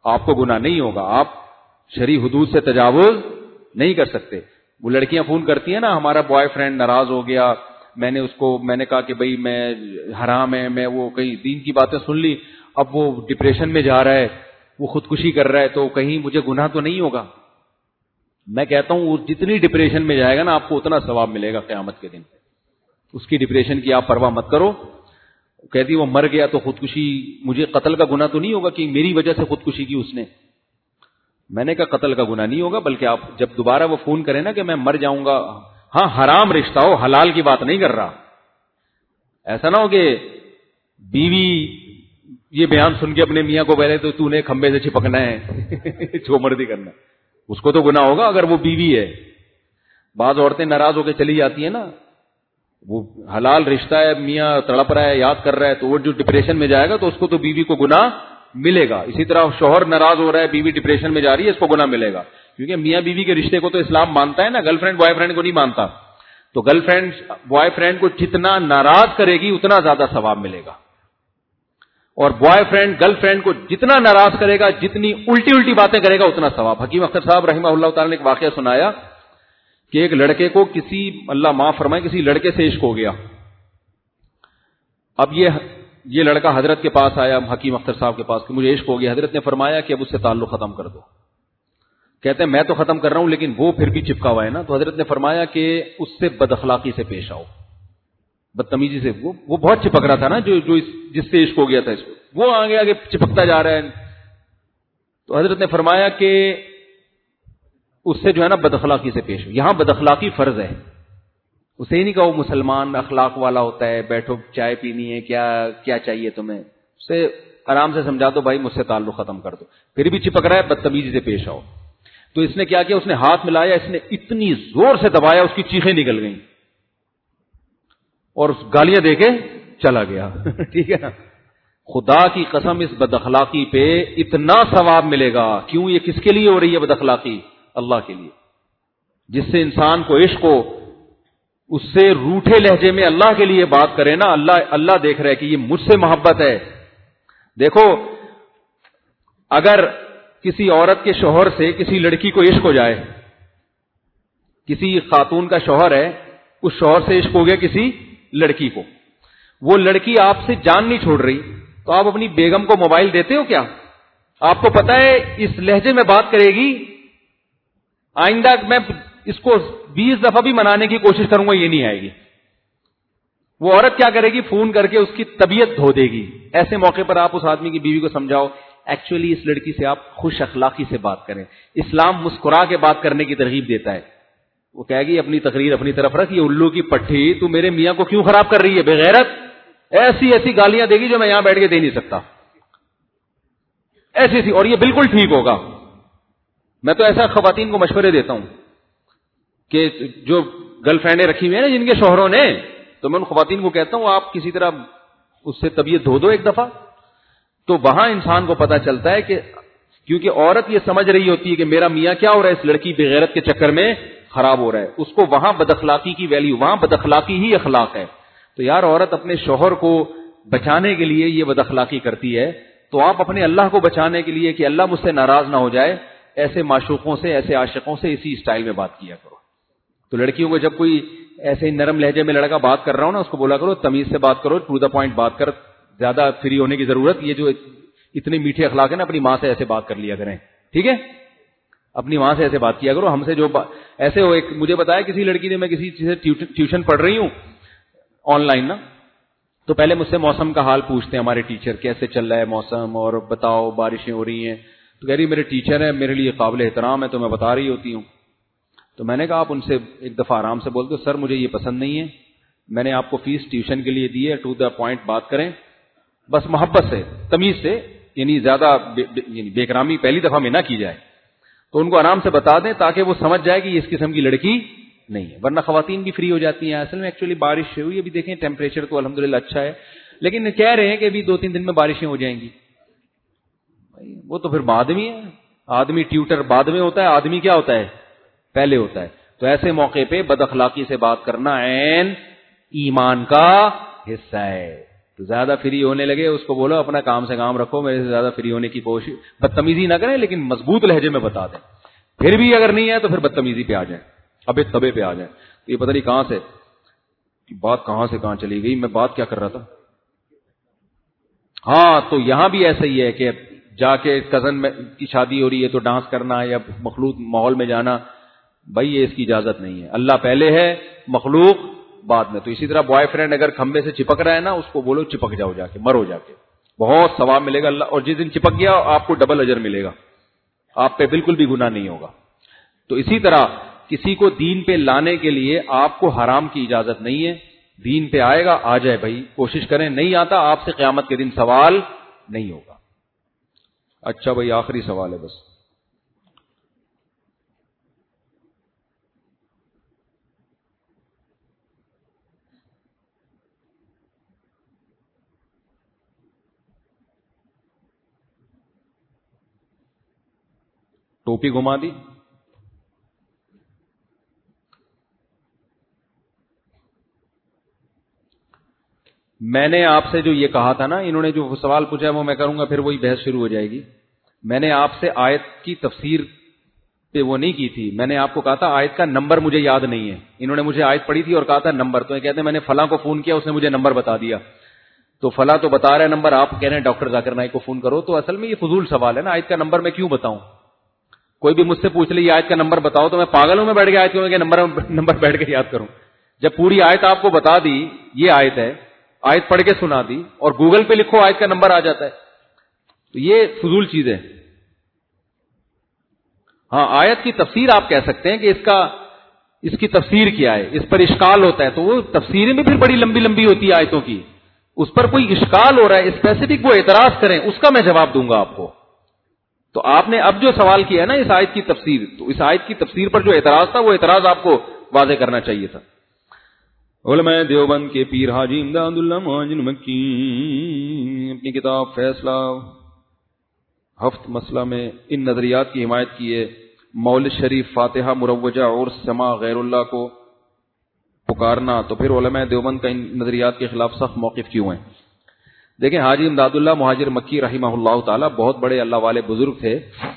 آپ کو گناہ نہیں ہوگا, آپ شرعی حدود سے تجاوز نہیں کر سکتے. وہ لڑکیاں فون کرتی ہیں نا, ہمارا بوائے فرینڈ ناراض ہو گیا, میں نے اس کو میں نے کہا کہ بھئی میں حرام ہے, میں وہ کہیں دین کی باتیں سن لی, اب وہ ڈپریشن میں جا رہا ہے, وہ خودکشی کر رہا ہے, تو کہیں مجھے گناہ تو نہیں ہوگا. میں کہتا ہوں وہ جتنی ڈپریشن میں جائے گا نا, آپ کو اتنا ثواب ملے گا قیامت کے دن. اس کی ڈپریشن کی آپ پرواہ مت کرو. کہتی وہ مر گیا تو خودکشی, مجھے قتل کا گناہ تو نہیں ہوگا کہ میری وجہ سے خودکشی کی اس نے. میں نے کہا قتل کا گناہ نہیں ہوگا, بلکہ آپ جب دوبارہ وہ فون کریں نا کہ میں مر جاؤں گا, ہاں حرام رشتہ ہو, حلال کی بات نہیں کر رہا. ایسا نہ ہو کہ بیوی یہ بیان سن کے اپنے میاں کو پہلے تو تو نے کھمبے سے چپکنا ہے جو مرضی کرنا, اس کو تو گناہ ہوگا اگر وہ بیوی ہے. بعض عورتیں ناراض ہو کے چلی جاتی ہیں نا, وہ حلال رشتہ ہے, میاں تڑپ رہا ہے, یاد کر رہا ہے, تو وہ جو ڈپریشن میں جائے گا تو اس کو تو بیوی کو گناہ ملے گا. اسی طرح شوہر ناراض ہو رہا ہے, بیوی ڈپریشن میں جا رہی ہے, اس کو گناہ ملے گا, کیونکہ میاں بیوی کے رشتے کو تو اسلام مانتا ہے نا, گرل فرینڈ بوائے فرینڈ کو نہیں مانتا. تو گرل فرینڈ بوائے فرینڈ کو جتنا ناراض کرے گی اتنا زیادہ ثواب ملے گا, اور بوائے فرینڈ گرل فرینڈ کو جتنا ناراض کرے گا, جتنی الٹی الٹی باتیں کرے گا, اتنا ثواب. حکیم اختر صاحب رحمہ اللہ تعالی نے ایک واقعہ سنایا کہ ایک لڑکے کو کسی, اللہ معاف فرمائے, کسی لڑکے سے عشق ہو گیا. اب یہ یہ لڑکا حضرت کے پاس آیا, حکیم اختر صاحب کے پاس, کہ مجھے عشق ہو گیا. حضرت نے فرمایا کہ اب اس سے تعلق ختم کر دو. کہتے ہیں میں تو ختم کر رہا ہوں لیکن وہ پھر بھی چپکا ہوا ہے نا. تو حضرت نے فرمایا کہ اس سے بد اخلاقی سے پیش آؤ, بدتمیزی سے. وہ وہ بہت چپک رہا تھا نا, جو جو جس سے عشق ہو گیا تھا, اس کو وہ آگے آگے چپکتا جا رہا ہے. تو حضرت نے فرمایا کہ اس سے جو ہے نا بد اخلاقی سے پیش ہو. یہاں بد اخلاقی فرض ہے, اسے ہی نہیں کہا وہ مسلمان اخلاق والا ہوتا ہے, بیٹھو چائے پینی ہے, کیا کیا چاہیے تمہیں, اسے آرام سے سمجھا دو بھائی مجھ سے تعلق ختم کر دو. پھر بھی چپک رہا ہے, بدتمیزی سے پیش آؤ. تو اس نے کیا کیا, اس نے ہاتھ ملایا, اس نے اتنی زور سے دبایا, اس کی چیخیں نکل گئیں اور گالیاں دے کے چلا گیا. ٹھیک ہے نا. خدا کی قسم اس بد اخلاقی پہ اتنا ثواب ملے گا. کیوں, یہ کس کے لیے ہو رہی ہے بد اخلاقی؟ اللہ کے لیے. جس سے انسان کو عشق ہو, اس سے روٹھے لہجے میں اللہ کے لیے بات کرے نا, اللہ اللہ دیکھ رہا ہے کہ یہ مجھ سے محبت ہے. دیکھو اگر کسی عورت کے شوہر سے کسی لڑکی کو عشق ہو جائے, کسی خاتون کا شوہر ہے, اس شوہر سے عشق ہو گیا کسی لڑکی کو, وہ لڑکی آپ سے جان نہیں چھوڑ رہی, تو آپ اپنی بیگم کو موبائل دیتے ہو کیا؟ آپ کو پتا ہے اس لہجے میں بات کرے گی, آئندہ میں اس کو بیس دفعہ بھی منانے کی کوشش کروں گا, یہ نہیں آئے گی. وہ عورت کیا کرے گی, فون کر کے اس کی طبیعت دھو دے گی. ایسے موقع پر آپ اس آدمی کی بیوی کو سمجھاؤ, ایکچولی اس لڑکی سے آپ خوش اخلاقی سے بات کریں. اسلام مسکرا کے بات کرنے کی ترغیب دیتا ہے. وہ کہے گی اپنی تقریر اپنی طرف رکھ, یہ الو کی پٹھی تو میرے میاں کو کیوں خراب کر رہی ہے بے غیرت, ایسی ایسی گالیاں دے گی جو میں یہاں بیٹھ کے دے نہیں سکتا, ایسی ایسی. اور یہ بالکل ٹھیک ہوگا. میں تو ایسا خواتین کو مشورے دیتا ہوں کہ جو گرل فرینڈیں رکھی ہوئی ہیں نا جن کے شوہروں نے, تو میں ان خواتین کو کہتا ہوں آپ کسی طرح اس سے طبیعت دھو دو ایک دفعہ, تو وہاں انسان کو پتا چلتا ہے کہ, کیونکہ عورت یہ سمجھ رہی ہوتی ہے کہ میرا میاں کیا ہو رہا ہے, اس لڑکی بے غیرت کے چکر میں خراب ہو رہا ہے, اس کو وہاں بد اخلاقی کی ویلیو, وہاں بد اخلاقی ہی اخلاق ہے. تو یار عورت اپنے شوہر کو بچانے کے لیے یہ بد اخلاقی کرتی ہے, تو آپ اپنے اللہ کو بچانے کے لیے کہ اللہ مجھ سے ناراض نہ ہو جائے, ایسے معشوقوں سے ایسے عاشقوں سے اسی اسٹائل میں بات کیا کرو. تو لڑکیوں کو جب کوئی ایسے نرم لہجے میں لڑکا بات کر رہا ہو نا, اس کو بولا کرو تمیز سے بات کرو, ٹو دا پوائنٹ بات کر, زیادہ فری ہونے کی ضرورت, یہ جو اتنے میٹھے اخلاق ہے نا اپنی ماں سے ایسے بات کر لیا کریں. ٹھیک ہے, اپنی ماں سے ایسے بات کیا کرو. ہم سے جو ایسے ہو, ایک مجھے بتایا کسی لڑکی نے, میں کسی چیز سے ٹیوشن پڑھ رہی ہوں آن لائن نا, تو پہلے مجھ سے موسم کا حال پوچھتے ہیں ہمارے ٹیچر, کیسے چل رہا ہے موسم, اور بتاؤ بارشیں ہو رہی ہیں. تو کہہ رہی میرے ٹیچر ہیں, میرے لیے قابل احترام ہے, تو میں بتا رہی ہوتی ہوں. تو میں نے کہا آپ ان سے ایک دفعہ آرام سے بول دو, سر مجھے یہ پسند نہیں ہے, میں نے آپ کو فیس ٹیوشن کے لیے دی ہے, ٹو دا پوائنٹ بات کریں, بس محبت سے تمیز سے, یعنی زیادہ یعنی بے کرامی پہلی دفعہ میں نہ کی جائے. تو ان کو آرام سے بتا دیں تاکہ وہ سمجھ جائے کہ یہ اس قسم کی لڑکی نہیں ہے, ورنہ خواتین بھی فری ہو جاتی ہیں. اصل میں ایکچولی بارش ہوئی, ابھی دیکھیں ٹیمپریچر تو الحمدللہ اچھا ہے, لیکن کہہ رہے ہیں کہ ابھی دو تین دن میں بارشیں ہو جائیں گی. وہ تو پھر بعد میں ہے, آدمی ٹیوٹر بعد میں ہوتا ہے, آدمی کیا ہوتا ہے پہلے ہوتا ہے. تو ایسے موقع پہ بد اخلاقی سے بات کرنا عین ایمان کا حصہ ہے. تو زیادہ فری ہونے لگے اس کو بولو اپنا کام سے کام رکھو, میرے سے زیادہ فری ہونے کی کوشش, بدتمیزی نہ کریں لیکن مضبوط لہجے میں بتا دیں. پھر بھی اگر نہیں ہے تو پھر بدتمیزی پہ آ جائیں, ابے تبے پہ آ جائیں. یہ پتہ نہیں کہاں سے بات کہاں سے کہاں چلی گئی, میں بات کیا کر رہا تھا. ہاں تو یہاں بھی ایسا ہی ہے کہ جا کے کزن میں کی شادی ہو رہی ہے تو ڈانس کرنا یا مخلوط ماحول میں جانا, بھائی یہ اس کی اجازت نہیں ہے. اللہ پہلے ہے, مخلوق بعد میں. تو اسی طرح بوائے فرینڈ اگر کھمبے سے چپک رہا ہے نا, اس کو بولو چپک جاؤ, جا کے مرو, جا کے بہت ثواب ملے گا اللہ. اور جس دن چپک گیا آپ کو ڈبل اجر ملے گا, آپ پہ بالکل بھی گناہ نہیں ہوگا. تو اسی طرح کسی کو دین پہ لانے کے لیے آپ کو حرام کی اجازت نہیں ہے. دین پہ آئے گا آ جائے بھائی, کوشش کریں. نہیں آتا آپ سے قیامت کے دن سوال نہیں ہوگا. اچھا بھائی آخری سوال ہے بس. ٹوپی گھما دی. میں نے آپ سے جو یہ کہا تھا نا, انہوں نے جو سوال پوچھا ہے وہ میں کروں گا, پھر وہی بحث شروع ہو جائے گی. میں نے آپ سے آیت کی تفسیر پہ وہ نہیں کی تھی. میں نے آپ کو کہا تھا آیت کا نمبر مجھے یاد نہیں ہے. انہوں نے مجھے آیت پڑھی تھی اور کہا تھا نمبر, تو یہ کہتے ہیں میں نے فلاں کو فون کیا, اس نے مجھے نمبر بتا دیا. تو فلاں تو بتا رہا ہے نمبر, آپ کہہ رہے ہیں ڈاکٹر ذاکر نائک کو فون کرو. تو اصل میں یہ فضول سوال ہے نا, آیت کا نمبر میں کیوں بتاؤں. کوئی بھی مجھ سے پوچھ لے یہ آیت کا نمبر بتاؤ, تو میں پاگل ہوں, میں بیٹھ کے آیت کیوں کہ نمبر نمبر بیٹھ کے یاد کروں. جب پوری آیت آپ کو بتا دی یہ آیت ہے, آیت پڑھ کے سنا دی, اور گوگل پہ لکھو آیت کا نمبر آ جاتا ہے, تو یہ فضول چیز ہے. ہاں آیت کی تفسیر آپ کہہ سکتے ہیں کہ اس کا اس کی تفسیر کیا ہے, اس پر اشکال ہوتا ہے, تو وہ تفسیریں بھی پھر بڑی لمبی لمبی ہوتی ہے آیتوں کی. اس پر کوئی اشکال ہو رہا ہے اسپیسیفک, وہ اعتراض کریں, اس کا میں جواب دوں گا آپ کو. تو آپ نے اب جو سوال کیا ہے نا اس آیت کی تفسیر, تو اس آیت کی تفسیر پر جو اعتراض تھا وہ اعتراض آپ کو واضح کرنا چاہیے تھا. علماء دیوبند کے پیر حاجی امداد اللہ مہاجر مکی اپنی کتاب فیصلہ ہفت مسئلہ میں ان نظریات کی حمایت کی ہے. مولد شریف, فاتحہ مروجہ اور سما غیر اللہ کو پکارنا, تو پھر علماء دیوبند کا ان نظریات کے خلاف سخت موقف کیوں ہیں. دیکھیں حاجی امداد اللہ مہاجر مکی رحمہ اللہ تعالی بہت بڑے اللہ والے بزرگ تھے,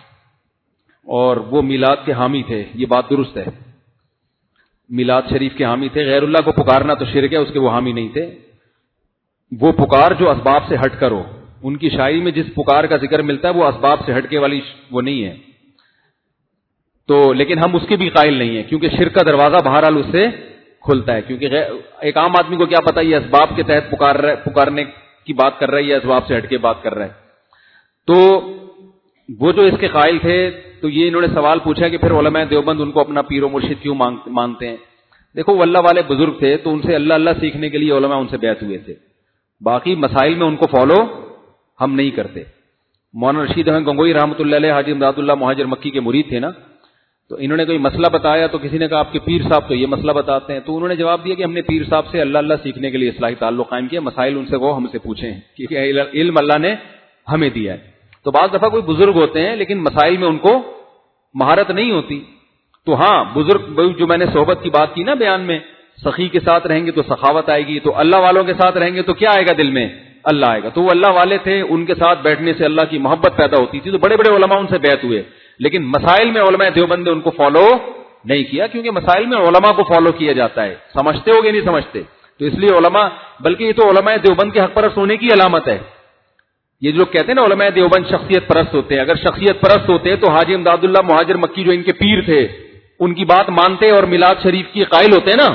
اور وہ میلاد کے حامی تھے, یہ بات درست ہے, میلاد شریف کے حامی تھے. غیر اللہ کو پکارنا تو شرک ہے, اس کے وہ حامی نہیں تھے. وہ پکار جو اسباب سے ہٹ کر ہو, ان کی شاعری میں جس پکار کا ذکر ملتا ہے وہ اسباب سے ہٹ کے والی وہ نہیں ہے. تو لیکن ہم اس کے بھی قائل نہیں ہیں, کیونکہ شرک کا دروازہ بہرحال اس سے کھلتا ہے. کیونکہ ایک عام آدمی کو کیا پتا یہ اسباب کے تحت پکار رہا ہے, پکارنے کی بات کر رہا ہے یا اسباب سے ہٹ کے بات کر رہا ہے. تو وہ جو اس کے قائل تھے, تو یہ انہوں نے سوال پوچھا کہ پھر علماء دیوبند ان کو اپنا پیر و مرشد کیوں مانتے ہیں. دیکھو وہ اللہ والے بزرگ تھے, تو ان سے اللہ اللہ سیکھنے کے لیے علماء ان سے بیعت ہوئے تھے. باقی مسائل میں ان کو فالو ہم نہیں کرتے. مولانا رشید احمد گنگوئی رحمۃ اللہ علیہ حاجی امداد اللہ مہاجر مکی کے مرید تھے نا, تو انہوں نے کوئی مسئلہ بتایا, تو کسی نے کہا آپ کے پیر صاحب تو یہ مسئلہ بتاتے ہیں. تو انہوں نے جواب دیا کہ ہم نے پیر صاحب سے اللہ اللہ سیکھنے کے لیے اصلاحی تعلق قائم کیا, مسائل ان سے وہ ہم سے پوچھیں, کیونکہ علم اللہ نے ہمیں دیا ہے. تو بعض دفعہ کوئی بزرگ ہوتے ہیں لیکن مسائل میں ان کو مہارت نہیں ہوتی. تو ہاں بزرگ جو میں نے صحبت کی بات کی نا بیان میں, سخی کے ساتھ رہیں گے تو سخاوت آئے گی, تو اللہ والوں کے ساتھ رہیں گے تو کیا آئے گا دل میں, اللہ آئے گا. تو وہ اللہ والے تھے, ان کے ساتھ بیٹھنے سے اللہ کی محبت پیدا ہوتی تھی. تو بڑے بڑے علماء ان سے بیعت ہوئے, لیکن مسائل میں علماء دیوبند نے ان کو فالو نہیں کیا, کیونکہ مسائل میں علماء کو فالو کیا جاتا ہے. سمجھتے ہو گے نہیں سمجھتے, تو اس لیے علماء, بلکہ یہ تو علماء دیوبند کے حق پرست ہونے کی علامت ہے. یہ جو کہتے ہیں نا علماء دیوبند شخصیت پرست ہوتے ہیں, اگر شخصیت پرست ہوتے تو حاجی امداد اللہ مہاجر مکی جو ان کے پیر تھے ان کی بات مانتے اور میلاد شریف کی قائل ہوتے نا.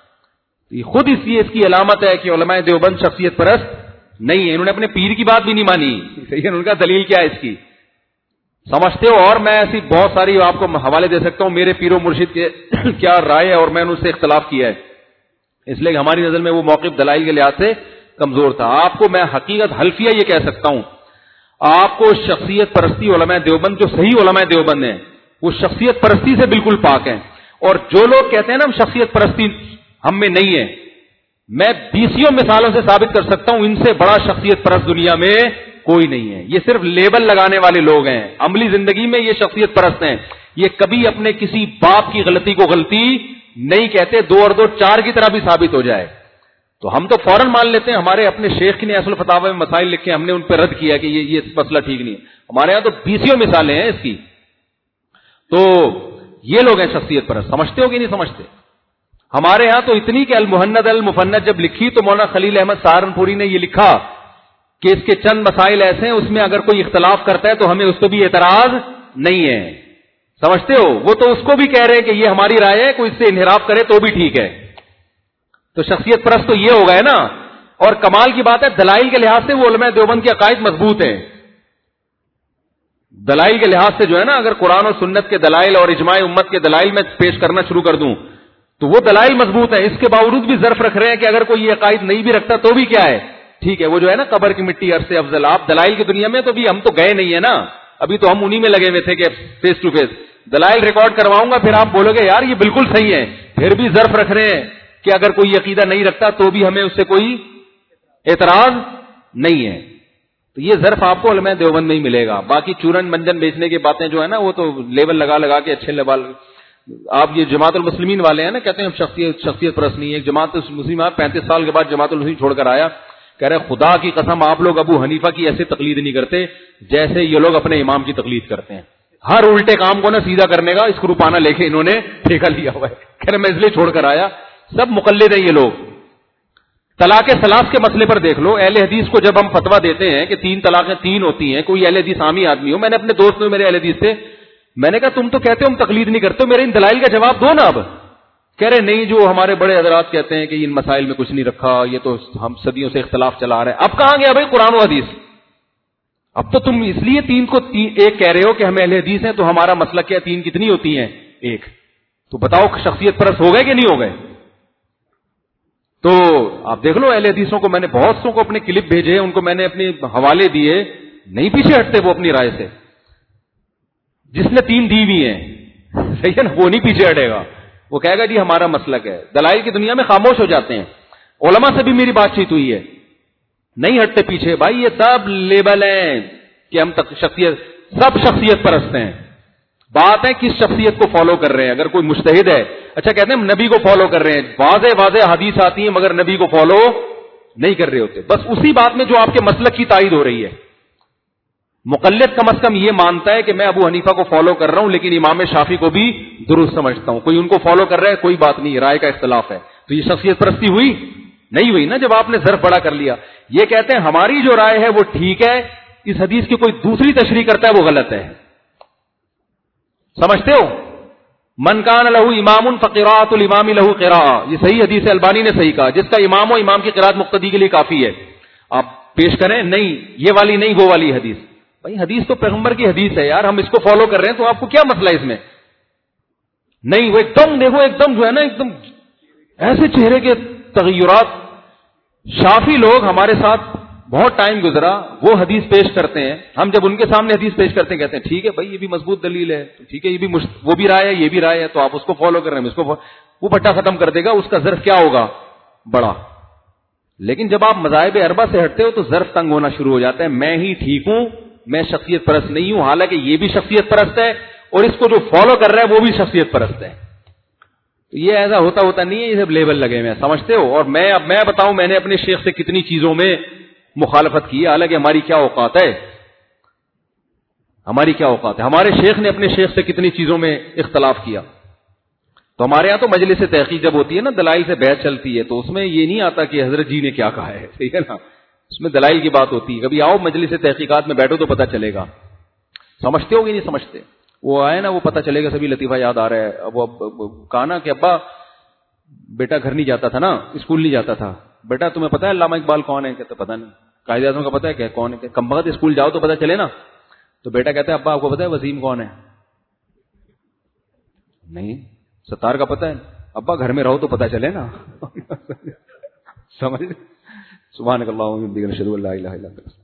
یہ خود اس لیے اس کی علامت ہے کہ علماء دیوبند شخصیت پرست نہیں ہے. انہوں نے اپنے پیر کی بات بھی نہیں مانی, صحیح ہے, ان کا دلیل کیا ہے اس کی, سمجھتے ہو. اور میں ایسی بہت ساری آپ کو حوالے دے سکتا ہوں, میرے پیر و مرشد کے کیا رائے ہے, اور میں نے ان سے اختلاف کیا ہے, اس لیے ہماری نظر میں وہ موقف دلائل کے لحاظ سے کمزور تھا. آپ کو میں حقیقت حلفیہ یہ کہہ سکتا ہوں, آپ کو شخصیت پرستی علماء دیوبند جو صحیح علماء دیوبند ہیں وہ شخصیت پرستی سے بالکل پاک ہیں. اور جو لوگ کہتے ہیں نا شخصیت پرستی ہم میں نہیں ہے, میں بیسیوں مثالوں سے ثابت کر سکتا ہوں ان سے بڑا شخصیت پرست دنیا میں کوئی نہیں ہے. یہ صرف لیبل لگانے والے لوگ ہیں, عملی زندگی میں یہ شخصیت پرست ہیں. یہ کبھی اپنے کسی باپ کی غلطی کو غلطی نہیں کہتے, دو اور دو چار کی طرح بھی ثابت ہو جائے. تو ہم تو فوراً مان لیتے ہیں. ہمارے اپنے شیخ نے اصل فتاوی میں مسائل لکھے, ہم نے ان پہ رد کیا کہ یہ یہ مسئلہ ٹھیک نہیں ہے. ہمارے یہاں تو بیسیوں مثالیں ہیں اس کی. تو یہ لوگ ہیں شخصیت پرست. سمجھتے ہو کہ نہیں سمجھتے؟ ہمارے ہاں تو اتنی کہ المہند المفند جب لکھی تو مولانا خلیل احمد سہارنپوری نے یہ لکھا کہ اس کے چند مسائل ایسے ہیں, اس میں اگر کوئی اختلاف کرتا ہے تو ہمیں اس پہ بھی اعتراض نہیں ہے. سمجھتے ہو؟ وہ تو اس کو بھی کہہ رہے ہیں کہ یہ ہماری رائے ہے, کوئی اس سے انحراف کرے تو بھی ٹھیک ہے. تو شخصیت پرست تو یہ ہو گئے نا. اور کمال کی بات ہے دلائل کے لحاظ سے وہ علماء دیوبند کے عقائد مضبوط ہیں. دلائل کے لحاظ سے جو ہے نا, اگر قرآن اور سنت کے دلائل اور اجماع امت کے دلائل میں پیش کرنا شروع کر دوں تو وہ دلائل مضبوط ہیں. اس کے باوجود بھی ظرف رکھ رہے ہیں کہ اگر کوئی یہ عقائد نہیں بھی رکھتا تو بھی کیا ہے, ٹھیک ہے. وہ جو ہے نا قبر کی مٹی عرصے افضل, آپ دلائل کی دنیا میں تو بھی ہم تو گئے نہیں ہے نا, ابھی تو ہم انہی میں لگے ہوئے تھے کہ فیس ٹو فیس دلائل ریکارڈ کرواؤں گا, پھر آپ بولو گے یار یہ بالکل صحیح ہے, پھر بھی ظرف رکھ رہے ہیں کہ اگر کوئی عقیدہ نہیں رکھتا تو بھی ہمیں اس سے کوئی اعتراض نہیں ہے. تو یہ ظرف آپ کو علماء دیوبند میں ہی ملے گا. باقی چورن منجن بیچنے کی باتیں جو ہے نا وہ تو لیبل لگا لگا کے اچھے لیبل. آپ یہ جماعت المسلمین والے ہیں نا, کہتے ہیں شخصیت شخصیت پرست نہیں ہے. جماعت المسلمین پینتیس سال کے بعد جماعت المسلمین چھوڑ کر آیا, کہہ رہے خدا کی قسم آپ لوگ ابو حنیفہ کی ایسے تقلید نہیں کرتے جیسے یہ لوگ اپنے امام کی تقلید کرتے ہیں. ہر الٹے کام کو نا سیدھا کرنے کا اسکرو پانا لے کے انہوں نے ٹھیکہ لیا ہوا ہے. کہہ رہے میں اس لیے چھوڑ کر آیا. سب مقلد ہیں یہ لوگ. طلاق ثلاث کے مسئلے پر دیکھ لو, اہل حدیث کو جب ہم فتوا دیتے ہیں کہ تین طلاقیں تین ہوتی ہیں, کوئی اہل حدیث عامی آدمی ہو, میں نے اپنے دوست میں میرے اہل حدیث سے میں نے کہا تم تو کہتے ہو ہم تقلید نہیں کرتے, میرے ان دلائل کا جواب دو نا. اب کہہ رہے نہیں, جو ہمارے بڑے حضرات کہتے ہیں کہ ان مسائل میں کچھ نہیں رکھا, یہ تو ہم صدیوں سے اختلاف چلا رہے ہیں. اب کہاں گیا بھائی قرآن و حدیث؟ اب تو تم اس لیے تین کو تین ایک کہہ رہے ہو کہ ہم اہل حدیث ہیں, تو ہمارا مسلک کیا تین کتنی ہوتی ہیں؟ ایک. تو بتاؤ شخصیت پرست ہو گئے کہ نہیں ہو گئے؟ تو آپ دیکھ لو اہل حدیثوں کو میں نے بہت سو کو اپنے کلپ بھیجے, ان کو میں نے اپنے حوالے دیے, نہیں پیچھے ہٹتے وہ اپنی رائے سے. جس نے تین دی ہوئی ہیں صحیح ہے نا, وہ نہیں پیچھے ہٹے گا, وہ کہے گا جی ہمارا مسلک ہے. دلائل کی دنیا میں خاموش ہو جاتے ہیں. علماء سے بھی میری بات چیت ہوئی ہے, نہیں ہٹتے پیچھے. بھائی یہ سب لیبل ہیں کہ ہم شخصیت, سب شخصیت پرست ہیں. بات ہے کس شخصیت کو فالو کر رہے ہیں. اگر کوئی مجتہد ہے, اچھا کہتے ہیں نبی کو فالو کر رہے ہیں, واضح واضح حدیث آتی ہیں مگر نبی کو فالو نہیں کر رہے ہوتے. بس اسی بات میں جو آپ کے مسلک کی تائید ہو رہی ہے. مقلد کم از کم یہ مانتا ہے کہ میں ابو حنیفہ کو فالو کر رہا ہوں لیکن امام شافعی کو بھی درست سمجھتا ہوں. کوئی ان کو فالو کر رہا ہے کوئی بات نہیں, رائے کا اختلاف ہے. تو یہ شخصیت پرستی ہوئی نہیں ہوئی نا جب آپ نے ظرف بڑا کر لیا. یہ کہتے ہیں ہماری جو رائے ہے وہ ٹھیک ہے, اس حدیث کی کوئی دوسری تشریح کرتا ہے وہ غلط ہے. سمجھتے ہو؟ من کان لہو امام فقراءۃ الامام لہو قراءۃ, یہ صحیح حدیث ہے, البانی نے صحیح کہا. جس کا امام ہو امام کی قراءت مقتدی کے لیے کافی ہے. آپ پیش کریں نہیں یہ والی نہیں وہ والی حدیث. بھائی حدیث تو پیغمبر کی حدیث ہے یار, ہم اس کو فالو کر رہے ہیں تو آپ کو کیا مسئلہ ہے اس میں؟ نہیں وہ ایک دم دیکھو ایک دم جو ہے نا ایک دم ایسے چہرے کے تغیرات. شافی لوگ ہمارے ساتھ بہت ٹائم گزرا, وہ حدیث پیش کرتے ہیں, ہم جب ان کے سامنے حدیث پیش کرتے ہیں کہتے ہیں ٹھیک ہے بھائی یہ بھی مضبوط دلیل ہے, ٹھیک ہے یہ بھی مشت... وہ بھی رائے ہے یہ بھی رائے ہے, تو آپ اس کو فالو کر رہے ہیں اس کو فالو... وہ بٹا ختم کر دے گا, اس کا ظرف کیا ہوگا؟ بڑا. لیکن جب آپ مذاہب اربع سے ہٹتے ہو تو ظرف تنگ ہونا شروع ہو جاتا ہے. میں ہی ٹھیک ہوں, میں شخصیت پرست نہیں ہوں, حالانکہ یہ بھی شخصیت پرست ہے اور اس کو جو فالو کر رہا ہے وہ بھی شخصیت پرست ہے. تو یہ ایسا ہوتا ہوتا نہیں ہے, یہ سب لیبل لگے ہوئے ہیں, سمجھتے ہو؟ اور میں اب میں بتاؤں میں نے اپنے شیخ سے کتنی چیزوں میں مخالفت کی ہے, حالانکہ ہماری کیا اوقات ہے, ہماری کیا اوقات ہے. ہمارے شیخ نے اپنے شیخ سے کتنی چیزوں میں اختلاف کیا. تو ہمارے ہاں تو مجلس تحقیق جب ہوتی ہے نا, دلائل سے بحث چلتی ہے, تو اس میں یہ نہیں آتا کہ حضرت جی نے کیا کہا ہے, ٹھیک ہے نا, اس میں دلائل کی بات ہوتی ہے. کبھی آؤ مجلس تحقیقات میں بیٹھو تو پتہ چلے گا. سمجھتے ہو کہ نہیں سمجھتے؟ وہ آئے نا وہ پتہ چلے گا, سبھی لطیفہ یاد آ رہا ہے. اب وہ کہا نا کہ ابا بیٹا گھر نہیں جاتا تھا نا, اسکول نہیں جاتا تھا, بیٹا تمہیں پتا ہے علامہ اقبال کون ہے؟ کہتا پتا نہیں. قائد اعظم کا پتا ہے کہ کون ہے؟ کم وقت اسکول جاؤ تو پتا چلے نا. تو بیٹا کہتا ہے ابا آپ کو پتا ہے وسیم کون ہے؟ نہیں. ستار کا پتا ہے؟ ابا گھر میں رہو تو پتا چلے نا. سمجھ. سبحانک اللہم و بحمدک اشہد ان لا الہ الا انت.